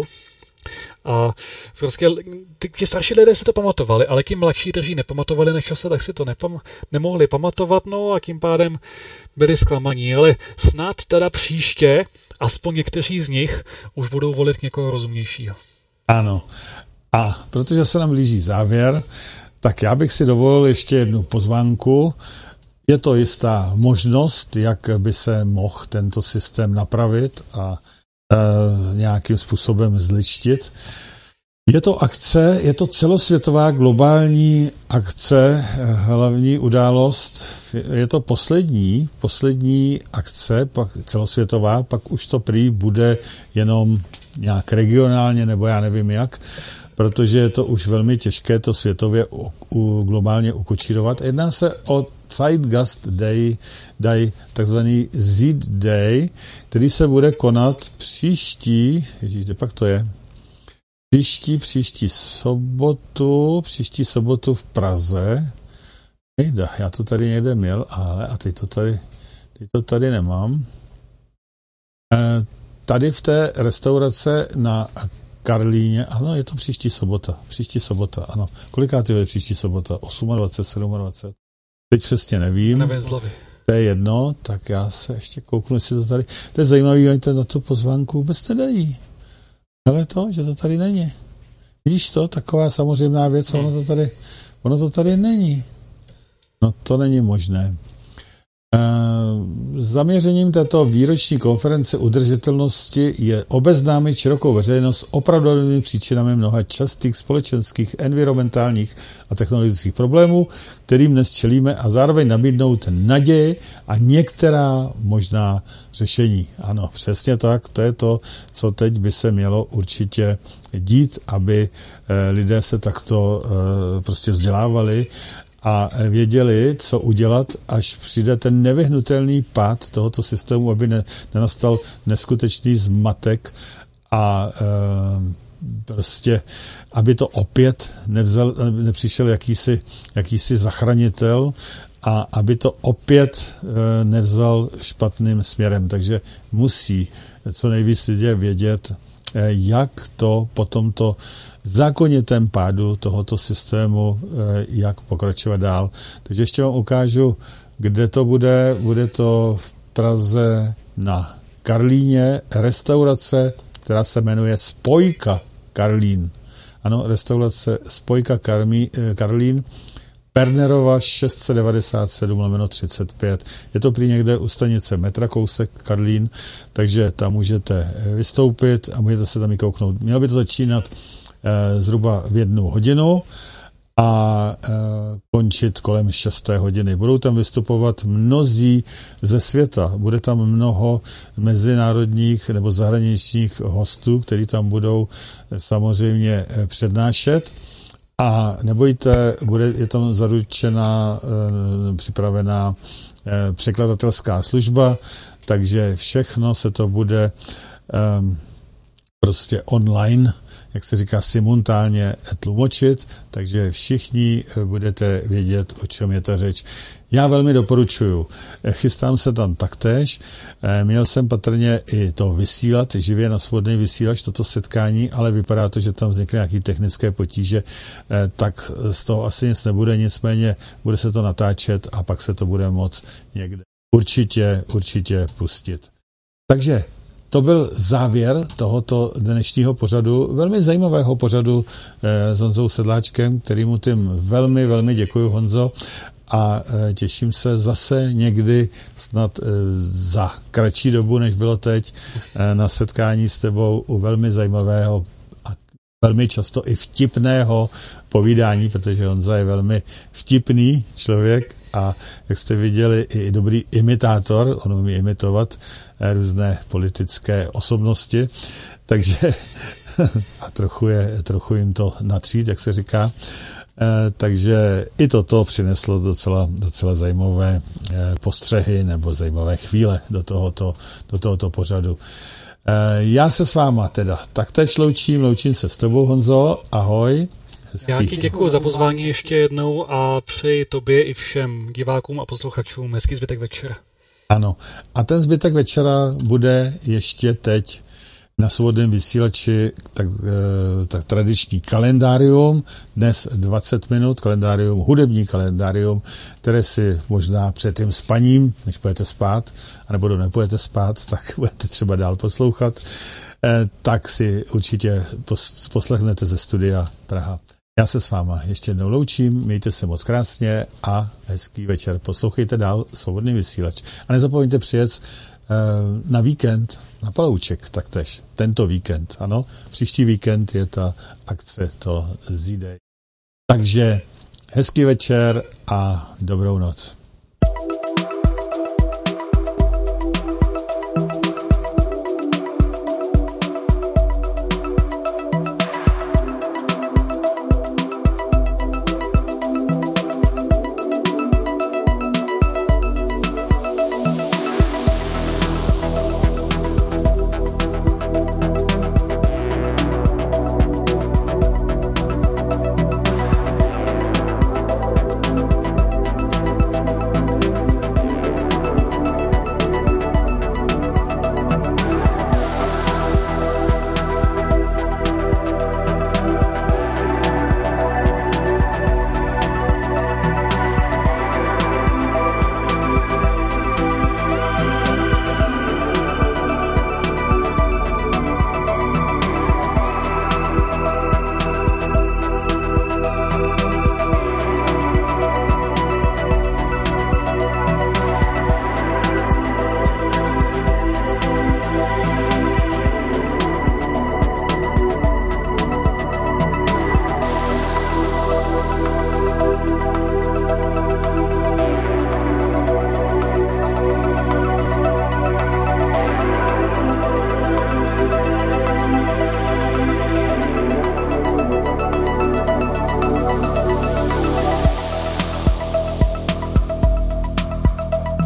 a prostě ty, ti starší lidé si to pamatovali, ale ti mladší, kteří nepamatovali Nečase, tak si to nepam, nemohli pamatovat, no a tím pádem byli zklamaní, ale snad teda příště, aspoň někteří z nich, už budou volit někoho rozumnějšího. Ano. A protože se nám blíží závěr, tak já bych si dovolil ještě jednu pozvánku. Je to jistá možnost, jak by se mohl tento systém napravit a e, nějakým způsobem zličtit. Je to akce, je to celosvětová globální akce, hlavní událost. Je to poslední, poslední akce, pak celosvětová, pak už to prý bude jenom nějak regionálně, nebo já nevím jak, protože je to už velmi těžké to světově u, u, globálně ukočírovat. Jedná se o Zeitgeist Day, day takzvaný Zid Day, který se bude konat příští, ježíš, kde pak to je? Příští, příští sobotu, příští sobotu v Praze. Nejda, já to tady někde měl, ale a teď to tady, teď to tady nemám. E, tady v té restaurace na Karlíně, ano, je to příští sobota, příští sobota, ano. Kolikátý je příští sobota? dvacet osm, dvacet sedm. Teď přesně nevím. Nevím zlovy. To je jedno, tak já se ještě kouknu, jestli to tady... To je zajímavý, oni to na tu pozvánku vůbec nedají. Ale to, že to tady není. Vidíš to? Taková samozřejmá věc, ono to tady, ono to tady není. No to není možné. E, zaměřením této výroční konference udržitelnosti je obeznámit širokou veřejnost s opravdovými příčinami mnoha častých společenských, environmentálních a technologických problémů, kterým dnes čelíme, a zároveň nabídnout naději a některá možná řešení. Ano, přesně tak, to je to, co teď by se mělo určitě dít, aby lidé se takto prostě vzdělávali a věděli, co udělat, až přijde ten nevyhnutelný pád tohoto systému, aby ne, nenastal neskutečný zmatek a e, prostě, aby to opět nevzal, nepřišel jakýsi, jakýsi zachranitel a aby to opět e, nevzal špatným směrem. Takže musí co nejvíc lidé vědět, e, jak to po tomto zákonitém pádu tohoto systému, jak pokračovat dál. Takže ještě vám ukážu Kde to bude? Bude to v Praze na Karlíně, restaurace, která se jmenuje Spojka Karlín. Ano, restaurace Spojka Karmí, Karlín, Pernerova šest set devadesát sedm lomeno třicet pět. Je to prý někde u stanice metra kousek Karlín, takže tam můžete vystoupit a můžete se tam i kouknout. Mělo by to začínat eh, zhruba v jednu hodinu a e, končit kolem šesté hodiny. Budou tam vystupovat mnozí ze světa. Bude tam mnoho mezinárodních nebo zahraničních hostů, kteří tam budou samozřejmě přednášet. A nebojte, bude, je tam zaručená, e, připravená e, překladatelská služba, takže všechno se to bude e, prostě online, jak se říká, simultánně tlumočit, takže všichni budete vědět, o čem je ta řeč. Já velmi doporučuju. Chystám se tam taktéž. Měl jsem patrně i to vysílat, živě na svobodný vysílač, toto setkání, ale vypadá to, že tam vznikly nějaké technické potíže, tak z toho asi nic nebude, nicméně bude se to natáčet a pak se to bude moct někde určitě, určitě pustit. Takže to byl závěr tohoto dnešního pořadu, velmi zajímavého pořadu eh, s Honzou Sedláčkem, kterýmu tím velmi, velmi děkuji, Honzo, a eh, těším se zase někdy snad eh, za kratší dobu, než bylo teď, eh, na setkání s tebou u velmi zajímavého a velmi často i vtipného povídání, protože Honza je velmi vtipný člověk a jak jste viděli, i dobrý imitátor, on umí imitovat různé politické osobnosti, takže a trochu, je, trochu jim to natřít, jak se říká, takže i toto přineslo docela, docela zajímavé postřehy nebo zajímavé chvíle do tohoto, do tohoto pořadu. Já se s váma teda taktéž loučím, loučím se s tebou, Honzo, ahoj. Hezký. Já ti děkuji za pozvání ještě jednou a přeji tobě i všem divákům a posluchačům hezký zbytek večera. Ano, a ten zbytek večera bude ještě teď na svobodném vysílači tak, tak tradiční kalendárium, dnes dvacet minut, kalendárium, hudební kalendárium, které si možná před tím spaním, než půjdete spát, anebo nepůjdete spát, tak budete třeba dál poslouchat, tak si určitě poslechnete ze studia Praha. Já se s váma ještě jednou loučím, mějte se moc krásně a hezký večer. Poslouchejte dál svobodný vysílač. A nezapomeňte přijet na víkend na Palouček taktéž. Tento víkend, ano. Příští víkend je ta akce to Z-Day. Takže hezký večer a dobrou noc.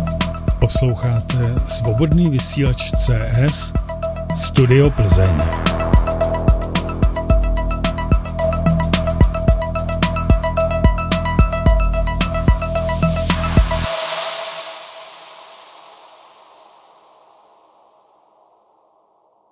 Posloucháte Svobodný vysílač C S Studio Plzeň.